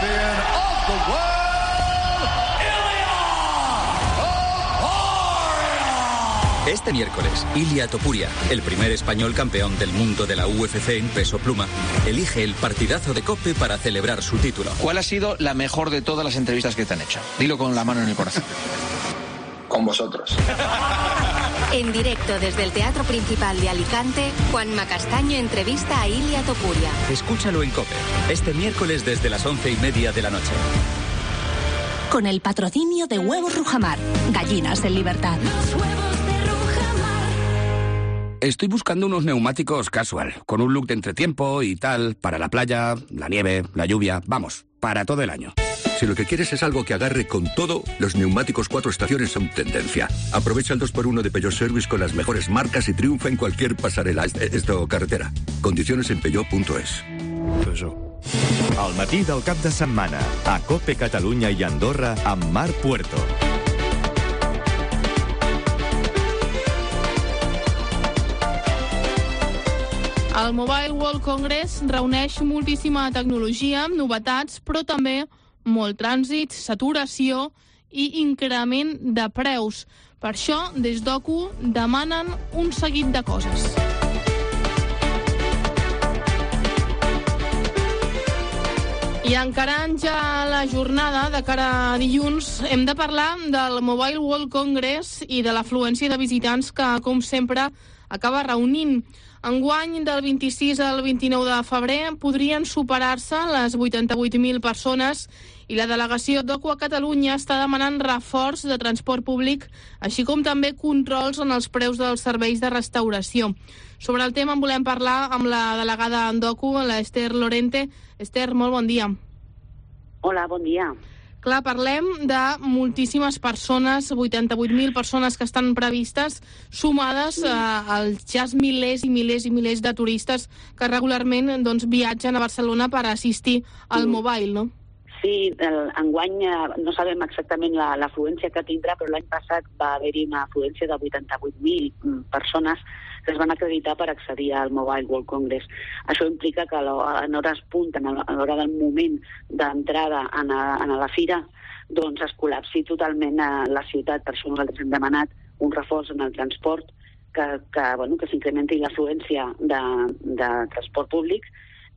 Este miércoles, Ilia Topuria, el primer español campeón del mundo de la U F C en peso pluma, elige el partidazo de COPE para celebrar su título. ¿Cuál ha sido la mejor de todas las entrevistas que te han hecho? Dilo con la mano en el corazón. Con vosotros. En directo desde el Teatro Principal de Alicante, Juanma Castaño entrevista a Ilia Topuria. Escúchalo en COPE, este miércoles desde las once y media de la noche. Con el patrocinio de Huevos Rujamar, gallinas en libertad. Estoy buscando unos neumáticos casual, con un look de entretiempo y tal, para la playa, la nieve, la lluvia, vamos, para todo el año. Si lo que quieres es algo que agarre con todo, los neumáticos cuatro estaciones son tendencia. Aprovecha el dos por uno de Peugeot Service con las mejores marcas y triunfa en cualquier pasarela, esto carretera. Condiciones en peugeot punto es. Peugeot. Al matí del cap de setmana, a COPE Catalunya i Andorra amb Marc Puerto. El Mobile World Congress reuneix moltíssima tecnologia, novetats, però també molt trànsit, saturació i increment de preus. Per això, des d'Ocu demanen un seguit de coses. I encarant ja la jornada de cara a dilluns, hem de parlar del Mobile World Congress i de l'afluència de visitants que, com sempre, acaba reunint. Enguany, del vint-i-sis al vint-i-nou de febrer, podrien superar-se les vuitanta-vuit mil persones i la delegació d'Ocu a Catalunya està demanant reforç de transport públic, així com també controls en els preus dels serveis de restauració. Sobre el tema en volem parlar amb la delegada d'Ocu, la Esther Lorente. Esther, molt bon dia. Hola, bon dia. Clar, parlem de moltíssimes persones, vuitanta-vuit mil persones que estan previstes, sumades eh, als ja milers i milers i milers de turistes que regularment doncs, viatgen a Barcelona per assistir al Mobile, no? Sí, el, enguany eh, no sabem exactament l'afluència que tindrà, però l'any passat va haver-hi una afluència de vuitanta-vuit mil persones que es van acreditar per accedir al Mobile World Congress. Això implica que en hores punt, a l'hora del moment d'entrada a, a la fira, doncs es col·lapsi totalment a la ciutat. Per això nosaltres hem demanat un reforç en el transport, que, que, bueno, que s'incrementi l'afluència de, de transport públic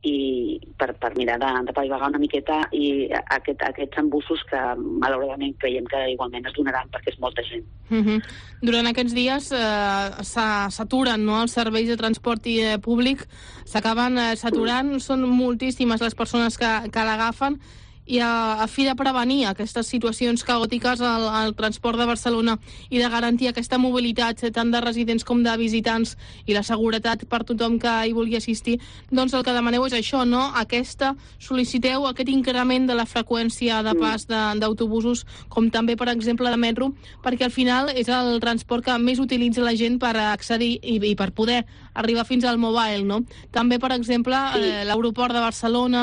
i per, per mirar de, de paivagar una miqueta i aquest, aquests embussos que malauradament creiem que igualment es donaran perquè és molta gent. Uh-huh. Durant aquests dies eh, s'aturen, no?, els serveis de transport i, eh, públic, s'acaben eh, saturant, uh. són moltíssimes les persones que, que l'agafen, i a, a fi de prevenir aquestes situacions caòtiques al, al transport de Barcelona i de garantir aquesta mobilitat tant de residents com de visitants i la seguretat per tothom que hi vulgui assistir, doncs el que demaneu és això, no? Aquesta, sol·liciteu aquest increment de la freqüència de pas d'autobusos, com també, per exemple, de metro, perquè al final és el transport que més utilitza la gent per accedir i, i per poder arribar fins al Mobile, no? També, per exemple, eh, l'aeroport de Barcelona.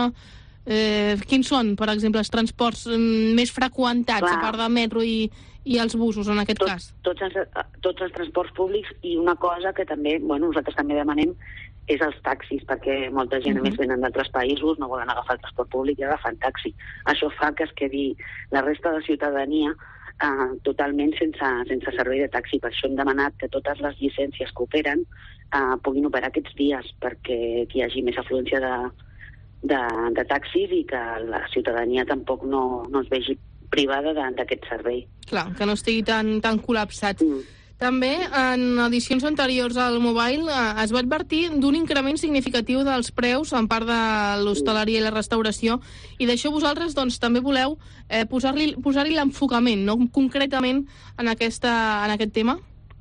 Eh, quins són, per exemple, els transports mm, més freqüentats, Clar. a part del metro i, i els busos, en aquest Tot, cas? Tots els, tots els transports públics, i una cosa que també, bueno, nosaltres també demanem és els taxis, perquè molta gent, uh-huh. a més, venen d'altres països, no volen agafar el transport públic i agafen taxi. Això fa que es quedi la resta de ciutadania eh, totalment sense, sense servei de taxi. Per això hem demanat que totes les llicències que operen eh, puguin operar aquests dies, perquè hi hagi més afluència de De, de taxis i que la ciutadania tampoc no, no es vegi privada d'aquest servei. Clar, que no estigui tan, tan col·lapsat. Mm. També, en edicions anteriors al Mobile, eh, es va advertir d'un increment significatiu dels preus en part de l'hostaleria i la restauració, i d'això vosaltres doncs, també voleu eh, posar-li posar-hi l'enfocament, no? Concretament en, aquesta, en aquest tema?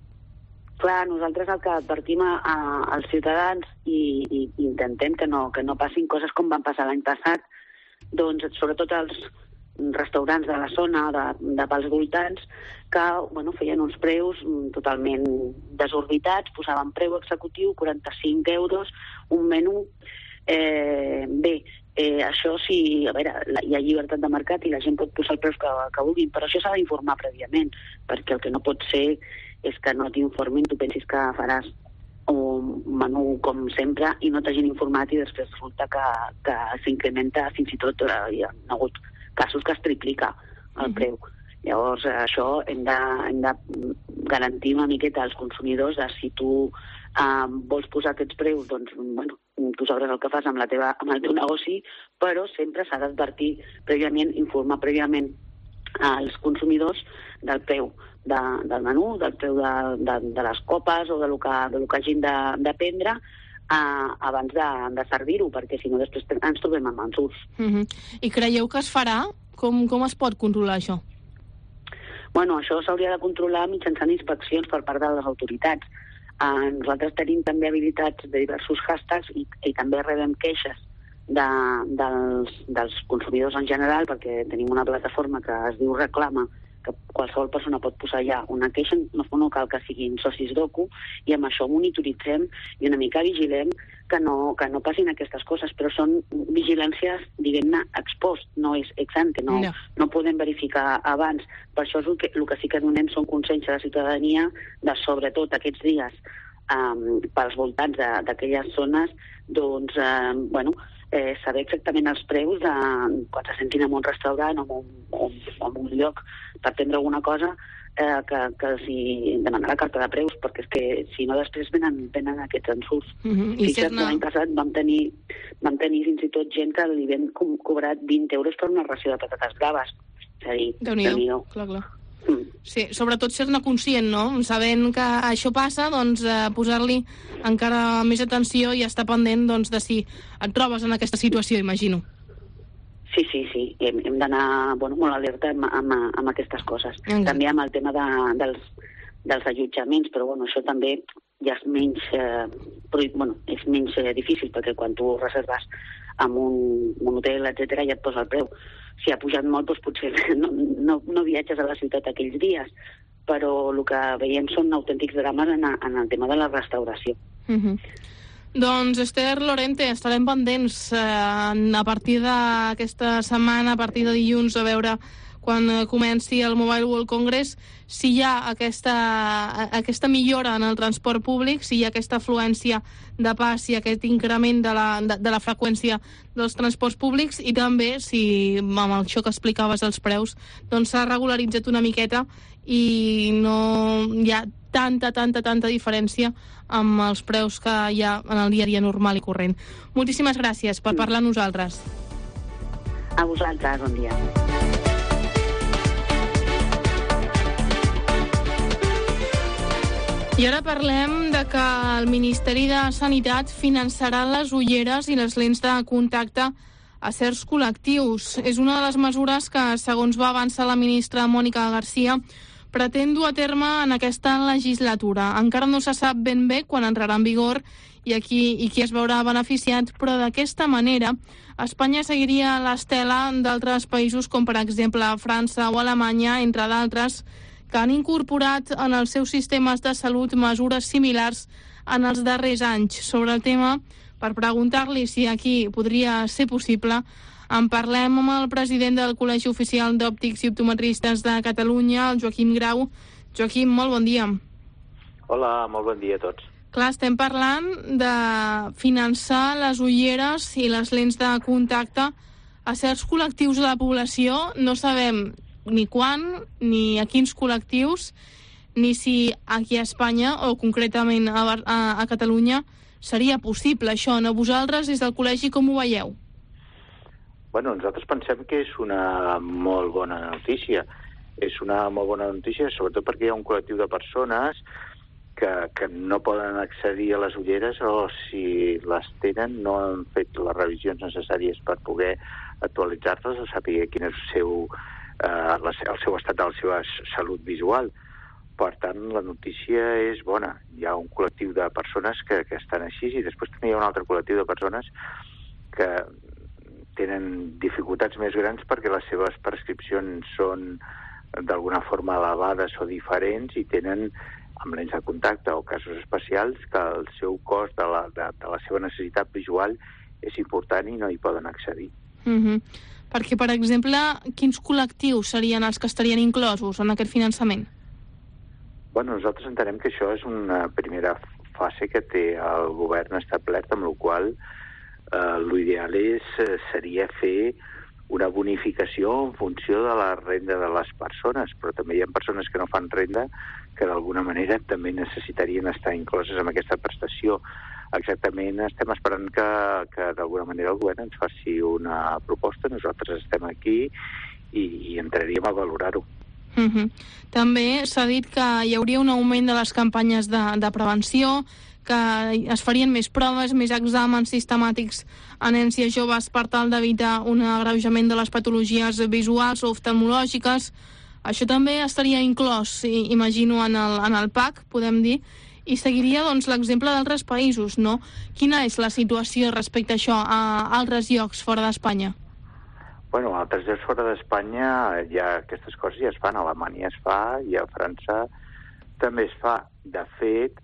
Clar, nosaltres el que advertim a, a, als ciutadans i, i intentem que no, que no passin coses com van passar l'any passat, doncs sobretot els restaurants de la zona, de, de pels voltants, que bueno, feien uns preus totalment desorbitats, posaven preu executiu, quaranta-cinc euros, un menú. Eh, bé, eh, això sí, a veure, hi ha llibertat de mercat i la gent pot posar els preus que, que vulguin, però això s'ha d'informar prèviament, perquè el que no pot ser és que no t'informin, tu pensis que faràs un menú com sempre i no t'hagin informat i després resulta que, que s'incrementa, fins i tot eh, hi ha hagut casos que es triplica el mm. preu. Llavors, això hem de, hem de garantir una miqueta als consumidors de si tu eh, vols posar aquests preus, doncs, bueno, tu sabràs el que fas amb, la teva, amb el teu negoci, però sempre s'ha d'advertir prèviament, informar prèviament als consumidors del preu de, del menú, del preu de, de, de les copes o del que, de lo que hagin de, de prendre eh, abans de, de servir-ho, perquè si no després ens trobem amb ensurts. Mm-hmm. I creieu que es farà? Com, com es pot controlar això? Bueno, això s'hauria de controlar mitjançant inspeccions per part de les autoritats. Eh, nosaltres tenim també habilitats de diversos hashtags i, i també rebem queixes de, dels, dels consumidors en general, perquè tenim una plataforma que es diu Reclama, que qualsevol persona pot posar ja una queixa, no, no cal que siguin socis d'O C U, i amb això monitoritzem i una mica vigilem que no, que no passin aquestes coses, però són vigilàncies, diguem-ne, ex post, no és ex ante, no, no. no podem verificar abans. Per això és el que, el que sí que donem són consells a la ciutadania de, sobretot aquests dies, um, pels voltants d'aquelles zones, doncs, uh, bueno, eh, saber exactament els preus de, quan se sentin en un restaurant o en un, o, o en un lloc per prendre alguna cosa, eh, que, que els hi demanar la carta de preus, perquè és que si no després venen, venen aquests ensurts. Mm-hmm. I Fixa't que l'any passat vam tenir, vam tenir fins i tot gent que li vam co cobrat vint euros per una ració de patates braves. És a dir, Déu-n'hi-do. Clar, clar. Mm. Sí, sobretot ser-ne conscient, no? Sabent que això passa, doncs eh, posar-li encara més atenció i estar pendent doncs, de si et trobes en aquesta situació, imagino. Sí, sí, sí. Hem, hem d'anar bueno, molt alerta amb, amb, amb aquestes coses. Mm. També amb el tema de, dels, dels allotjaments, però bueno, això també ja és menys, eh, però, bueno, és menys eh, difícil, perquè quan tu reserves en un, un hotel, etcètera, ja et posa el preu. Si ha pujat molt, doncs potser no, no, no viatges a la ciutat aquells dies, però el que veiem són autèntics drames en, a, en el tema de la restauració. Mm-hmm. Doncs, Esther Lorente, estarem pendents eh, a partir d'aquesta setmana, a partir de dilluns, a veure quan comenci el Mobile World Congress, si hi ha aquesta, aquesta millora en el transport públic, si hi ha aquesta afluència de pas i aquest increment de la, de, de la freqüència dels transports públics, i també si, amb això que explicaves dels preus, doncs s'ha regularitzat una miqueta i no hi ha tanta, tanta, tanta diferència amb els preus que hi ha en el dia a dia normal i corrent. Moltíssimes gràcies per parlar a nosaltres. A vosaltres, bon dia. I ara parlem de que el Ministeri de Sanitat finançarà les ulleres i les lents de contacte a certs col·lectius. És una de les mesures que, segons va avançar la ministra Mònica Garcia, pretén dur a terme en aquesta legislatura. Encara no se sap ben bé quan entrarà en vigor i, aquí, i qui es veurà beneficiat, però d'aquesta manera Espanya seguiria l'estela d'altres països com, per exemple, França o Alemanya, entre d'altres, que han incorporat en els seus sistemes de salut mesures similars en els darrers anys. Sobre el tema, per preguntar-li si aquí podria ser possible, en parlem amb el president del Col·legi Oficial d'Òptics i Optometristes de Catalunya, el Joaquim Grau. Joaquim, molt bon dia. Hola, molt bon dia a tots. Clar, estem parlant de finançar les ulleres i les lents de contacte a certs col·lectius de la població. No sabem ni quan, ni a quins col·lectius, ni si aquí a Espanya o concretament a, a, a Catalunya seria possible això. No? Vosaltres, des del col·legi, com ho veieu? Bueno, nosaltres pensem que és una molt bona notícia. És una molt bona notícia, sobretot perquè hi ha un col·lectiu de persones que, que no poden accedir a les ulleres o si les tenen no han fet les revisions necessàries per poder actualitzar-les o saber quin és el seu Uh, la, el seu estat de la seva salut visual. Per tant, la notícia és bona. Hi ha un col·lectiu de persones que, que estan així i després també hi ha un altre col·lectiu de persones que tenen dificultats més grans perquè les seves prescripcions són d'alguna forma elevades o diferents i tenen, amb lents de contacte o casos especials, que el seu cost de la, de, de la seva necessitat visual és important i no hi poden accedir. Mhm. Perquè, per exemple, quins col·lectius serien els que estarien inclosos en aquest finançament? Bueno, nosaltres entenem que això és una primera fase que té el govern establert, amb la qual eh, l'ideal és, eh, seria fer una bonificació en funció de la renda de les persones, però també hi ha persones que no fan renda que d'alguna manera també necessitarien estar incloses en aquesta prestació. Exactament, estem esperant que, que d'alguna manera el govern ens faci una proposta, nosaltres estem aquí i, i entraríem a valorar-ho. Uh-huh. També s'ha dit que hi hauria un augment de les campanyes de, de prevenció, que es farien més proves, més exàmens sistemàtics a nens i a joves per tal d'evitar un agreujament de les patologies visuals o oftalmològiques. Això també estaria inclòs, imagino, en el, en el P A C, podem dir, i seguiria doncs, l'exemple d'altres països, no? Quina és la situació respecte a això a altres llocs fora d'Espanya? Bueno, a altres llocs fora d'Espanya ja aquestes coses ja es fan. A Alemanya es fa i a França també es fa. De fet,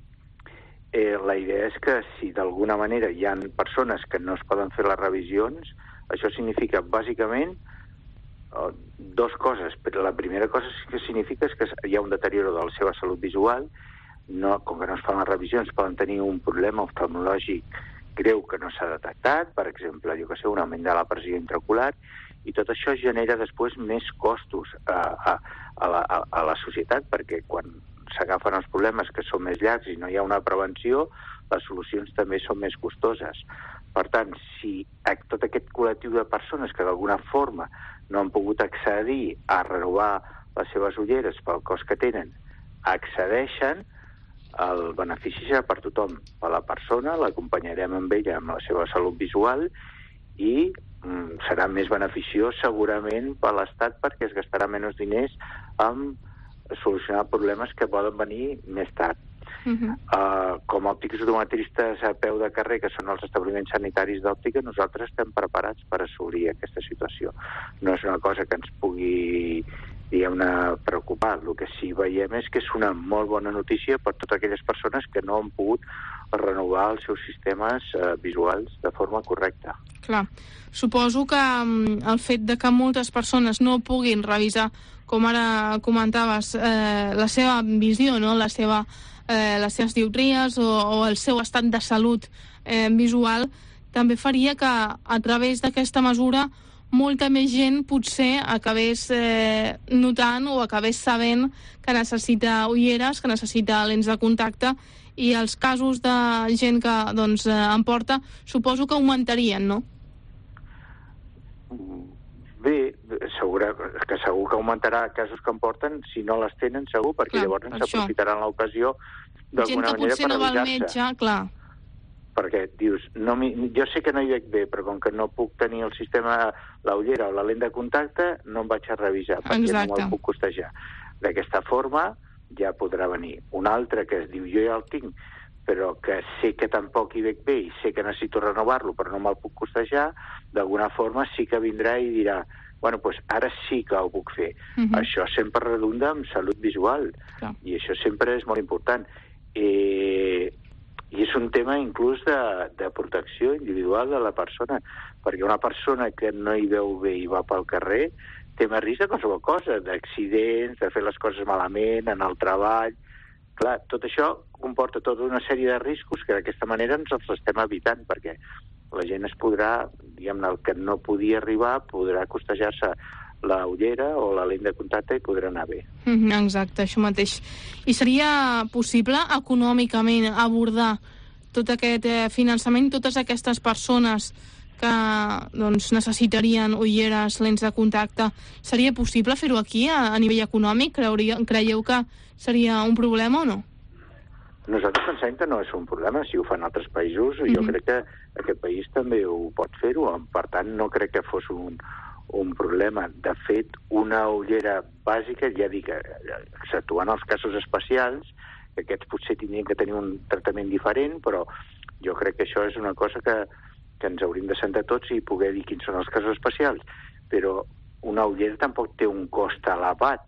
eh, la idea és que si d'alguna manera hi ha persones que no es poden fer les revisions, això significa bàsicament eh, dos coses. Però la primera cosa que significa és que hi ha un deterioro de la seva salut visual. No, com que no es fan les revisions, poden tenir un problema oftalmològic greu que no s'ha detectat, per exemple, jo que sé, un augment de la pressió intraocular, i tot això genera després més costos a, a, a, la, a, a la societat, perquè quan s'agafen els problemes que són més llargs i no hi ha una prevenció, les solucions també són més costoses. Per tant, si tot aquest col·lectiu de persones que d'alguna forma no han pogut accedir a renovar les seves ulleres pel cost que tenen, accedeixen, el benefici serà per tothom, per la persona, l'acompanyarem amb ella amb la seva salut visual i mm, serà més beneficiós segurament per l'Estat perquè es gastarà menys diners en solucionar problemes que poden venir més tard. Uh-huh. Uh, com a òptics optometristes a peu de carrer, que són els establiments sanitaris d'òptica, nosaltres estem preparats per assolir aquesta situació. No és una cosa que ens pugui diguem-ne, preocupar. El que sí veiem és que és una molt bona notícia per totes aquelles persones que no han pogut renovar els seus sistemes eh, visuals de forma correcta. Clar. Suposo que um, el fet de que moltes persones no puguin revisar, com ara comentaves, eh, la seva visió, no? la seva, eh, les seves dioptries o, o el seu estat de salut eh, visual, també faria que a través d'aquesta mesura molta més gent potser acabés eh, notant o acabés sabent que necessita ulleres, que necessita lents de contacte, i els casos de gent que doncs, eh, en porta suposo que augmentarien, no? Bé, segur, que segur que augmentarà casos que en porten, si no les tenen segur, perquè clar, llavors s'aprofitaran l'ocasió d'alguna manera per revisar-se. Gent que potser no va al metge, clar. Perquè dius, no mi, jo sé que no hi veig bé, però com que no puc tenir el sistema, la ullera o la lent de contacte, no em vaig a revisar, perquè exacte, no me'l puc costejar. D'aquesta forma ja podrà venir. Un altre que es diu, jo ja el tinc, però que sé que tampoc hi veig bé i sé que necessito renovar-lo, però no me'l puc costejar, d'alguna forma sí que vindrà i dirà, bueno, doncs ara sí que ho puc fer. Uh-huh. Això sempre redunda en salut visual, clar, i això sempre és molt important. Eh... I és un tema inclús de, de protecció individual de la persona, perquè una persona que no hi veu bé i va pel carrer té més risc de qualsevol cosa, d'accidents, de fer les coses malament, en el treball. Clar, tot això comporta tota una sèrie de riscos que d'aquesta manera ens els estem evitant, perquè la gent es podrà, diguem-ne, el que no podia arribar, podrà costejar-se la ullera o la lent de contacte i podrà anar bé. Exacte, això mateix. I seria possible econòmicament abordar tot aquest finançament, totes aquestes persones que doncs, necessitarien ulleres, lents de contacte? Seria possible fer-ho aquí a, a nivell econòmic? Creuria, creieu que seria un problema o no? Nosaltres pensem que no és un problema. Si ho fan altres països, mm-hmm, jo crec que aquest país també ho pot fer-ho. Per tant, no crec que fos un un problema. De fet, una ullera bàsica, ja dic, exceptuant els casos especials, que aquests potser tindrien que tenir un tractament diferent, però jo crec que això és una cosa que, que ens hauríem de sentar tots i poder dir quins són els casos especials. Però una ullera tampoc té un cost elevat.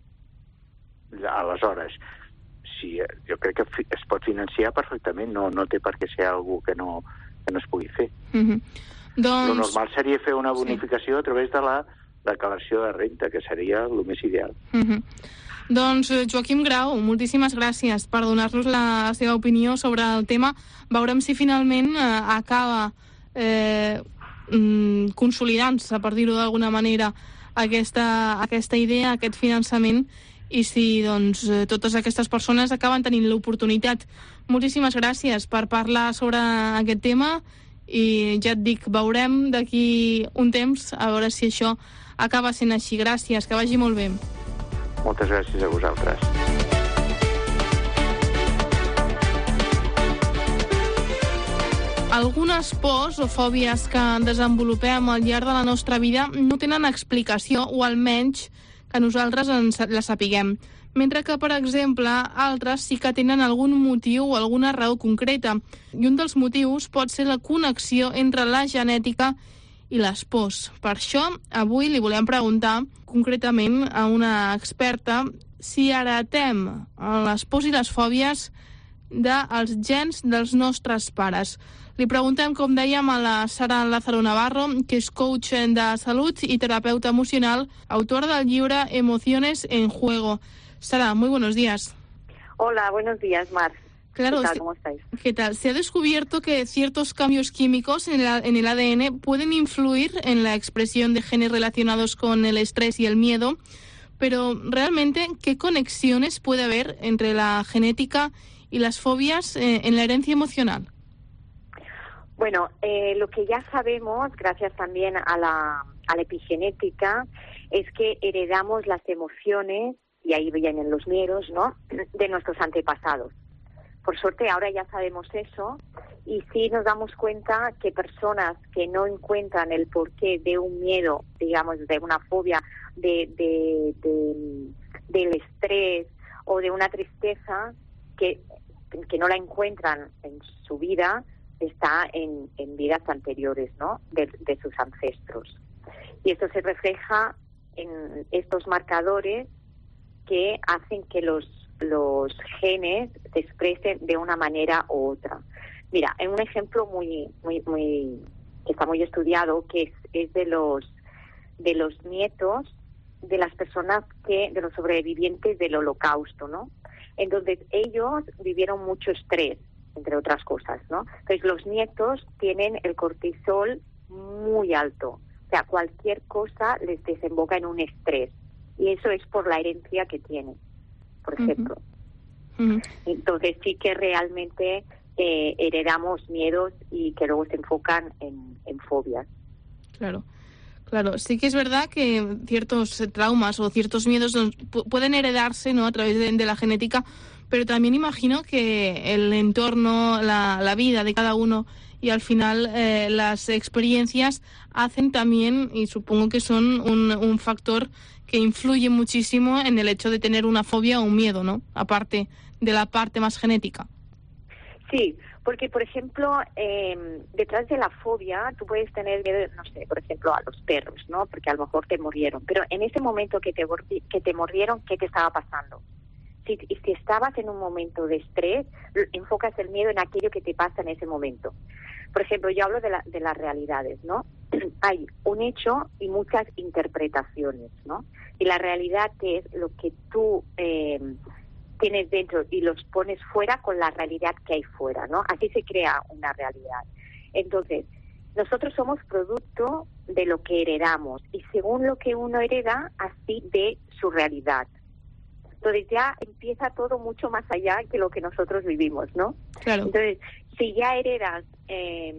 Aleshores, sí, jo crec que es pot financiar perfectament, no, no té per què ser algú que no, que no es pugui fer. Mm-hmm. Doncs... El normal seria fer una bonificació sí, a través de la declaració de renta, que seria el més ideal. Uh-huh. Doncs Joaquim Grau, moltíssimes gràcies per donar-nos la seva opinió sobre el tema. Veurem si finalment eh, acaba eh, consolidant-se, per dir-ho d'alguna manera, aquesta, aquesta idea, aquest finançament, i si doncs, totes aquestes persones acaben tenint l'oportunitat. Moltíssimes gràcies per parlar sobre aquest tema i ja et dic, veurem d'aquí un temps a veure si això acaba sent així. Gràcies, que vagi molt bé. Moltes gràcies a vosaltres. Algunes pors o fòbies que desenvolupem al llarg de la nostra vida no tenen explicació, o almenys que nosaltres ens la sapiguem. Mentre que, per exemple, altres sí que tenen algun motiu o alguna raó concreta. I un dels motius pot ser la connexió entre la genètica i les pors. Per això, avui li volem preguntar concretament a una experta si heretem les pors i les fòbies dels gens dels nostres pares. Li preguntem, com dèiem, a la Sara Lázaro Navarro, que és coach de salut i terapeuta emocional, autora del llibre Emociones en Juego. Sara, muy buenos días. Hola, buenos días, Mar. Claro, ¿Qué tal? se, ¿Cómo estáis? ¿Qué tal? Se ha descubierto que ciertos cambios químicos en el, en el A D N pueden influir en la expresión de genes relacionados con el estrés y el miedo, pero realmente, ¿qué conexiones puede haber entre la genética y las fobias eh, en la herencia emocional? Bueno, eh, lo que ya sabemos, gracias también a la, a la epigenética, es que heredamos las emociones, y ahí vienen los miedos, ¿no?, de nuestros antepasados. Por suerte ahora ya sabemos eso, y sí nos damos cuenta que personas que no encuentran el porqué de un miedo, digamos, de una fobia, de, de, de, del estrés o de una tristeza, que, que no la encuentran en su vida, está en, en vidas anteriores, ¿no?, de, de sus ancestros. Y esto se refleja en estos marcadores que hacen que los, los genes se expresen de una manera u otra. Mira, en un ejemplo muy, muy, muy, que está muy estudiado, que es, es de los, de los nietos de las personas que, de los sobrevivientes del Holocausto, ¿no? Entonces ellos vivieron mucho estrés, entre otras cosas, ¿no? Entonces los nietos tienen el cortisol muy alto, o sea, cualquier cosa les desemboca en un estrés, y eso es por la herencia que tienen, por ejemplo. Uh-huh. Entonces sí que realmente eh, heredamos miedos y que luego se enfocan en, en fobias. Claro. Claro, sí que es verdad que ciertos traumas o ciertos miedos pueden heredarse, ¿no?, a través de, de la genética, pero también imagino que el entorno, la, la vida de cada uno y al final eh, las experiencias hacen también, y supongo que son un, un factor que influye muchísimo en el hecho de tener una fobia o un miedo, ¿no?, aparte de la parte más genética. Sí, porque, por ejemplo, eh, detrás de la fobia tú puedes tener miedo, no sé, por ejemplo, a los perros, ¿no?, porque a lo mejor te mordieron, pero en ese momento que te, que te mordieron, ¿qué te estaba pasando? Si, si estabas en un momento de estrés, enfocas el miedo en aquello que te pasa en ese momento. Por ejemplo, yo hablo de, la, de las realidades, ¿no? Hay un hecho y muchas interpretaciones, ¿no? Y la realidad es lo que tú eh, tienes dentro y los pones fuera con la realidad que hay fuera, ¿no? Así se crea una realidad. Entonces, nosotros somos producto de lo que heredamos, y según lo que uno hereda, así de su realidad. Entonces ya empieza todo mucho más allá que lo que nosotros vivimos, ¿no? Claro. Entonces, si ya heredas eh,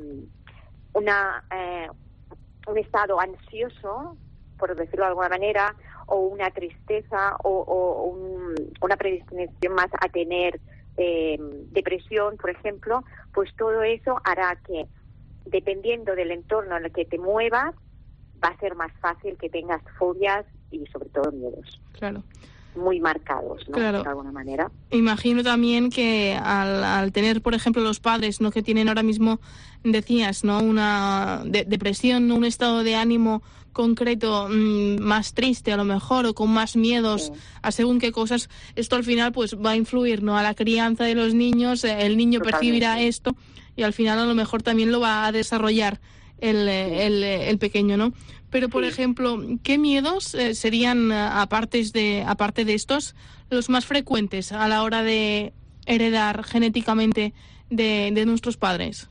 una eh, un estado ansioso, por decirlo de alguna manera, o una tristeza, o, o un, una predisposición más a tener eh, depresión, por ejemplo, pues todo eso hará que, dependiendo del entorno en el que te muevas, va a ser más fácil que tengas fobias y sobre todo miedos. Claro. Muy marcados, ¿no? Claro. De alguna manera. Imagino también que al, al tener, por ejemplo, los padres, ¿no?, que tienen ahora mismo, decías, ¿no?, una de, depresión, un estado de ánimo concreto mmm, más triste a lo mejor, o con más miedos, sí, a según qué cosas, esto al final pues va a influir, ¿no?, a la crianza de los niños, el niño Totalmente. percibirá esto y al final a lo mejor también lo va a desarrollar el, el, el pequeño, ¿no? Pero, por sí. ejemplo, ¿qué miedos eh, serían, aparte de, aparte de estos, los más frecuentes a la hora de heredar genéticamente de, de nuestros padres?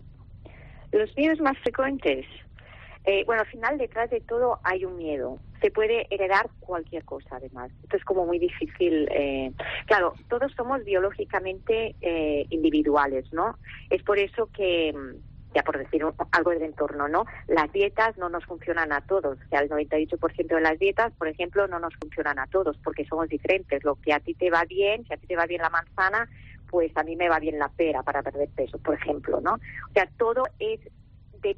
Los miedos más frecuentes... Eh, bueno, al final, detrás de todo hay un miedo. Se puede heredar cualquier cosa, además. Esto es como muy difícil. Eh... Claro, todos somos biológicamente eh, individuales, ¿no? Es por eso que, ya por decir algo del entorno, ¿no? Las dietas no nos funcionan a todos. O sea, el noventa y ocho por ciento de las dietas, por ejemplo, no nos funcionan a todos porque somos diferentes. Lo que a ti te va bien, si a ti te va bien la manzana, pues a mí me va bien la pera para perder peso, por ejemplo, ¿no? O sea, todo es de...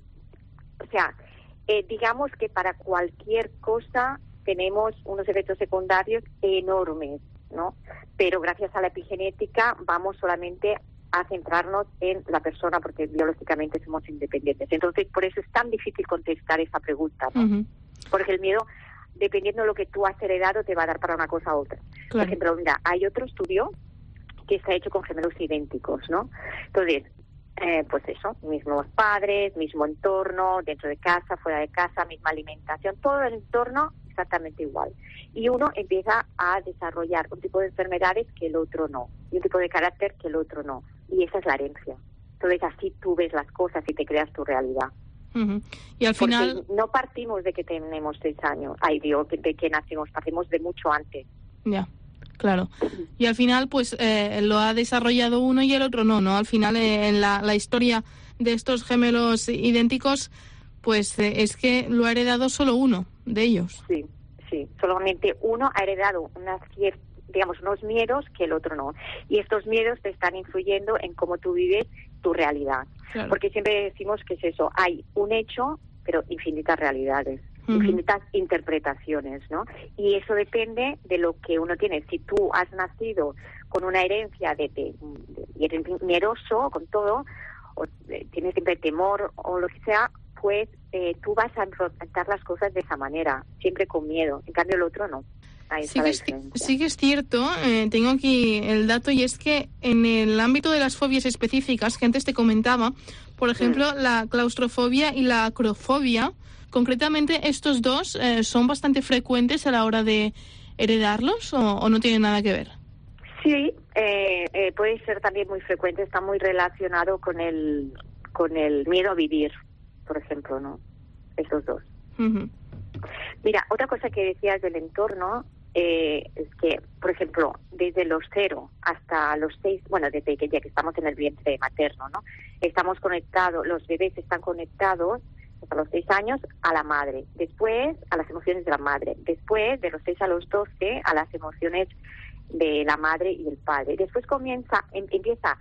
O sea... Eh, digamos que para cualquier cosa tenemos unos efectos secundarios enormes, ¿no? Pero gracias a la epigenética vamos solamente a centrarnos en la persona porque biológicamente somos independientes. Entonces, por eso es tan difícil contestar esa pregunta, ¿no? Uh-huh. Porque el miedo, dependiendo de lo que tú has heredado, te va a dar para una cosa u otra. Claro. Por ejemplo, mira, hay otro estudio que está hecho con gemelos idénticos, ¿no? Entonces, Eh, pues eso, mismos padres, mismo entorno, dentro de casa, fuera de casa, misma alimentación, todo el entorno exactamente igual. Y uno empieza a desarrollar un tipo de enfermedades que el otro no, y un tipo de carácter que el otro no. Y esa es la herencia. Entonces así tú ves las cosas y te creas tu realidad. Uh-huh. Y al final... Porque no partimos de que tenemos seis años, ay Dios, de que nacimos, partimos de mucho antes. Ya. Claro. Y al final, pues, eh, lo ha desarrollado uno y el otro no, ¿no? Al final, eh, en la, la historia de estos gemelos idénticos, pues, eh, es que lo ha heredado solo uno de ellos. Sí, sí. Solamente uno ha heredado unas ciertas, digamos, unos miedos que el otro no. Y estos miedos te están influyendo en cómo tú vives tu realidad. Claro. Porque siempre decimos que es eso, hay un hecho, pero infinitas realidades. Infinitas uh-huh. interpretaciones, ¿no? Y eso depende de lo que uno tiene. Si tú has nacido con una herencia de, de, de y eres miedoso con todo, o de, tienes siempre temor o lo que sea, pues eh, tú vas a enfrentar las cosas de esa manera, siempre con miedo. En cambio el otro no. Ahí sí, que es, sí que es cierto, eh, tengo aquí el dato, y es que en el ámbito de las fobias específicas que antes te comentaba, por ejemplo, mm. la claustrofobia y la acrofobia, concretamente estos dos eh, son bastante frecuentes a la hora de heredarlos, o, o no tienen nada que ver. Sí, eh, eh, puede ser también muy frecuente, está muy relacionado con el con el miedo a vivir, por ejemplo, ¿no? Esos dos. Uh-huh. Mira, otra cosa que decías del entorno eh, es que, por ejemplo, desde los cero hasta los seis, bueno, desde que ya que estamos en el vientre materno, ¿no? Estamos conectados, los bebés están conectados hasta los seis años a la madre, después a las emociones de la madre, después de los seis a los doce a las emociones de la madre y el padre. Después comienza, em, empieza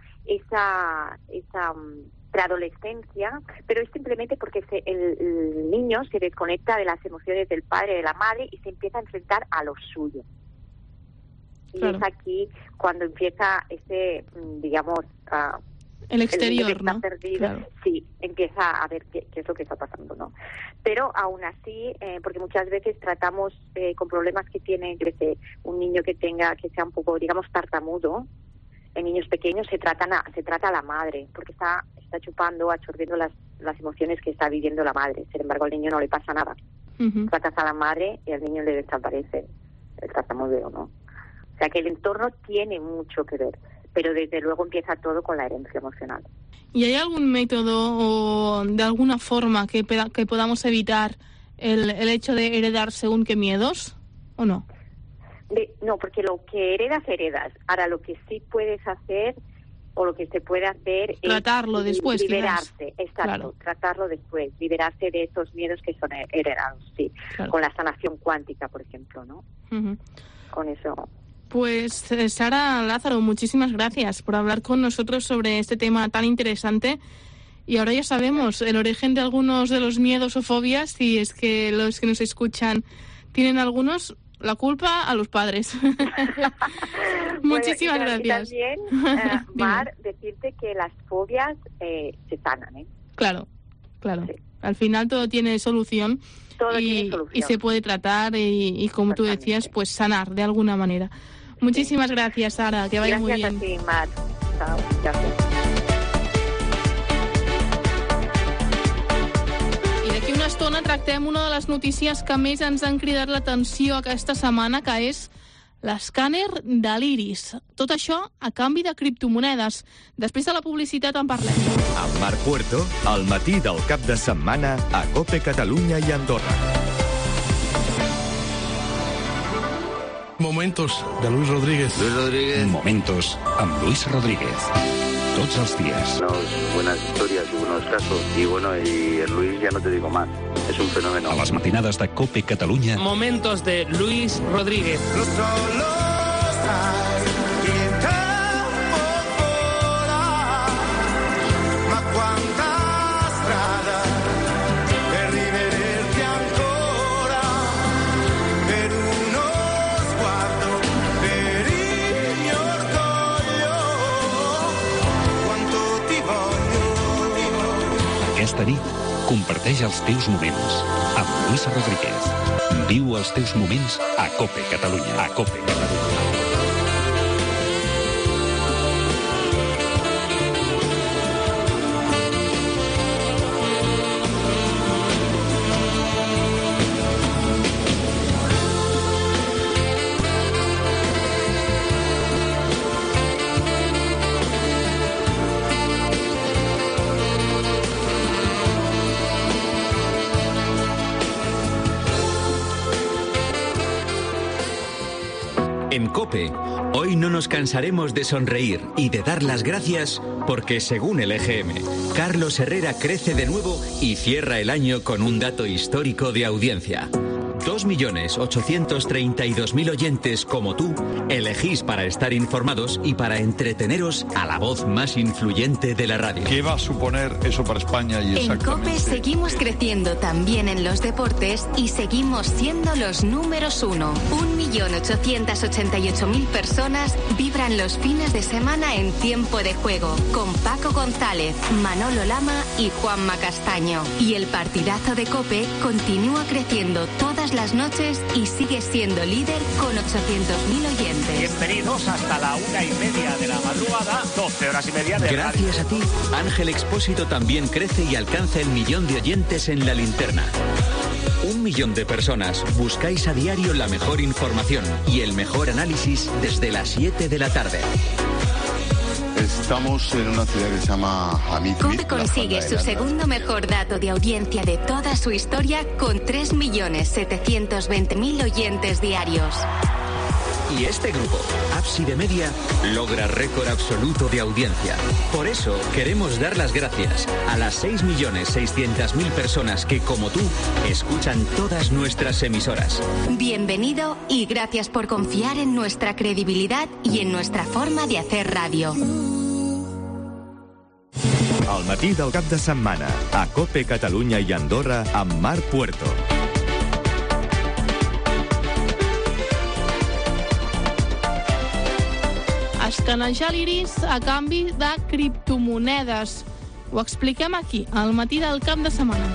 esa esa um, preadolescencia, pero es simplemente porque se, el, el niño se desconecta de las emociones del padre y de la madre y se empieza a enfrentar a lo suyo. Y claro. es aquí cuando empieza ese, digamos, uh, el exterior, el ¿no? Perdido, claro. Sí, empieza a ver qué, qué es lo que está pasando, ¿no? Pero aún así, eh, porque muchas veces tratamos eh, con problemas que tiene, yo sé, un niño que tenga, que sea un poco, digamos, tartamudo, en niños pequeños se tratan a, se trata a la madre, porque está está chupando, absorbiendo las, las emociones que está viviendo la madre. Sin embargo, al niño no le pasa nada. Uh-huh. Tratas a la madre y al niño le desaparece el tartamudeo, ¿no? O sea que el entorno tiene mucho que ver, pero desde luego empieza todo con la herencia emocional. ¿Y hay algún método o de alguna forma que, que podamos evitar el, el hecho de heredar según qué miedos, o no? De, no, porque lo que heredas, heredas. Ahora, lo que sí puedes hacer o lo que se puede hacer tratarlo es después, liberarse, exacto, claro. tratarlo después, liberarse de esos miedos que son heredados, sí, claro. con la sanación cuántica, por ejemplo, ¿no? Uh-huh. Con eso. Pues eh, Sara Lázaro, muchísimas gracias por hablar con nosotros sobre este tema tan interesante. Y ahora ya sabemos el origen de algunos de los miedos o fobias, si es que los que nos escuchan tienen algunos. La culpa a los padres. Muchísimas bueno, y, gracias. Y también, uh, Mar, decirte que las fobias eh, se sanan, ¿eh? Claro, claro. Sí. Al final todo tiene solución. Todo y, tiene solución. Y se puede tratar y, y como tú decías, pues sanar de alguna manera. Muchísimas sí. gracias, Sara. Que vaya gracias muy bien. Gracias a ti, Mar. Chao. Gracias. estona tractem una de les notícies que més ens han cridat l'atenció aquesta setmana, que és l'escàner de l'Iris. Tot això a canvi de criptomonedes. Després de la publicitat en parlem. Amb Marc Puerto, al matí del cap de setmana a COPE Catalunya i Andorra. Momentos de Luis Rodríguez. Luis Rodríguez. Momentos amb Luis Rodríguez. Todos los días. Buenas historias y buenos casos. Y bueno, y el Luis ya no te digo más. Es un fenómeno. A las matinadas de COPE Catalunya. Momentos de Luis Rodríguez. Aquesta nit, comparteix els teus moments amb Luis Rodríguez. Viu els teus moments a COPE Catalunya. A COPE Catalunya. En COPE, hoy no nos cansaremos de sonreír y de dar las gracias porque, según el E G M, Carlos Herrera crece de nuevo y cierra el año con un dato histórico de audiencia. dos millones ochocientos treinta y dos mil oyentes como tú elegís para estar informados y para entreteneros a la voz más influyente de la radio. ¿Qué va a suponer eso para España? Y en COPE seguimos creciendo también en los deportes y seguimos siendo los números uno. Un millón ochocientos ochenta y ocho mil personas vibran los fines de semana en Tiempo de Juego con Paco González, Manolo Lama y Juanma Castaño. Y el partidazo de COPE continúa creciendo todas las noches y sigue siendo líder con ochocientos mil oyentes. Bienvenidos hasta la una y media de la madrugada, doce horas y media de Gracias radio. a ti, Ángel Expósito también crece y alcanza el millón de oyentes en la linterna. Un millón de personas buscáis a diario la mejor información y el mejor análisis desde las siete de la tarde. Estamos en una ciudad que se llama Amitri. COPE consigue su segundo mejor dato de audiencia de toda su historia con tres millones setecientos veinte mil oyentes diarios. Y este grupo, Ábside Media, logra récord absoluto de audiencia. Por eso queremos dar las gracias a las seis millones seiscientas mil personas que, como tú, escuchan todas nuestras emisoras. Bienvenido y gracias por confiar en nuestra credibilidad y en nuestra forma de hacer radio. Al matí del cap de setmana, a COPE Catalunya i Andorra amb Marc Puerto. Escanejar l'Iris a canvi de criptomonedes. Ho expliquem aquí, al matí del cap de setmana.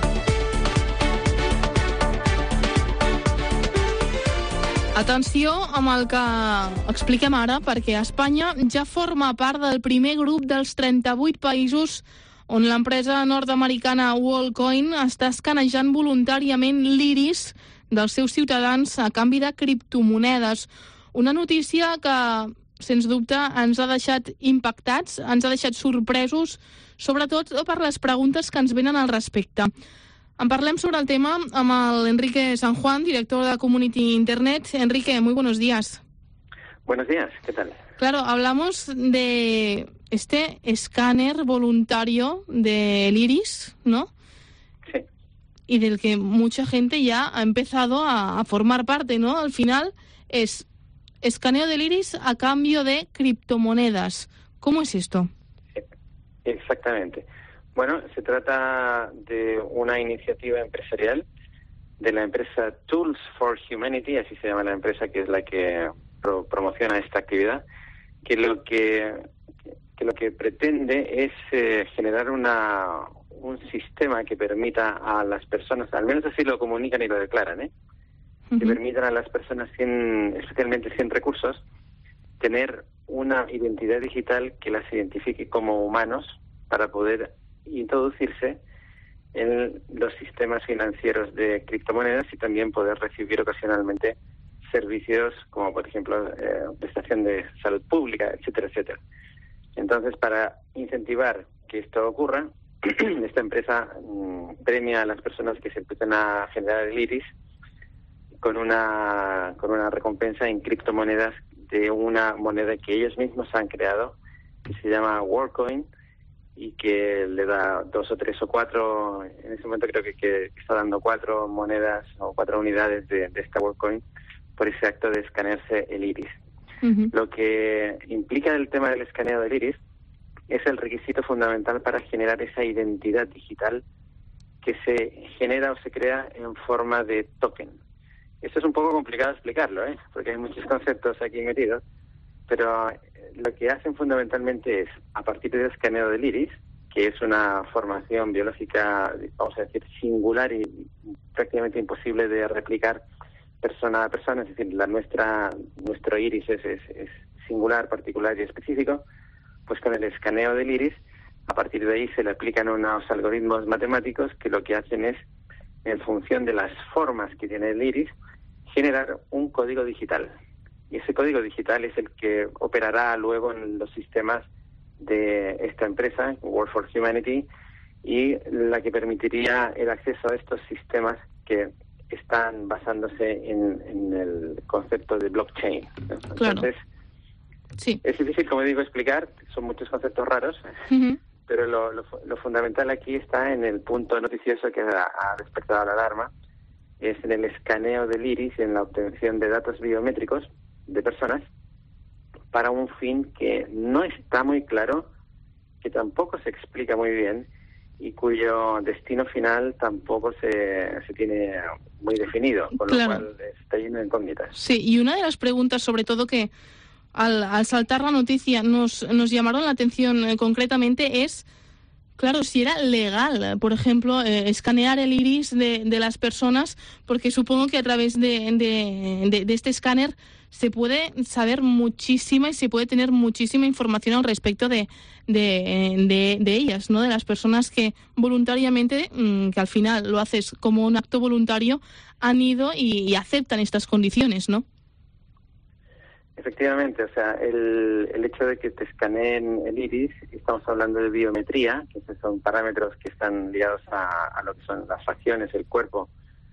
Atenció amb el que expliquem ara, perquè Espanya ja forma part del primer grup dels trenta-vuit països on l'empresa nord-americana Worldcoin està escanejant voluntàriament l'Iris dels seus ciutadans a canvi de criptomonedes. Una notícia que, sens dubte, ens ha deixat impactats, ens ha deixat sorpresos, sobretot per les preguntes que ens venen al respecte. En parlem sobre el tema amb el Enrique San Juan, director de Community Internet. Enrique, muy buenos días. Buenos días, ¿qué tal? Claro, hablamos de este escáner voluntario del Iris, ¿no? Sí. Y del que mucha gente ya ha empezado a, a formar parte, ¿no? Al final es escaneo del Iris a cambio de criptomonedas. ¿Cómo es esto? Exactamente. Bueno, se trata de una iniciativa empresarial de la empresa Tools for Humanity, así se llama la empresa que es la que pro promociona esta actividad, que lo que, que lo que pretende es eh, generar una, un sistema que permita a las personas, al menos así lo comunican y lo declaran, ¿eh? Uh-huh. Que permitan a las personas, sin, especialmente sin recursos, tener una identidad digital que las identifique como humanos para poder introducirse en los sistemas financieros de criptomonedas y también poder recibir ocasionalmente servicios como, por ejemplo, eh, prestación de salud pública, etcétera, etcétera. Entonces, para incentivar que esto ocurra, esta empresa mmm, premia a las personas que se empiezan a generar el iris con una con una recompensa en criptomonedas de una moneda que ellos mismos han creado, que se llama WorldCoin, y que le da dos o tres o cuatro, en ese momento creo que, que está dando cuatro monedas o cuatro unidades de, de esta WorldCoin por ese acto de escanearse el iris. Uh-huh. Lo que implica el tema del escaneo del iris es el requisito fundamental para generar esa identidad digital que se genera o se crea en forma de token. Esto es un poco complicado explicarlo, ¿eh? Porque hay muchos conceptos aquí metidos, pero lo que hacen fundamentalmente es, a partir del escaneo del iris, que es una formación biológica, vamos a decir, singular y prácticamente imposible de replicar persona a persona, es decir, la nuestra nuestro iris es, es, es singular, particular y específico, pues con el escaneo del iris, a partir de ahí se le aplican unos algoritmos matemáticos que lo que hacen es, en función de las formas que tiene el iris, generar un código digital. Y ese código digital es el que operará luego en los sistemas de esta empresa, World for Humanity, y la que permitiría el acceso a estos sistemas que están basándose en, en el concepto de blockchain. Entonces, claro. Sí. Es difícil, como digo, explicar, son muchos conceptos raros, uh-huh. pero lo, lo, lo fundamental aquí está en el punto noticioso que ha, ha despertado la alarma, es en el escaneo del iris y en la obtención de datos biométricos de personas para un fin que no está muy claro, que tampoco se explica muy bien y cuyo destino final tampoco se, se tiene muy definido, con claro. lo cual está lleno de incógnitas. Sí, y una de las preguntas, sobre todo, que al, al saltar la noticia nos, nos llamaron la atención eh, concretamente es, claro, si era legal, por ejemplo, eh, escanear el iris de, de las personas, porque supongo que a través de, de, de, de este escáner se puede saber muchísima y se puede tener muchísima información al respecto de, de, de, de ellas, ¿no? De las personas que voluntariamente, que al final lo haces como un acto voluntario, han ido y, y aceptan estas condiciones, ¿no? Efectivamente, o sea, el, el hecho de que te escaneen el iris, estamos hablando de biometría, que son parámetros que están ligados a, a lo que son las facciones, el cuerpo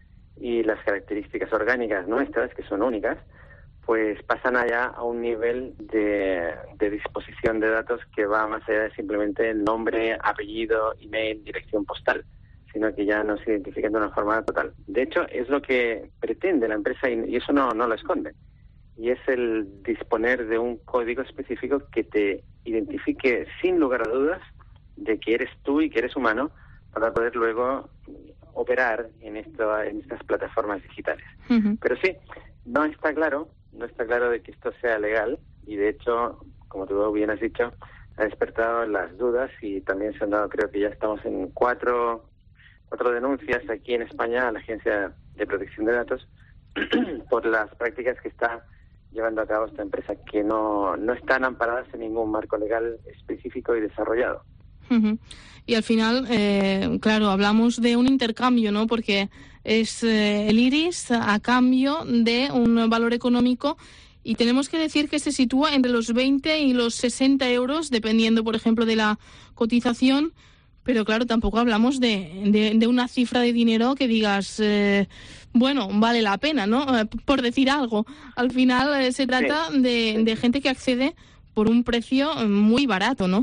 y las características orgánicas nuestras, que son únicas, pues pasan allá a un nivel de, de disposición de datos que va más allá de simplemente el nombre, apellido, email, dirección postal, sino que ya nos identifican de una forma total. De hecho, es lo que pretende la empresa y, y eso no, no lo esconde. Y es el disponer de un código específico que te identifique sin lugar a dudas de que eres tú y que eres humano para poder luego operar en, esto, en estas plataformas digitales. Uh-huh. Pero sí, no está claro, no está claro de que esto sea legal y de hecho, como tú bien has dicho, ha despertado las dudas y también se han dado, creo que ya estamos en cuatro, cuatro denuncias aquí en España a la Agencia de Protección de Datos por las prácticas que está llevando a cabo esta empresa, que no, no están amparadas en ningún marco legal específico y desarrollado. Uh-huh. Y al final, eh, claro, hablamos de un intercambio, ¿no? Porque es eh, el iris a cambio de un valor económico y tenemos que decir que se sitúa entre los veinte y los sesenta euros, dependiendo, por ejemplo, de la cotización. Pero claro, tampoco hablamos de, de, de una cifra de dinero que digas, eh, bueno, vale la pena, ¿no? Eh, por decir algo. Al final eh, se trata sí. de, de gente que accede por un precio muy barato, ¿no?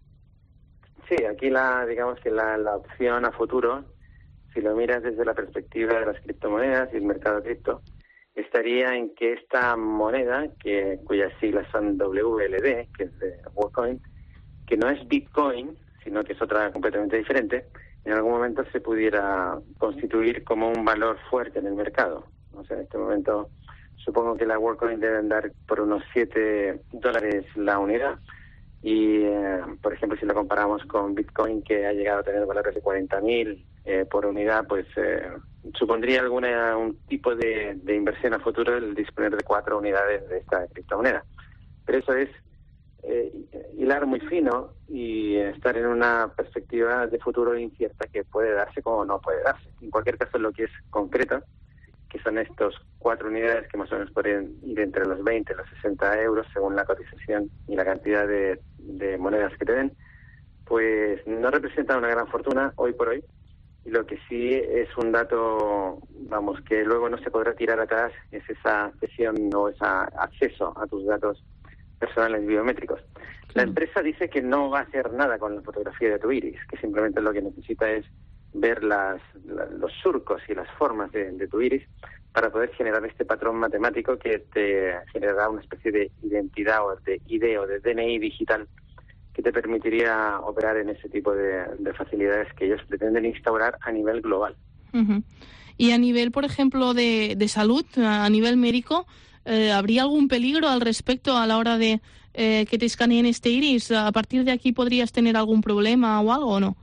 Sí, aquí la, digamos que la, la opción a futuro, si lo miras desde la perspectiva de las criptomonedas y el mercado cripto, estaría en que esta moneda, que cuyas siglas son W L D, que es de WorldCoin, que no es Bitcoin, sino que es otra completamente diferente, en algún momento se pudiera constituir como un valor fuerte en el mercado. O sea, en este momento supongo que la WorldCoin debe andar por unos siete dólares la unidad y, eh, por ejemplo, si lo comparamos con Bitcoin, que ha llegado a tener valores de cuarenta mil eh, por unidad, pues eh, supondría alguna un tipo de, de inversión a futuro el disponer de cuatro unidades de esta criptomoneda. Pero eso es eh, hilar muy fino y estar en una perspectiva de futuro incierta que puede darse como no puede darse. En cualquier caso, lo que es concreto, que son estos cuatro unidades que más o menos pueden ir entre los veinte y los sesenta euros según la cotización y la cantidad de, de monedas que te den, pues no representa una gran fortuna hoy por hoy. Y lo que sí es un dato, vamos, que luego no se podrá tirar atrás, es esa cesión o ese acceso a tus datos personales biométricos. La empresa dice que no va a hacer nada con la fotografía de tu iris, que simplemente lo que necesita es ver las, la, los surcos y las formas de, de tu iris para poder generar este patrón matemático que te generará una especie de identidad o de I D o de D N I digital que te permitiría operar en ese tipo de, de facilidades que ellos pretenden instaurar a nivel global. Uh-huh. Y a nivel, por ejemplo, de, de salud, a nivel médico, eh, ¿habría algún peligro al respecto a la hora de eh, que te escaneen este iris? ¿A partir de aquí podrías tener algún problema o algo o no?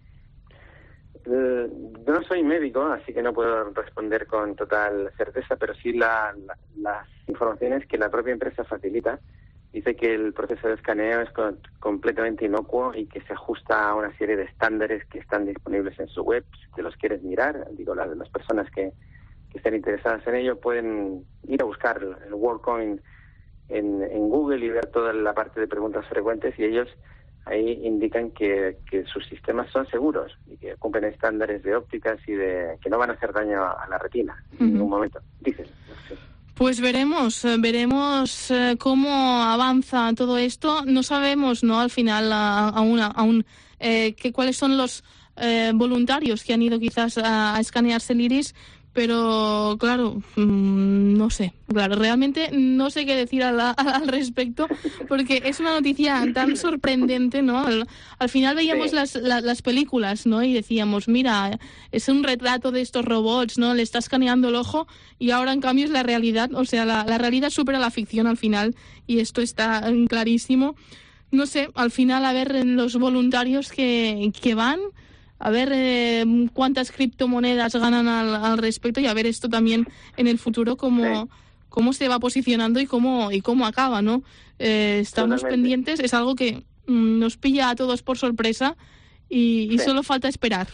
Eh, yo no soy médico, así que no puedo responder con total certeza, pero sí la, la, las informaciones que la propia empresa facilita. Dice que el proceso de escaneo es con, completamente inocuo y que se ajusta a una serie de estándares que están disponibles en su web. Si te los quieres mirar, digo, las, las personas que, que estén interesadas en ello pueden ir a buscar el, el WorldCoin en, en Google y ver toda la parte de preguntas frecuentes, y ellos ahí indican que, que sus sistemas son seguros y que cumplen estándares de ópticas y de que no van a hacer daño a, a la retina en uh-huh. ningún momento, dicen. Sí. Pues veremos, veremos eh, cómo avanza todo esto. No sabemos, ¿no? Al final, aún, aún eh, que cuáles son los eh, voluntarios que han ido quizás a, a escanearse el iris, pero claro, mmm, no sé, claro, realmente no sé qué decir al, al respecto, porque es una noticia tan sorprendente, ¿no? Al, al final veíamos sí. las, las, las películas, ¿no? Y decíamos, mira, es un retrato de estos robots, ¿no? Le está escaneando el ojo, y ahora en cambio es la realidad, o sea, la, la realidad supera la ficción al final, y esto está clarísimo. No sé, al final a ver los voluntarios que, que van, a ver eh, cuántas criptomonedas ganan al, al respecto, y a ver esto también en el futuro cómo, sí. cómo se va posicionando y cómo y cómo acaba, ¿no? Eh, estamos Totalmente. pendientes, es algo que mm, nos pilla a todos por sorpresa y, y sí. solo falta esperar.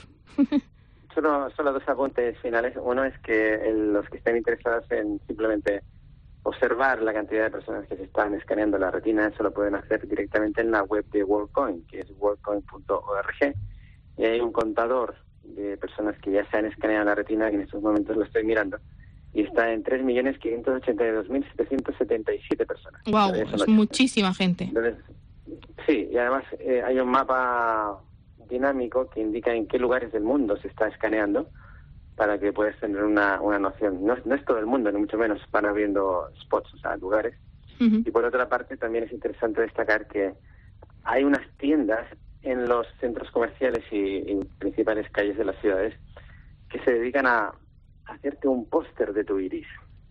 Solo, solo dos apuntes finales. Uno es que el, los que estén interesados en simplemente observar la cantidad de personas que se están escaneando la retina, eso lo pueden hacer directamente en la web de WorldCoin, que es worldcoin punto org. Y hay un contador de personas que ya se han escaneado la retina, que en estos momentos lo estoy mirando, y está en tres millones quinientos ochenta y dos mil setecientos setenta y siete personas. Wow, es noche. muchísima gente. Entonces, sí, y además eh, hay un mapa dinámico que indica en qué lugares del mundo se está escaneando para que puedas tener una, una noción. No, no es todo el mundo, ni mucho menos, van abriendo spots, o sea, lugares. Uh-huh. Y por otra parte, también es interesante destacar que hay unas tiendas en los centros comerciales y, y principales calles de las ciudades que se dedican a hacerte un póster de tu iris.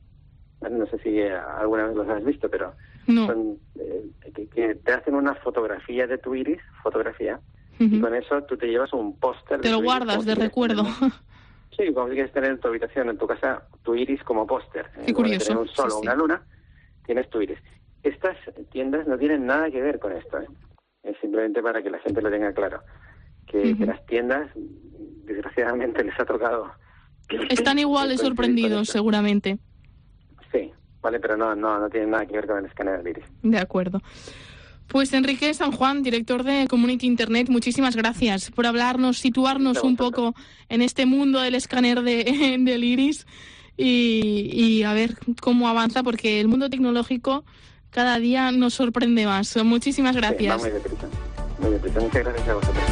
No sé si alguna vez los has visto, pero no. son eh, que, que te hacen una fotografía de tu iris, fotografía, uh-huh. y con eso tú te llevas un póster. Te lo guardas de recuerdo. Tener, sí, como si quieres tener en tu habitación, en tu casa, tu iris como póster. Qué curioso. Tener un sol o sí, una luna, tienes tu iris. Estas tiendas no tienen nada que ver con esto, ¿eh? Es simplemente para que la gente lo tenga claro. Que, uh-huh. que las tiendas, desgraciadamente, les ha tocado. Están igual de sorprendidos, seguramente. Sí, vale, pero no, no, no tiene nada que ver con el escáner del iris. De acuerdo. Pues Enrique San Juan, director de Community Internet, muchísimas gracias por hablarnos, situarnos un poco en este mundo del escáner de, del iris y, y a ver cómo avanza, porque el mundo tecnológico cada día nos sorprende más. Muchísimas gracias. Sí, va muy deprisa. Muy deprisa. Muchas gracias a vosotros.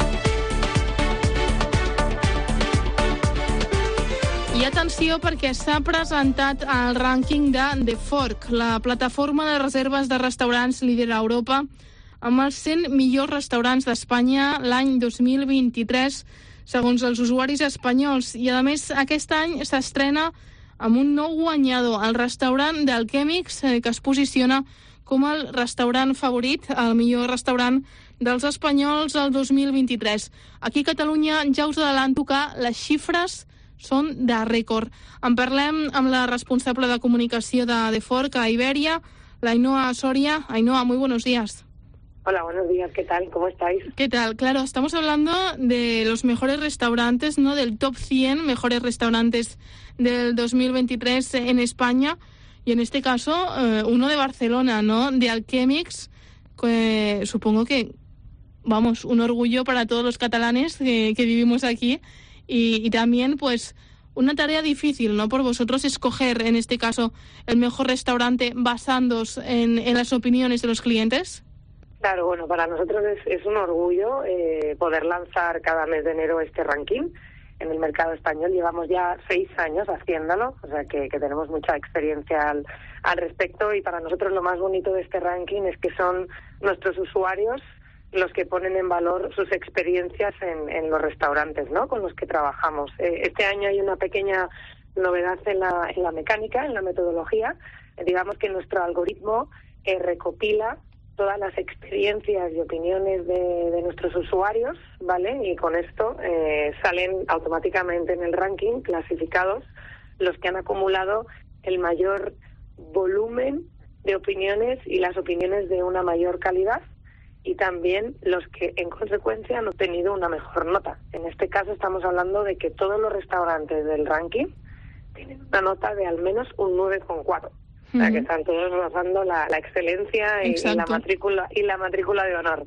I atenció perquè s'ha presentat el rànquing de The Fork, la plataforma de reserves de restaurants líder a Europa, amb els cent millors restaurants d'Espanya l'any dos mil vint-i-tres, segons els usuaris espanyols. I, a més, aquest any s'estrena amb un nou guanyador, el restaurant d'Alchemix, que es posiciona com el restaurant favorit, el millor restaurant dels espanyols el dos mil vint-i-tres. Aquí a Catalunya ja us adelanto que les xifres són de rècord. En parlem amb la responsable de comunicació de The Fork a Ibèria, la Ainhoa Soria. Ainhoa, muy buenos días. Hola, buenos días, ¿qué tal? ¿Cómo estáis? ¿Qué tal? Claro, estamos hablando de los mejores restaurantes, ¿no? Del top cien mejores restaurantes del dos mil veintitrés en España. Y en este caso, eh, uno de Barcelona, ¿no? De Alchemix, que supongo que, vamos, un orgullo para todos los catalanes que, que vivimos aquí. Y, y también, pues, una tarea difícil, ¿no? Por vosotros escoger, en este caso, el mejor restaurante basándoos en, en las opiniones de los clientes. Claro, bueno, para nosotros es, es un orgullo eh, poder lanzar cada mes de enero este ranking en el mercado español. Llevamos ya seis años haciéndolo, o sea que, que tenemos mucha experiencia al, al respecto, y para nosotros lo más bonito de este ranking es que son nuestros usuarios los que ponen en valor sus experiencias en, en los restaurantes, ¿no?, con los que trabajamos. Eh, este año hay una pequeña novedad en la, en la mecánica, en la metodología. Eh, digamos que nuestro algoritmo eh, recopila todas las experiencias y opiniones de, de nuestros usuarios, ¿vale? Y con esto eh, salen automáticamente en el ranking clasificados los que han acumulado el mayor volumen de opiniones y las opiniones de una mayor calidad, y también los que en consecuencia han obtenido una mejor nota. En este caso estamos hablando de que todos los restaurantes del ranking tienen una nota de al menos un nueve coma cuatro. O sea, que están todos rozando la, la excelencia y, y la matrícula y la matrícula de honor.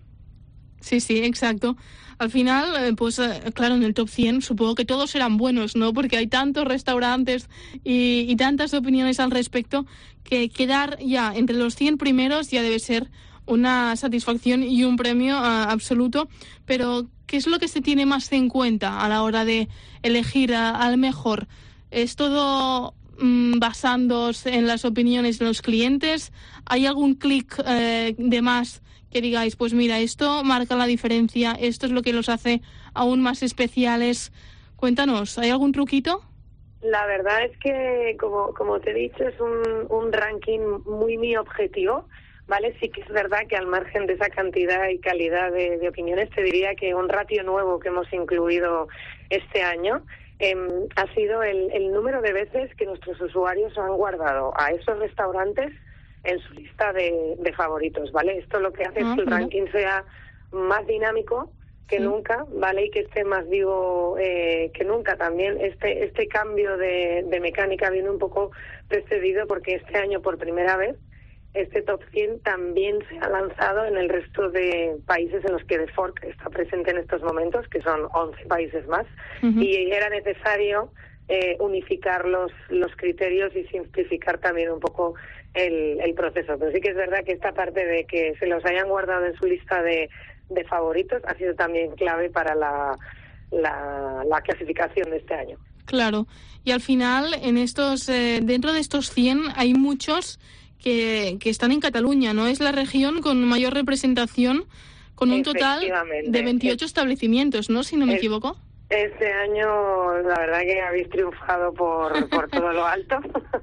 Sí, sí, exacto. Al final, pues claro, en el top cien supongo que todos serán buenos, ¿no? Porque hay tantos restaurantes y, y tantas opiniones al respecto que quedar ya entre los cien primeros ya debe ser una satisfacción y un premio uh, absoluto. Pero, ¿qué es lo que se tiene más en cuenta a la hora de elegir a, al mejor? ¿Es todo basándose en las opiniones de los clientes? ¿Hay algún clic eh, de más que digáis, pues mira, esto marca la diferencia, esto es lo que los hace aún más especiales? Cuéntanos, ¿hay algún truquito? La verdad es que, como, como te he dicho, es un, un ranking muy mi objetivo, ¿vale? Sí que es verdad que al margen de esa cantidad y calidad de, de opiniones, te diría que un ratio nuevo que hemos incluido este año Eh, ha sido el, el número de veces que nuestros usuarios han guardado a esos restaurantes en su lista de, de favoritos, ¿vale? Esto lo que hace ah, es que el ranking sea más dinámico que sí. nunca, ¿vale? Y que esté más vivo eh, que nunca también. Este este cambio de, de mecánica viene un poco precedido porque este año, por primera vez, este top cien también se ha lanzado en el resto de países en los que The Fork está presente en estos momentos, que son once países más, uh-huh. y era necesario eh, unificar los, los criterios y simplificar también un poco el, el proceso. Pero sí que es verdad que esta parte de que se los hayan guardado en su lista de, de favoritos ha sido también clave para la, la, la clasificación de este año. Claro, y al final, en estos eh, dentro de estos cien hay muchos Que, que están en Cataluña, ¿no? Es la región con mayor representación, con un total de veintiocho establecimientos, ¿no? Si no me es, equivoco. Este año, la verdad que habéis triunfado por, por todo lo alto.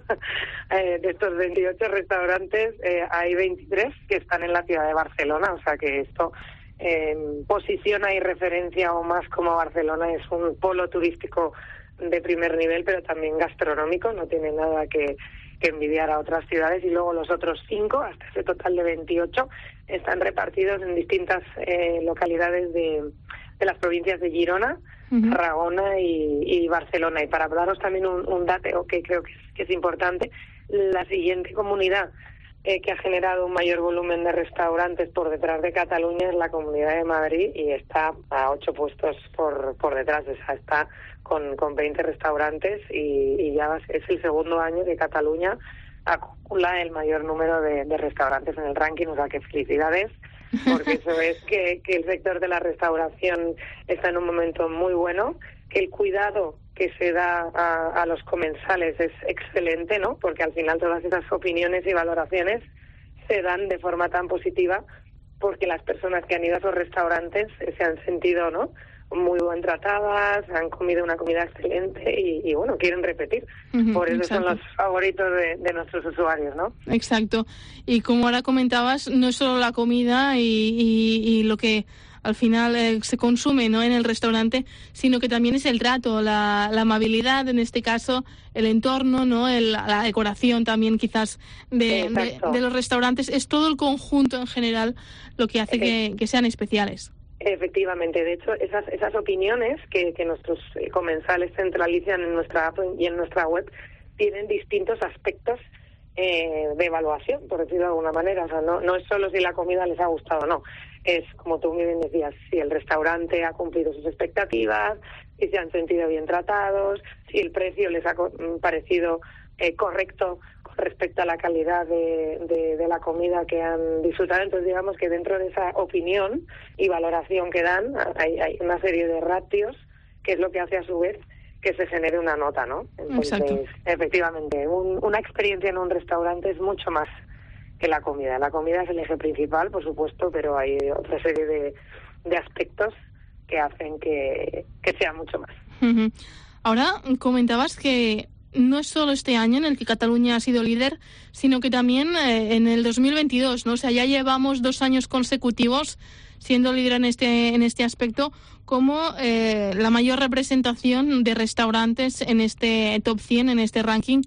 eh, de estos veintiocho restaurantes, eh, hay veintitrés que están en la ciudad de Barcelona, o sea que esto eh, posiciona y referencia aún más como Barcelona es un polo turístico de primer nivel, pero también gastronómico, no tiene nada que... que envidiar a otras ciudades, y luego los otros cinco, hasta ese total de veintiocho, están repartidos en distintas eh, localidades de, de las provincias de Girona, uh-huh. Tarragona y, y Barcelona. Y para daros también un, un dato que creo que es, que es importante, la siguiente comunidad eh, que ha generado un mayor volumen de restaurantes por detrás de Cataluña es la Comunidad de Madrid, y está a ocho puestos por, por detrás, o sea, está con, con veinte restaurantes, y, y ya es el segundo año que Cataluña acumula el mayor número de, de restaurantes en el ranking, o sea que felicidades, porque eso es que, que el sector de la restauración está en un momento muy bueno, que el cuidado que se da a, a los comensales es excelente, ¿no? Porque al final todas esas opiniones y valoraciones se dan de forma tan positiva porque las personas que han ido a esos restaurantes se han sentido, ¿no?, muy bien tratadas, han comido una comida excelente y, y bueno, quieren repetir. Uh-huh, Por eso exacto. son los favoritos de, de nuestros usuarios, ¿no? Exacto. Y como ahora comentabas, no es solo la comida y, y, y lo que al final eh, se consume, ¿no?, en el restaurante, sino que también es el trato, la, la amabilidad, en este caso, el entorno, ¿no?, el, la decoración también quizás de, de, de los restaurantes. Es todo el conjunto en general lo que hace que, que sean especiales. Efectivamente, de hecho, esas esas opiniones que, que nuestros comensales centralizan en nuestra app y en nuestra web tienen distintos aspectos eh, de evaluación, por decirlo de alguna manera. O sea, no, no es solo si la comida les ha gustado o no, es, como tú muy bien decías, si el restaurante ha cumplido sus expectativas, si se han sentido bien tratados, si el precio les ha parecido eh, correcto respecto a la calidad de, de, de la comida que han disfrutado. Entonces, digamos que dentro de esa opinión y valoración que dan, hay, hay una serie de ratios, que es lo que hace a su vez que se genere una nota, ¿no? Entonces, exacto. Efectivamente, un, una experiencia en un restaurante es mucho más que la comida. La comida es el eje principal, por supuesto, pero hay otra serie de, de aspectos que hacen que, que sea mucho más. Uh-huh. Ahora, comentabas que no es solo este año en el que Cataluña ha sido líder, sino que también eh, en el dos mil veintidós, ¿no? O sea, ya llevamos dos años consecutivos siendo líder en este en este aspecto, como eh, la mayor representación de restaurantes en este top cien, en este ranking,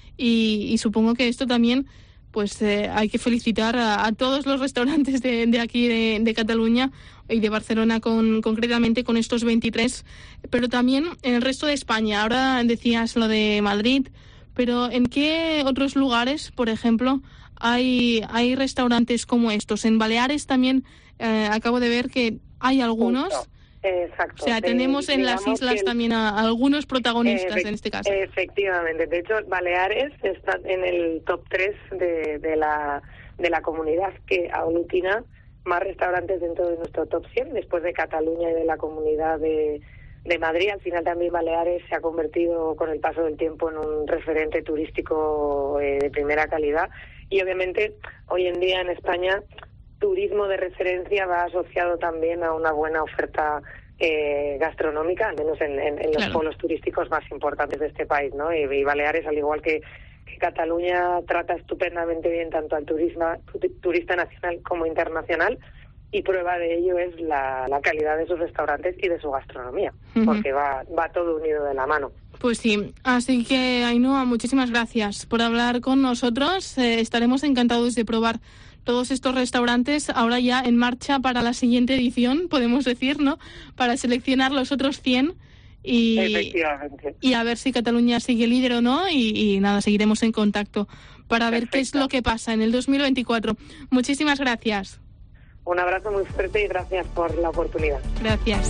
y, y supongo que esto también, pues eh, hay que felicitar a, a todos los restaurantes de, de aquí de, de Cataluña y de Barcelona con, concretamente con estos veintitrés, pero también en el resto de España. Ahora decías lo de Madrid, pero ¿en qué otros lugares, por ejemplo, hay hay restaurantes como estos? En Baleares también eh, acabo de ver que hay algunos. Justo. Exacto. O sea, tenemos eh, en las islas el, también a, a algunos protagonistas eh, en este caso. Efectivamente. De hecho, Baleares está en el top tres de, de, la, de la comunidad que aglutina más restaurantes dentro de nuestro top cien, después de Cataluña y de la Comunidad de, de Madrid. Al final también Baleares se ha convertido con el paso del tiempo en un referente turístico eh, de primera calidad, y obviamente hoy en día en España turismo de referencia va asociado también a una buena oferta eh, gastronómica, al menos en, en, en los claro. polos turísticos más importantes de este país, ¿no? Y, y Baleares, al igual que que Cataluña, trata estupendamente bien tanto al turismo, turista nacional como internacional, y prueba de ello es la, la calidad de sus restaurantes y de su gastronomía, uh-huh. porque va, va todo unido de la mano. Pues sí, así que Ainhoa, muchísimas gracias por hablar con nosotros. Eh, estaremos encantados de probar todos estos restaurantes, ahora ya en marcha para la siguiente edición, podemos decir, ¿no? Para seleccionar los otros cien. Y, Efectivamente. y a ver si Cataluña sigue líder o no, y, y nada, seguiremos en contacto para Perfecto. ver qué es lo que pasa en el dos mil veinticuatro. Muchísimas gracias. Un abrazo muy fuerte y gracias por la oportunidad. Gracias.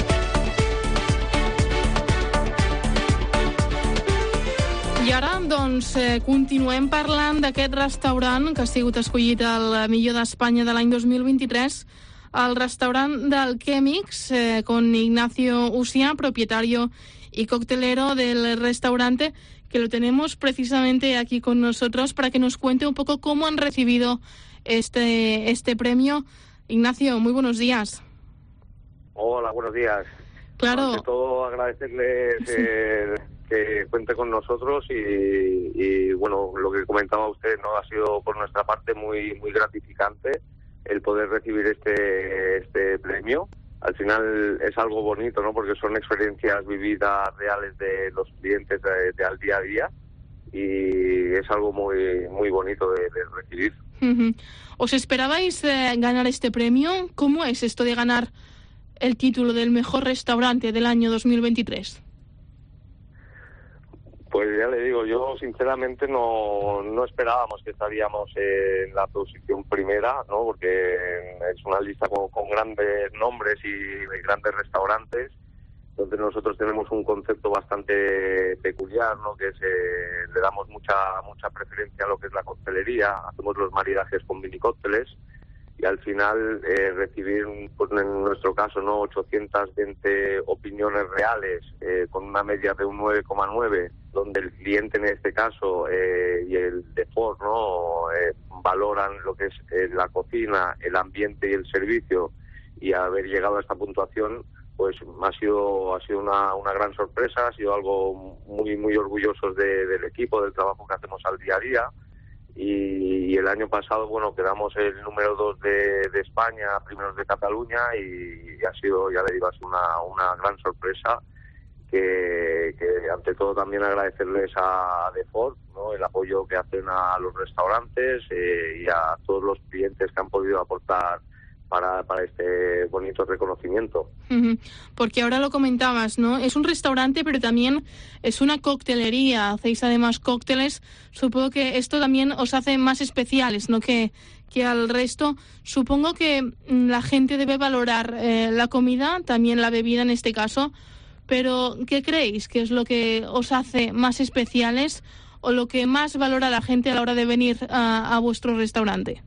I ara, doncs, eh, continuem parlant d'aquest restaurant que ha sigut escollit el millor d'Espanya de l'any dos mil vint-i-tres, al restaurante de Alchemix, eh, con Ignacio Usia, propietario y coctelero del restaurante, que lo tenemos precisamente aquí con nosotros para que nos cuente un poco cómo han recibido este este premio. Ignacio, muy buenos días. Hola, buenos días. Claro. Ante todo, agradecerles eh, que cuente con nosotros y, y, bueno, lo que comentaba usted, no ha sido por nuestra parte muy muy gratificante el poder recibir este este premio. Al final es algo bonito, ¿no? Porque son experiencias vividas reales de los clientes de, de al día a día, y es algo muy muy bonito de, de recibir. Uh-huh. ¿Os esperabais eh, ganar este premio? ¿Cómo es esto de ganar el título del mejor restaurante del año dos mil veintitrés? Pues ya le digo, yo sinceramente no, no esperábamos que estaríamos en la posición primera, ¿no? Porque es una lista con, con grandes nombres y grandes restaurantes. Entonces nosotros tenemos un concepto bastante peculiar, ¿no? Que es, eh, le damos mucha mucha preferencia a lo que es la coctelería, hacemos los maridajes con vinicócteles, y al final eh, recibir, pues en nuestro caso, no ochocientas veinte opiniones reales eh, con una media de un nueve coma nueve, donde el cliente en este caso eh, y el de Ford, ¿no? eh, valoran lo que es eh, la cocina, el ambiente y el servicio, y haber llegado a esta puntuación, pues ha sido ha sido una, una gran sorpresa, ha sido algo muy muy orgullosos de, del equipo, del trabajo que hacemos al día a día. y, y el año pasado, bueno, quedamos el número dos de, de España, primeros de Cataluña, y, y ha sido, ya le digo, ha sido una, una gran sorpresa. Que, que ante todo también agradecerles a The Ford, ¿no?, el apoyo que hacen a los restaurantes eh, y a todos los clientes que han podido aportar para, para este bonito reconocimiento. Uh-huh. Porque ahora lo comentabas, ¿no? Es un restaurante, pero también es una coctelería. Hacéis además cócteles. Supongo que esto también os hace más especiales, ¿no?, que, que al resto. Supongo que la gente debe valorar eh, la comida, también la bebida en este caso. Pero, ¿qué creéis que es lo que os hace más especiales o lo que más valora la gente a la hora de venir a, a vuestro restaurante?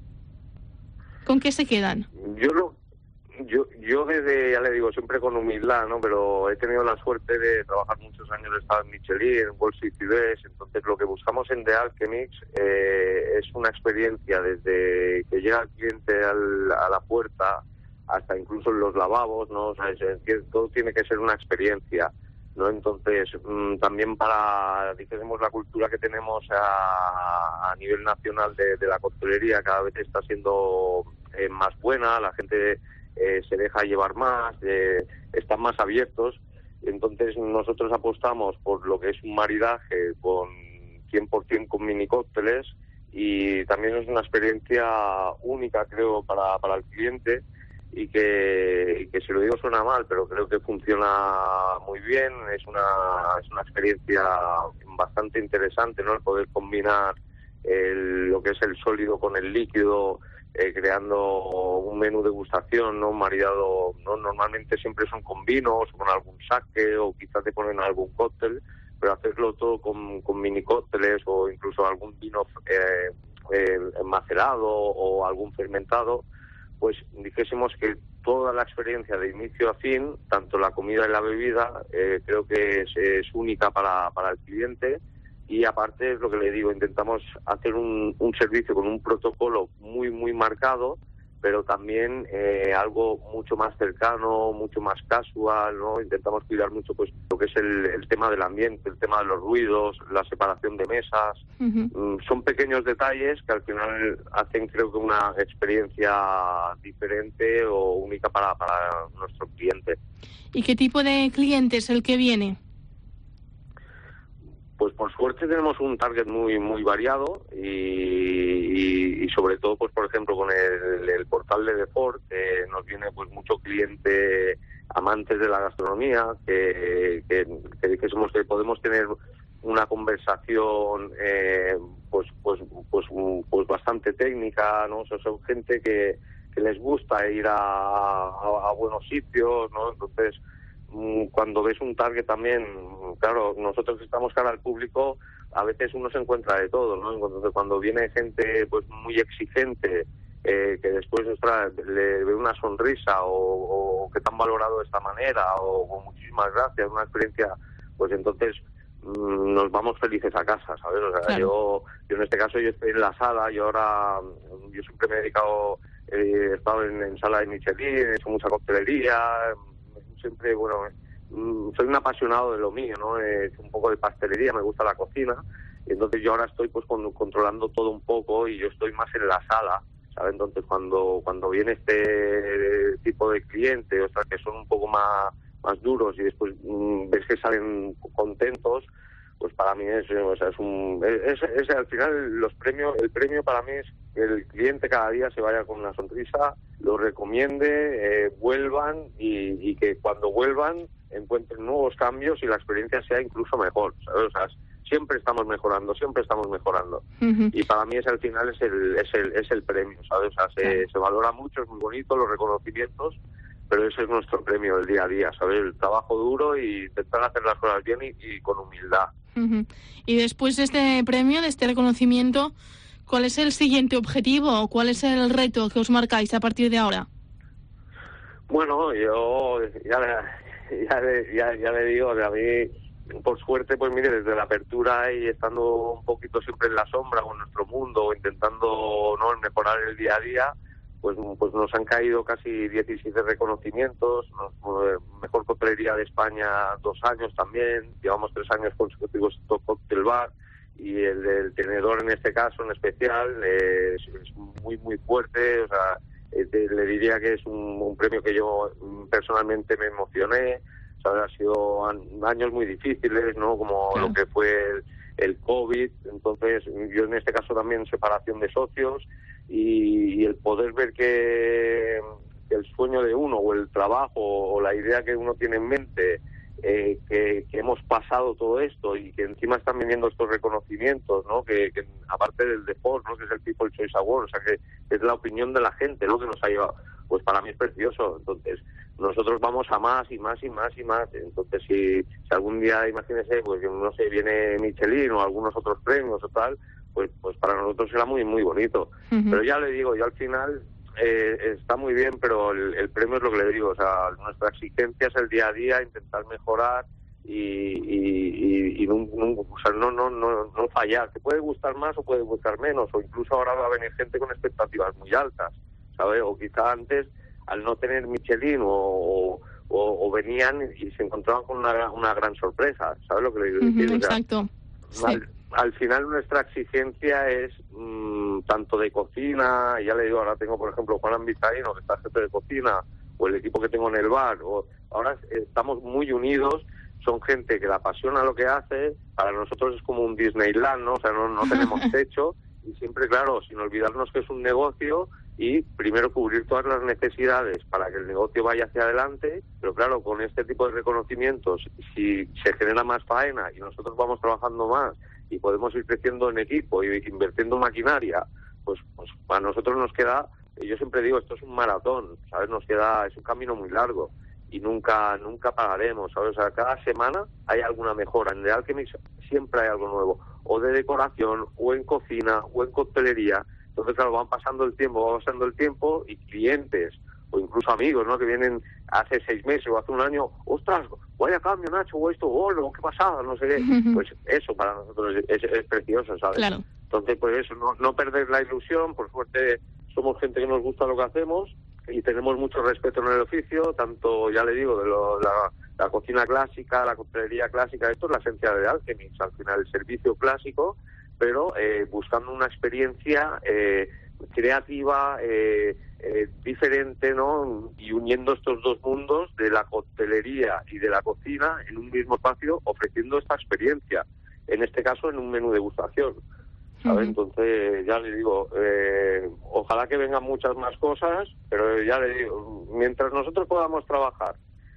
¿Con qué se quedan? Yo lo, yo, yo desde, ya le digo, siempre con humildad, ¿no? Pero he tenido la suerte de trabajar muchos años, he estado en Michelin, en World City Best, entonces lo que buscamos en The Alchemix eh, es una experiencia desde que llega el cliente al, a la puerta hasta incluso en los lavabos, ¿no? O sea, es, es, todo tiene que ser una experiencia, ¿no? Entonces, mmm, también para, dijésemos, la cultura que tenemos a, a nivel nacional de, de la coctelería, cada vez está siendo eh, más buena, la gente eh, se deja llevar más, eh, están más abiertos. Entonces, nosotros apostamos por lo que es un maridaje con cien por ciento con mini cócteles, y también es una experiencia única, creo, para, para el cliente. Y que, que si lo digo suena mal, pero creo que funciona muy bien. Es una es una experiencia bastante interesante, ¿no?, el poder combinar el, lo que es el sólido con el líquido, eh, creando un menú de degustación, ¿no?, maridado, ¿no? Normalmente siempre son con vinos, con algún sake, o quizás te ponen algún cóctel, pero hacerlo todo con, con mini cócteles o incluso algún vino eh, eh, macerado o algún fermentado, pues dijésemos que toda la experiencia de inicio a fin, tanto la comida y la bebida, eh, creo que es, es única para, para el cliente. Y aparte, es lo que le digo, intentamos hacer un, un servicio con un protocolo muy, muy marcado, pero también eh, algo mucho más cercano, mucho más casual, ¿no? Intentamos cuidar mucho pues lo que es el, el tema del ambiente, el tema de los ruidos, la separación de mesas. Uh-huh. Mm, son pequeños detalles que al final hacen, creo que, una experiencia diferente o única para, para nuestro cliente. ¿Y qué tipo de cliente es el que viene? Pues por suerte tenemos un target muy muy variado y, y, y sobre todo, pues por ejemplo, con el, el portal de The Ford, que nos viene pues mucho cliente amantes de la gastronomía, que, que, que dijésemos que podemos tener una conversación eh, pues pues pues pues bastante técnica, ¿no? O sea, son gente que, que les gusta ir a, a, a buenos sitios, ¿no? Entonces, cuando ves un target también, claro, nosotros que estamos cara al público, a veces uno se encuentra de todo, ¿no? Entonces, cuando viene gente pues muy exigente, eh, que después ostras, le ve una sonrisa o, o que te han valorado de esta manera o, o muchísimas gracias, una experiencia, pues entonces mmm, nos vamos felices a casa, ¿sabes? O sea, claro. yo, yo en este caso yo estoy en la sala, yo ahora, yo siempre me he dedicado, eh, he estado en, en sala de Michelin, he hecho mucha coctelería, siempre, bueno, soy un apasionado de lo mío, ¿no? He hecho un poco de pastelería, me gusta la cocina, y entonces yo ahora estoy pues con, controlando todo un poco y yo estoy más en la sala, ¿sabes? Entonces cuando cuando viene este tipo de cliente, o sea, que son un poco más, más duros y después mmm, ves que salen contentos, pues para mí es, o sea, es un es, es, es al final los premios, el premio para mí es que el cliente cada día se vaya con una sonrisa, lo recomiende, eh, vuelvan y, y que cuando vuelvan encuentren nuevos cambios y la experiencia sea incluso mejor, ¿sabes? O sea, siempre estamos mejorando, siempre estamos mejorando. Uh-huh. Y para mí es al final es el es el es el premio, ¿sabes? O sea, se, claro. se valora mucho, es muy bonito los reconocimientos, pero ese es nuestro premio del día a día, ¿sabes? El trabajo duro y intentar hacer las cosas bien y, y con humildad. Uh-huh. Y después de este premio, de este reconocimiento, ¿cuál es el siguiente objetivo o cuál es el reto que os marcáis a partir de ahora? Bueno, yo ya, ya, ya, ya le digo, a mí, por suerte, pues mire, desde la apertura y estando un poquito siempre en la sombra con nuestro mundo, intentando no mejorar el día a día, pues pues nos han caído casi diecisiete reconocimientos, nos, mejor coctelería de España dos años también, llevamos tres años consecutivos Top Cocktail Bar y el del tenedor en este caso en especial eh, es, es muy muy fuerte, o sea, eh, te, le diría que es un, un premio que yo personalmente me emocioné, o sea, ha sido an, años muy difíciles, ¿no? Como claro. Lo que fue el, el COVID, entonces yo en este caso también separación de socios y, y el poder ver que el sueño de uno o el trabajo o la idea que uno tiene en mente, eh, que, que hemos pasado todo esto y que encima están viniendo estos reconocimientos, ¿no? Que, que aparte del deporte, ¿no? Que es el People's Choice Award, o sea que es la opinión de la gente, ¿no? Que nos ha llevado, pues para mí es precioso. Entonces nosotros vamos a más y más y más y más. Entonces si, si algún día, imagínese, pues no sé, viene Michelin o algunos otros premios o tal, pues pues para nosotros será muy muy bonito. Uh-huh. Pero ya le digo, yo al final Eh, está muy bien, pero el, el premio es lo que le digo, o sea, nuestra exigencia es el día a día, intentar mejorar y, y, y, y no, no, o sea, no, no, no, no fallar. Te puede gustar más o puede gustar menos, o incluso ahora va a venir gente con expectativas muy altas, ¿sabes? O quizá antes, al no tener Michelin, o, o, o venían y se encontraban con una, una gran sorpresa, ¿sabes lo que le digo? Uh-huh, o sea, exacto. Al, sí. al final nuestra exigencia es mmm, tanto de cocina, ya le digo, ahora tengo por ejemplo Juan Vizcaíno, que está jefe de cocina, o el equipo que tengo en el bar, o ahora estamos muy unidos, son gente que le apasiona lo que hace, para nosotros es como un Disneyland, ¿no? O sea, no, no tenemos techo, y siempre, claro, sin olvidarnos que es un negocio, y primero cubrir todas las necesidades para que el negocio vaya hacia adelante, pero claro, con este tipo de reconocimientos, si se genera más faena y nosotros vamos trabajando más, y podemos ir creciendo en equipo y invirtiendo en maquinaria, pues, pues para nosotros nos queda, yo siempre digo, esto es un maratón, ¿sabes? Nos queda, es un camino muy largo y nunca nunca pagaremos, ¿sabes? O sea, cada semana hay alguna mejora. En The Alchemist siempre hay algo nuevo, o de decoración, o en cocina, o en coctelería. Entonces, claro, van pasando el tiempo, va pasando el tiempo y clientes o incluso amigos, ¿no? Que vienen hace seis meses o hace un año, ostras, vaya cambio, Nacho, o esto, o lo que pasaba, no sé qué. Pues eso para nosotros es, es precioso, ¿sabes? Claro. Entonces, pues eso, no, no perder la ilusión. Por suerte somos gente que nos gusta lo que hacemos y tenemos mucho respeto en el oficio, tanto, ya le digo, de lo, la, la cocina clásica, la coctelería clásica, esto es la esencia de Alchemist, al final el servicio clásico, pero eh, buscando una experiencia eh, creativa, eh, eh, diferente, ¿no? Y uniendo estos dos mundos de la coctelería y de la cocina en un mismo espacio, ofreciendo esta experiencia, en este caso en un menú de degustación, ¿sabes? Uh-huh. Entonces, ya le digo, eh, ojalá que vengan muchas más cosas, pero ya le digo, mientras nosotros podamos trabajar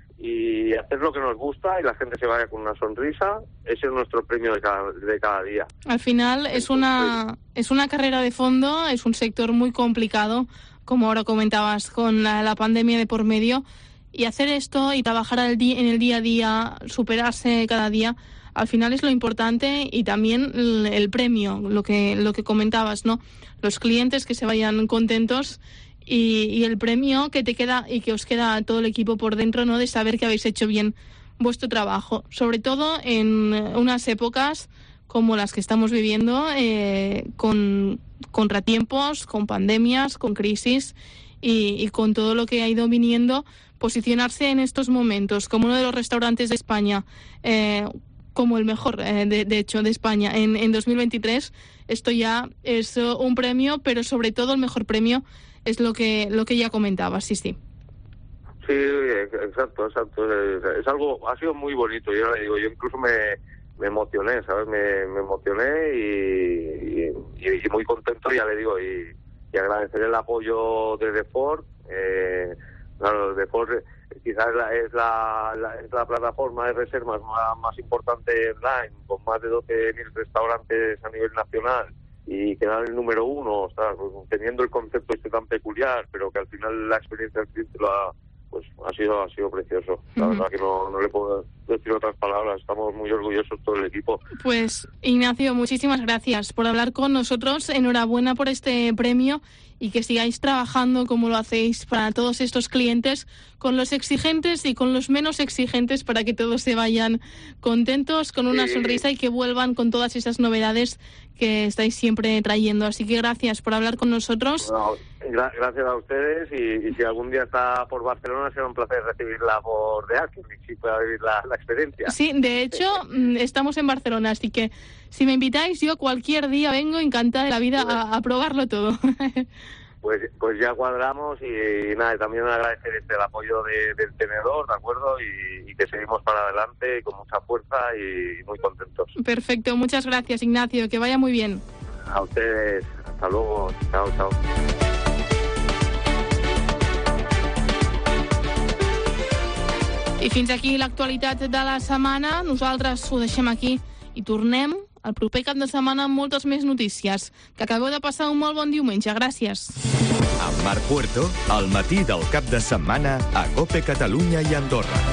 y hacer lo que nos gusta y la gente se vaya con una sonrisa, ese es nuestro premio de cada, de cada día. Al final es una es una carrera de fondo, es un sector muy complicado, como ahora comentabas, con la, la pandemia de por medio, y hacer esto y trabajar al día, en el día a día, superarse cada día, al final es lo importante, y también el, el premio, lo que lo que comentabas, ¿no? Los clientes que se vayan contentos. Y, y el premio que te queda y que os queda a todo el equipo por dentro, ¿no? De saber que habéis hecho bien vuestro trabajo, sobre todo en unas épocas como las que estamos viviendo, eh, con contratiempos, con pandemias, con crisis y, y con todo lo que ha ido viniendo. Posicionarse en estos momentos como uno de los restaurantes de España, eh, como el mejor, eh, de, de hecho, de España en, en dos mil veintitrés, esto ya es uh, un premio, pero sobre todo el mejor premio es lo que lo que ya comentaba, sí, sí. Sí, exacto, exacto. Es algo, ha sido muy bonito. Yo le digo, yo incluso me, me emocioné, ¿sabes? Me, me emocioné y, y, y muy contento, ya le digo, y, y agradecer el apoyo de The Ford. Eh, claro, The Ford quizás es, la, es, la, la, es la plataforma de reservas más, más importante online, con más de doce mil restaurantes a nivel nacional, y quedar el número uno, o sea, pues, teniendo el concepto este tan peculiar, pero que al final la experiencia del cliente lo ha, pues ha sido ha sido precioso. La uh-huh. verdad que no, no le puedo decir otras palabras. Estamos muy orgullosos todo el equipo. Pues Ignacio, muchísimas gracias por hablar con nosotros. Enhorabuena por este premio y que sigáis trabajando como lo hacéis para todos estos clientes, con los exigentes y con los menos exigentes, para que todos se vayan contentos, con una sí. sonrisa, y que vuelvan con todas esas novedades que estáis siempre trayendo. Así que gracias por hablar con nosotros. No, Gra gracias a ustedes y, y si algún día está por Barcelona será un placer recibirla por de aquí, si pueda vivir la, la experiencia. Sí, de hecho estamos en Barcelona, así que si me invitáis yo cualquier día vengo encantada de la vida a, a probarlo todo. Pues, pues ya cuadramos y, y nada, también agradecer este, el apoyo de, del tenedor, ¿de acuerdo? Y, y que seguimos para adelante con mucha fuerza y muy contentos. Perfecto, muchas gracias, Ignacio, que vaya muy bien. A ustedes, hasta luego, chao, chao. I fins aquí l'actualitat de la setmana. Nosaltres ho deixem aquí i tornem el proper cap de setmana amb moltes més notícies. Que acabeu de passar un molt bon diumenge. Gràcies. Amb Marc Puerto, al matí del cap de setmana a COPE Catalunya i Andorra.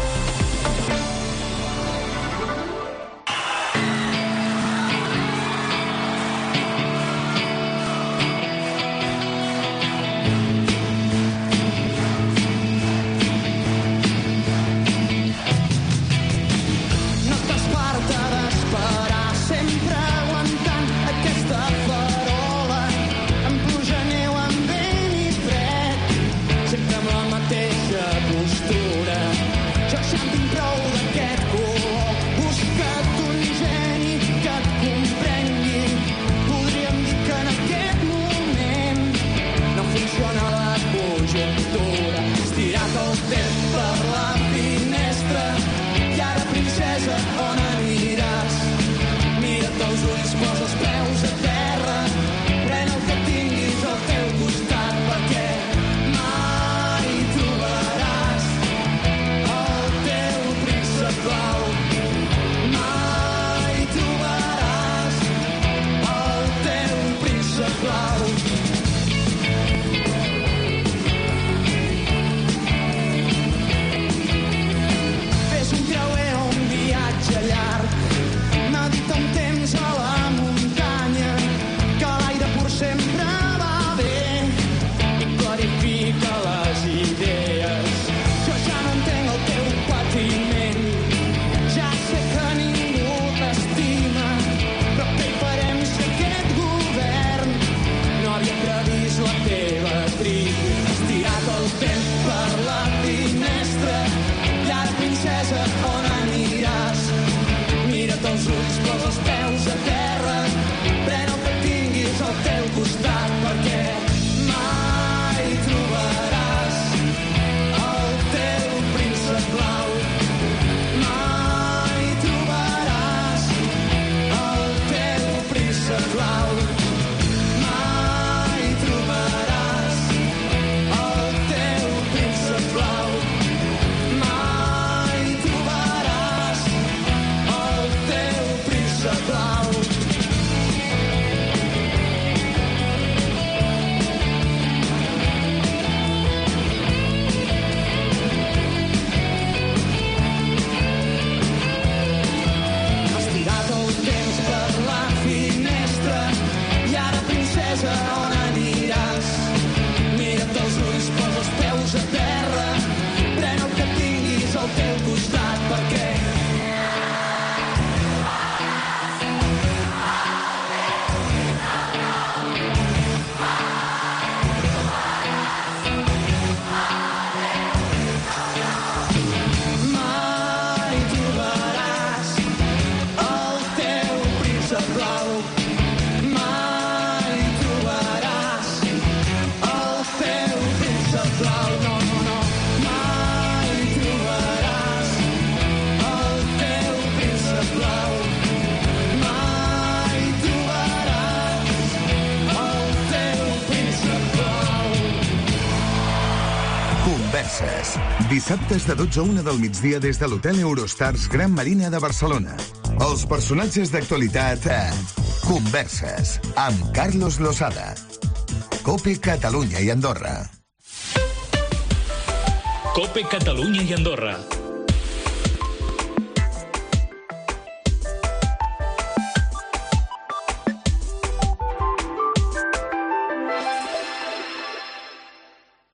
Dissabtes de dotze a una del migdia des de l'Hotel Eurostars Gran Marina de Barcelona. Els personatges d'actualitat a Converses amb Carlos Losada. COPE Catalunya i Andorra. COPE Catalunya i Andorra.